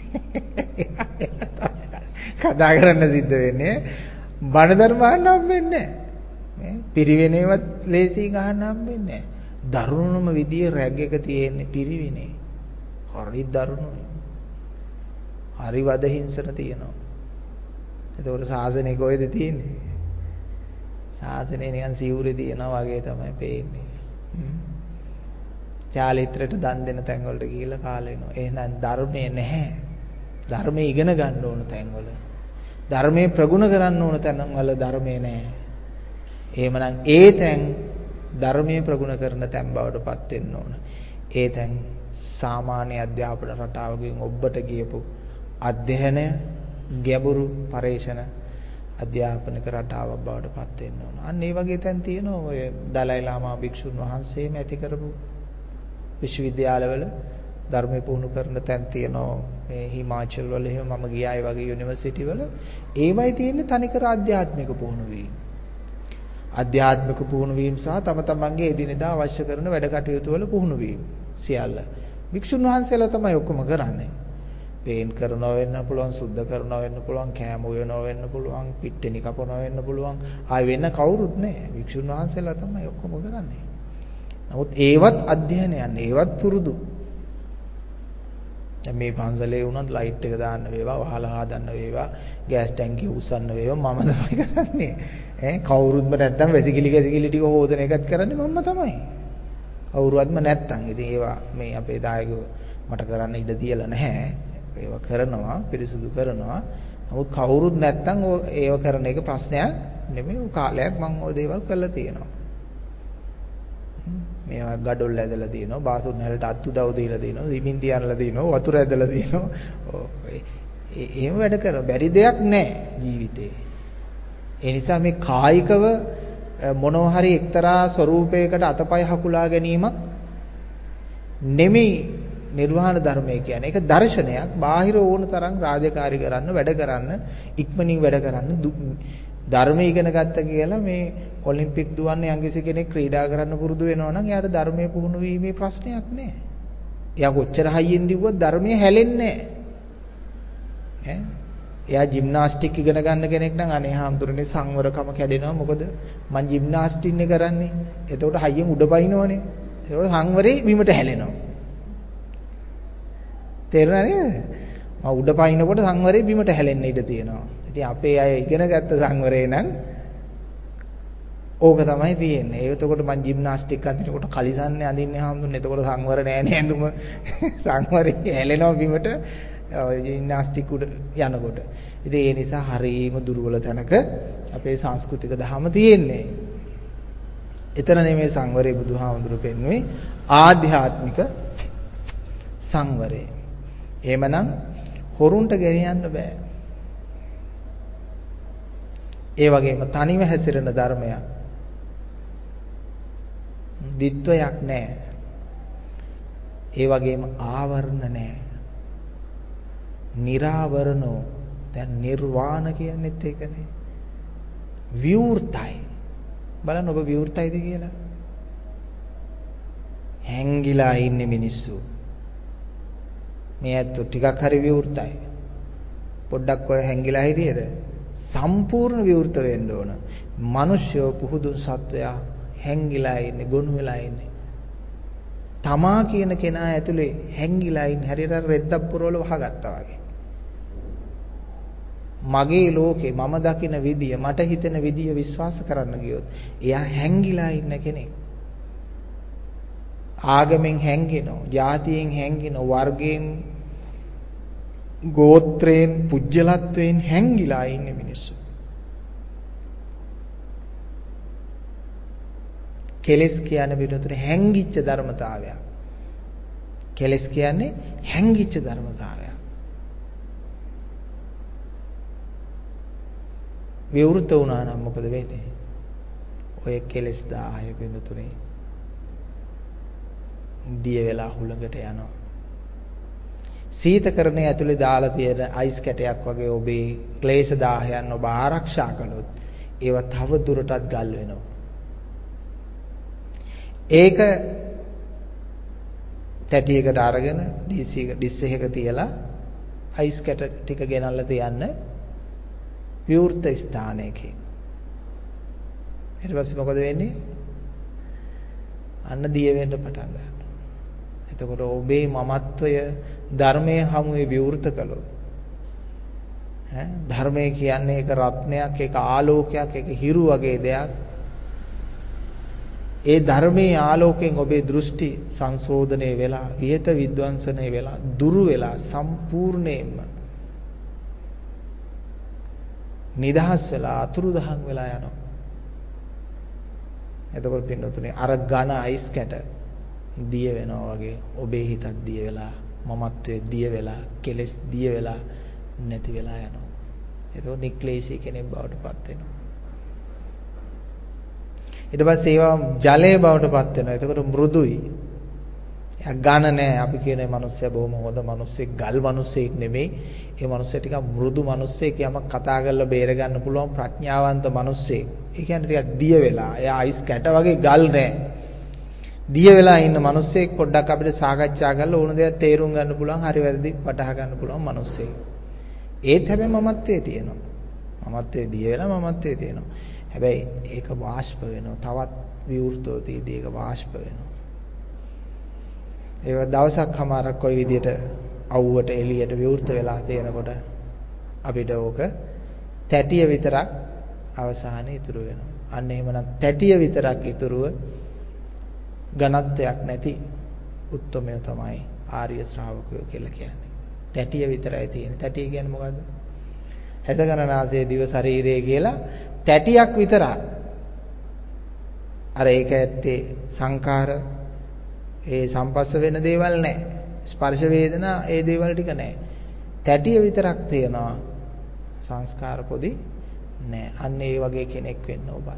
කතා කරන්න සිද්ධ වෙන්නේ බණ ධර්ම අහන්න හම්බෙන්නේ නැහැ. පිරිවෙනේවත් ලේසියෙන් අහන්න හම්බෙන්නේ නැහැ. දරුණුම විදිය රැග් එක තියෙන්නේ පිරිවෙනේ. හරි දරුණුයි. හරි වද හිංසන තියෙනවා. ඒතකොට සාසනේ කොහෙද තියෙන්නේ? සාසනේ නිකන් සිවුරේ තියනවා වගේ තමයි පේන්නේ. චාලිත්‍රයට දන් දෙන තැන් වලට ගිහිල්ලා කාලා එනවා. එහෙනම් ධර්මයේ නැහැ. ධර්මයේ ඉගෙන ගන්න ඕන තැන්වල. ධර්මයේ ප්‍රගුණ කරන්න ඕන තැන්වල ධර්මයේ නැහැ. එහෙමනම් ඒ තැන් ධර්මයේ ප්‍රගුණ කරන තැන් බවට පත් වෙන්න ඕන. ඒ තැන් සාමාන්‍ය අධ්‍යාපන රටාවකින් ඔබට ගියපු අධ්‍යයනය ගැඹුරු පරේෂණ අධ්‍යාපනික රටාවක් බවට පත් වෙන්න ඕන. අන්න ඒ වගේ තැන් තියෙනවා. ඔය දලයි ලාමා භික්ෂුන් වහන්සේම ඇති කරපු විශ්වවිද්‍යාලවල ධර්මයේ පුහුණු කරන තැන් තියෙනවා. මේ හිමාචල් වල එහෙම මම ගියා ඒ වගේ යුනිවර්සිටි වල. ඒවයි තියෙන්නේ තනිකර ආධ්‍යාත්මික පුහුණු වීම. ආධ්‍යාත්මික පුහුණු වීම සහ තම තමන්ගේ එදිනෙදා අවශ්‍ය කරන වැඩ කටයුතු වල පුහුණු වීම සියල්ල භික්ෂුන් වහන්සේලා තමයි ඔක්කොම කරන්නේ. පේන් කරනවා වෙන්න පුළුවන්, සුද්ධ කරනවා වෙන්න පුළුවන්, කෑම උයනවා වෙන්න පුළුවන්, පිට්ටනි කපනවා වෙන්න පුළුවන්. ආයෙ වෙන කවුරුත් නැහැ. භික්ෂුන් වහන්සේලා තමයි ඔක්කොම කරන්නේ. නමුත් ඒවත් අධ්‍යයනයන්, ඒවත් පුරුදු. දැන් මේ පන්සලේ වුණත් ලයිට් එක දාන්න වේවා, වහලා හදන්න වේවා, ගෑස් ටැංකිය උස්සන්න වේවා මම තමයි කරන්නේ. ඈ කවුරුත්ම නැත්තම් වැසිකිලි කැසිකිලි ටික හොදන එකත් කරන්නේ මම තමයි. කවුරුවත්ම නැත්තම්. ඉතින් ඒවා මේ අපේ දායකයෝ මට කරන්න ඉඩ තියලා නැහැ. ඒවා කරනවා, පිරිසුදු කරනවා. නමුත් කවුරුත් නැත්තම් ඒව කරන එක ප්‍රශ්නයක් නෙමෙයි. කාලයක් මම ওই දේවල් කරලා තියෙනවා. මේවා ගඩොල් ඇදලා තියෙනවා, බාසුන් වලට අත්තු දව දීලා තියෙනවා, සිමින්ති අරලා තියෙනවා, වතුර ඇදලා තියෙනවා. ඒ එහෙම වැඩ කර බැරි දෙයක් නැහැ ජීවිතේ. ඒ නිසා මේ කායිකව මොනවා හරි එක්තරා ස්වરૂපයකට අතපය හකුලා ගැනීමක් නෙමෙයි නිර්වාණ ධර්මය කියන්නේ. ඒක දර්ශනයක්. බාහිර ඕන තරම් රාජකාරී කරන්න, වැඩ කරන්න, ඉක්මනින් වැඩ කරන්න ධර්මය ඉගෙන ගත්ත කියලා මේ ඔලිම්පික් දුවන්නේ යම්කිසි කෙනෙක් ක්‍රීඩා කරන්න පුරුදු වෙනවා නම් එයාට ධර්මයේ පුහුණු වීමේ ප්‍රශ්නයක් නැහැ. එයා කොච්චර හයියෙන් දිව්වත් ධර්මයේ හැලෙන්නේ නැහැ. ඈ එයා ජිම්නාස්ටික් ඉගෙන ගන්න කෙනෙක් නම් අනේ හාමුදුරනේ සංවරකම කැඩෙනවා. මොකද මං ජිම්නාස්ටික් නේ කරන්නේ. එතකොට හයියෙන් උඩ පනිනවනේ. ඒකෝ සංවරේ බිමට හැලෙනවා. තේරුණා නේද? මම උඩ පනිනකොට සංවරේ බිමට හැලෙන්න ඉඩ තියෙනවා. ඉතින් අපේ අය ඉගෙන ගත්ත සංවරේ නම් ඕක තමයි තියෙන්නේ. ඒක එතකොට මං ජිම්නාස්ටික් අඳිනකොට කලිසන්නේ අඳින්නේ හාමුදුරනේ. එතකොට සංවර නෑ නේ ඇඳුම. සංවරේ හැලෙනවා බිමට ජිම්නාස්ටික් උඩ යනකොට. ඉතින් ඒ නිසා හරීම දුර්වල තැනක අපේ සංස්කෘතික දහම තියෙන්නේ. එතන නෙමෙයි සංවරේ බුදුහාමුදුරු පෙන්වුවේ ආධ්‍යාත්මික සංවරේ. එහෙමනම් හොරුන්ට ගෙනියන්න බෑ. ඒ වගේම තනිව හැසිරෙන ධර්මයක්. දිත්වයක් නැහැ. ඒ වගේම ආවරණ නැහැ. निराවරණෝ දැන් නිර්වාණ කියන්නේත් ඒකනේ. විවෘතයි. බලන්න ඔබ විවෘතයිද කියලා? හැංගිලා ඉන්නේ මිනිස්සු. මේ ඇත්තෝ ටිකක් හරි විවෘතයි. පොඩ්ඩක් ඔය හැංගිලා හිටියේද? සම්පූර්ණ විවෘත වෙන්න ඕන. මිනිස්සු පුහුදුන් සත්වයා හැංගිලා ඉන්නේ, ගොනු වෙලා ඉන්නේ. තමා කියන කෙනා ඇතුලේ හැංගිලා ඉන්නේ හරියට රෙද්දක් පුරවල වහගත්තා වගේ. මගේ ලෝකේ මම දකින විදිය, මට හිතෙන විදිය විශ්වාස කරන්න ගියොත් එයා හැංගිලා ඉන්න කෙනෙක්. ආගමෙන් හැංගෙනවා, ජාතියෙන් හැංගෙනවා, වර්ගයෙන්, ගෝත්‍රයෙන්, පුජ්‍යලත්වයෙන් හැංගිලා ඉන්නේ මිනිස්සු. කෙලස් කියන්නේ පිටුතුනේ හැංගිච්ච ධර්මතාවයක්. කෙලස් කියන්නේ හැංගිච්ච ධර්මතාවයක්. විවෘත වුණා නම් මොකද වෙන්නේ? ඔය කෙලස් දාහය පිටුතුනේ දිය වෙලා හුලඟට යනවා. සීතකරණයේ ඇතුලේ දාලා තියෙන අයිස් කැටයක් වගේ ඔබේ ක්ලේශ දාහයන් ඔබ ආරක්ෂා කළොත් ඒවා තව දුරටත් ගල් වෙනවා. ඒක තැටියකට අරගෙන ඩීසි එක ඩිස් එකක තියලා අයිස් කැට ටික ගෙනල්ලා තියන්න විවෘත ස්ථානයකින්. ඊට පස්සේ මොකද වෙන්නේ? අන්න දිය වෙන්න පටන් ගන්නවා. එතකොට ඔබේ මමත්වය ධර්මයේ හමුවේ විවෘත කළොත් ඈ ධර්මය කියන්නේ ඒක රත්නයක්, ඒක ආලෝකයක්, ඒක හිරු වගේ දෙයක්. ඒ ධර්මයේ ආලෝකයෙන් ඔබේ දෘෂ්ටි සංශෝධනය වෙලා, විහෙත විද්වංශනය වෙලා, දුරු වෙලා සම්පූර්ණයෙන්ම නිදහස් වෙලා අතුරුදහන් වෙලා යනවා. එතකොට පින්නතුනේ අර ඝන අයිස් කැට දිය වෙනවා වගේ ඔබේ හිතත් දිය වෙලා, මමත්වයේ දිය වෙලා, කෙලෙස් දිය වෙලා නැති වෙලා යනවා. එතකොට නික්ලේශී කෙනෙක් බවට පත් වෙනවා. ඊට පස්සේ ඒවා ජලයේ බවට පත් වෙනවා. එතකොට මෘදුයි. එයා ඝන නෑ. අපි කියන මිනිස්සයා බොහොම හොඳ මිනිස්සෙක්, ගල් මිනිස්සෙක් නෙමෙයි. ඒ මිනිස්සයා ටිකක් මෘදු මිනිස්සෙක්. යමක් කතා කරලා බේර ගන්න පුළුවන් ප්‍රඥාවන්ත මිනිස්සෙක්. ඒ කියන්නේ ටිකක් දිය වෙලා. එයා අයිස් කැට වගේ ගල් නෑ. දිය වෙලා ඉන්න මිනිස්සෙක් පොඩ්ඩක් අපිට සාකච්ඡා කරලා ඕන දෙයක් තේරුම් ගන්න පුළුවන්, හරි වැරදි වටහා ගන්න පුළුවන් මිනිස්සෙක්. ඒත් හැබැයි මමත්වයේ තියෙනවා. මමත්වයේ දිය වෙලා මමත්වයේ තියෙනවා. හැබැයි ඒක වාෂ්ප වෙනවා. තවත් විවෘතව තියදී ඒක වාෂ්ප වෙනවා. ඒක දවසක් හමාරක් කොයි විදියට අවුවට එළියට විවෘත වෙලා තියෙනකොට අපිට ඕක තැටිය විතරක් අවසානයේ ඉතුරු වෙනවා. අන්න එහෙමනම් තැටිය විතරක් ඉතුරුව ඝනත්වයක් නැති උත්තරමය තමයි ආර්ය ශ්‍රාවකයෝ කියලා කියන්නේ. තැටිය විතරයි තියෙන්නේ. තැටිය කියන්නේ මොකද්ද? ඇස ගණනාසය දිව ශරීරය කියලා තැටියක් විතරයි. අර ඒක ඇත්තේ සංඛාර, ඒ සම්පස්ස වෙන දේවල් නැහැ. ස්පර්ශ වේදනා ඒ දේවල් ටික නැහැ. තැටිය විතරක් තියෙනවා. සංස්කාර පොදි නැහැ. අන්න ඒ වගේ කෙනෙක් වෙන්න ඔබත්.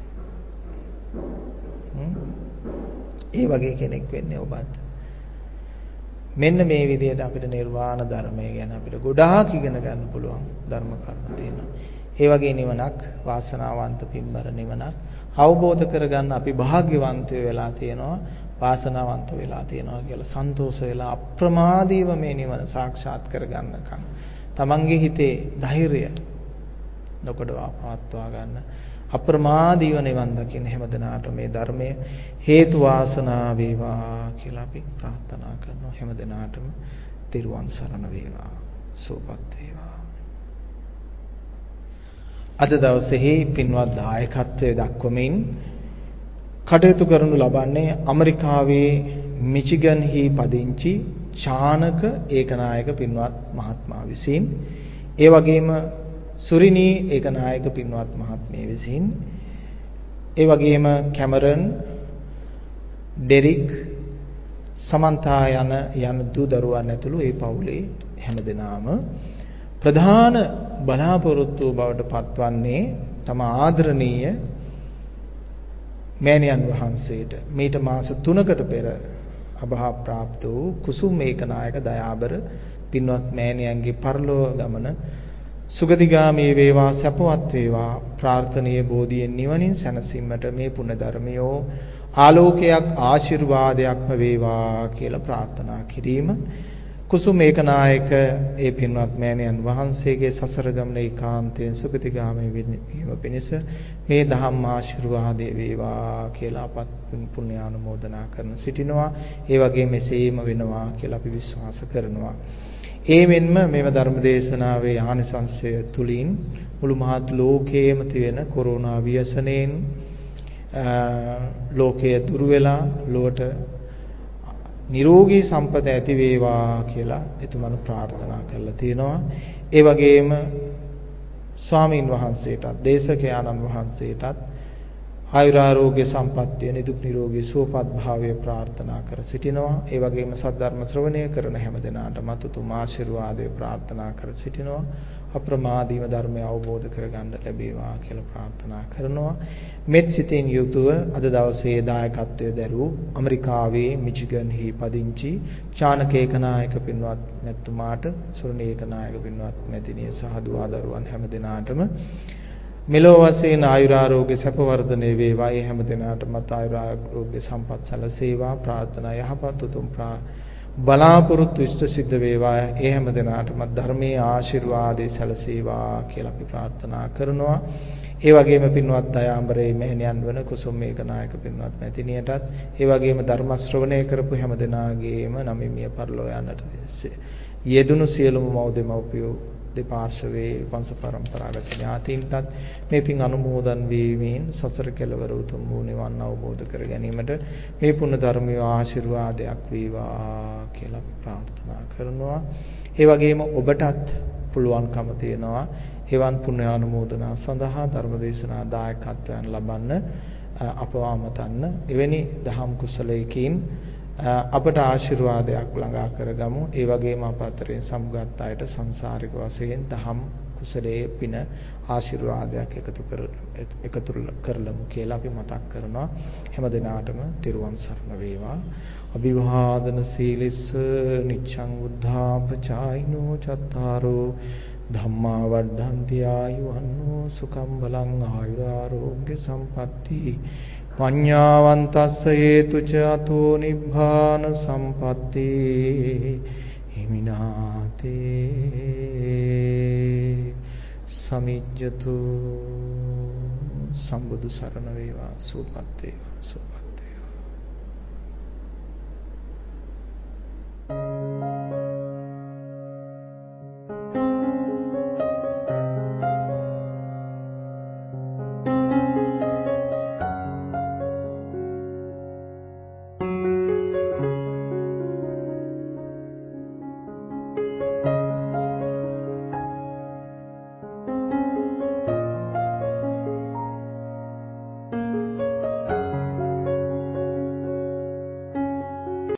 ඒ වගේ කෙනෙක් වෙන්නේ ඔබත්. මෙන්න මේ විදිහට අපිට නිර්වාණ ධර්මය ගැන අපිට ගොඩාක් ඉගෙන ගන්න පුළුවන් ධර්ම කරුණු තියෙනවා. ඒ වගේ නිවනක්, වාසනාවන්ත පින්බර නිවනක් අවබෝධ කරගන්න අපි වාග්යවන්තය වෙලා තියෙනවා, වාසනාවන්ත වෙලා තියෙනවා කියලා සන්තෝෂ වෙලා අප්‍රමාදීව මේ නිවන සාක්ෂාත් කරගන්නකම් තමන්ගේ හිතේ ධෛර්යය නොකඩවා පවත්වා ගන්න අප්‍රමාදීව නිවන් දකින්න හැමදෙනාට මේ ධර්මය හේතු වාසනා වේවා කියලා අපි ප්‍රාර්ථනා කරනවා. හැමදෙනාටම තෙරුවන් සරණ වේවා, සුවපත් වේවා. අද දවසේ පින්වත් දායකත්වයේ දක්වමින් කටයුතු කරනු ලබන්නේ ඇමරිකාවේ මිචිගන්හි පදිංචි චානක ඒකනායක පින්වත් මහත්මයා විසින්, ඒ වගේම සුරිනී ඒකනායක පින්වත් මහත්මිය විසින්, ඒ වගේම කැමරන්, ඩෙරික්, සමන්තා යන යන දූ දරුවන් ඇතුළු ඒ පවුලේ හැමදෙනාම ප්‍රධාන බලාපොරොත්තු බවට පත්වන්නේ තම ආදරණීය මෑණියන් වහන්සේට මීට මාස තුනකට පෙර අභා ප්‍රාප්ත වූ කුසුම් ඒකනායක දයාබර පින්වත් මෑණියන්ගේ පරලෝක ගමන සුගතිගාමී වේවා, සපවත් වේවා, ප්‍රාර්ථනීය බෝධියෙන් නිවනින් සැනසීමට මේ පුණ්‍ය ධර්මයෝ ආලෝකයක් ආශිර්වාදයක්ම වේවා කියලා ප්‍රාර්ථනා කිරීම. කුසුම ඒකනායක ඒ පින්වත් මෑණියන් වහන්සේගේ සසර ගමන ඒකාන්තයෙන් සුගතිගාමී වීම පිණිස මේ ධම්ම ආශිර්වාදේ වේවා කියලා අපත් පුණ්‍ය ආනුමෝදනා කරන සිටිනවා. ඒ වගේ මෙසේම වෙනවා කියලා අපි විශ්වාස කරනවා. ඒ මෙන්ම මේව ධර්ම දේශනාවේ ආනිසංසය තුලින් මුළු මහත් ලෝකයේම තියෙන කොරෝනා ව්‍යසනයෙන් ලෝකයේ දුර වෙලා ලොවට නිරෝගී සම්පත ඇති වේවා කියලා එතුමන් ප්‍රාර්ථනා කරලා තියෙනවා. ඒ වගේම ස්වාමින් වහන්සේටත් දේශකයාණන් වහන්සේටත් ආයුරාෝග්‍ය සම්පන්නිය නිදුක් නිරෝගී සුවපත් භාවය ප්‍රාර්ථනා කර සිටිනවා. ඒ වගේම සද්ධර්ම ශ්‍රවණය කරන හැම දිනාටම අතුතුම ආශිර්වාදය ප්‍රාර්ථනා කර සිටිනවා. අප්‍රමාදීව ධර්මය අවබෝධ කරගන්න ලැබේවා කියලා ප්‍රාර්ථනා කරනවා. මෙත් සිතින් යුතුව අද දවසේ දායකත්වයේ දරූ ඇමරිකාවේ මිචිගන්හි පදිංචි චානක ඒකනායක පින්වත් මැතිතුමාට, සුරණී ඒකනායක පින්වත් මැතිණිය සහ දුවා දරුවන් හැම දිනාටම මෙලොව වශයෙන් ආයුරාරෝග්‍ය සැප වර්ධනය වේවා. ඒ හැම දිනාටමත් ආයුරාරෝග්‍ය සම්පත් සැලසේවා. ප්‍රාර්ථනා යහපත් උතුම් බලාපොරොත්තු ඉෂ්ට සිද්ධ වේවා. ඒ හැම දිනාටමත් ධර්මයේ ආශිර්වාදේ සැලසේවා කියලා අපි ප්‍රාර්ථනා කරනවා. ඒ වගේම පින්වත් දයාඹරේ මෙහෙණියන් වන කුසුම් මේකනායක පින්වත් මැතිණියටත් ඒ වගේම ධර්ම ශ්‍රවණය කරපු හැම දෙනාගේම නමින් මිය පරලෝ යන්නට යෙදුණු සියලුම මව් දෙමව්පියෝ දෙපාර්ශවයේ වංශ පරම්පරාගත ඥාතීන්ටත් මේ පින් අනුමෝදන් වීමෙන් සසර කෙලවර උතුම් වූ නිවන් අවබෝධ කර ගැනීමට මේ පුණ්‍ය ධර්මයේ ආශිර්වාදයක් වේවා කියලා අපි ප්‍රාර්ථනා කරනවා. ඒ වගේම ඔබටත් පුළුවන්කම තියෙනවා එවන් පුණ්‍ය අනුමෝදනා සඳහා ධර්මදේශනා දායකත්වයන් ලබන්න අපව අමතන්න. එවැනි දහම් කුසලයකින් අපට ආශිර්වාදයක් ළඟා කරගමු. ඒ වගේම අප අතරින් සමුගත් අයට සංසාරික වශයෙන් දහම් කුසලයේ පින ආශිර්වාදයක් එකතු කර එකතු කරලමු කියලා අපි මතක් කරනවා. හැම දිනාටම තිරුවන් සරණ වේවා. අභිවාදන සීලිස්ස නිච්ඡං බුද්ධාපචායිනෝ චත්තාරෝ ධම්මා වඩ්ඩන්ති ආයුවන්නෝ සුඛං බලං ආයුරාෝග්‍ය සම්පatti පඤ්ඤාවන්තස්ස හේතුච අතෝ නිබ්බාන සම්පatti හිමිනාතේ සමිජ්ජතු සම්බුදු සරණ වේවා සුවපත් වේවා සුවපත්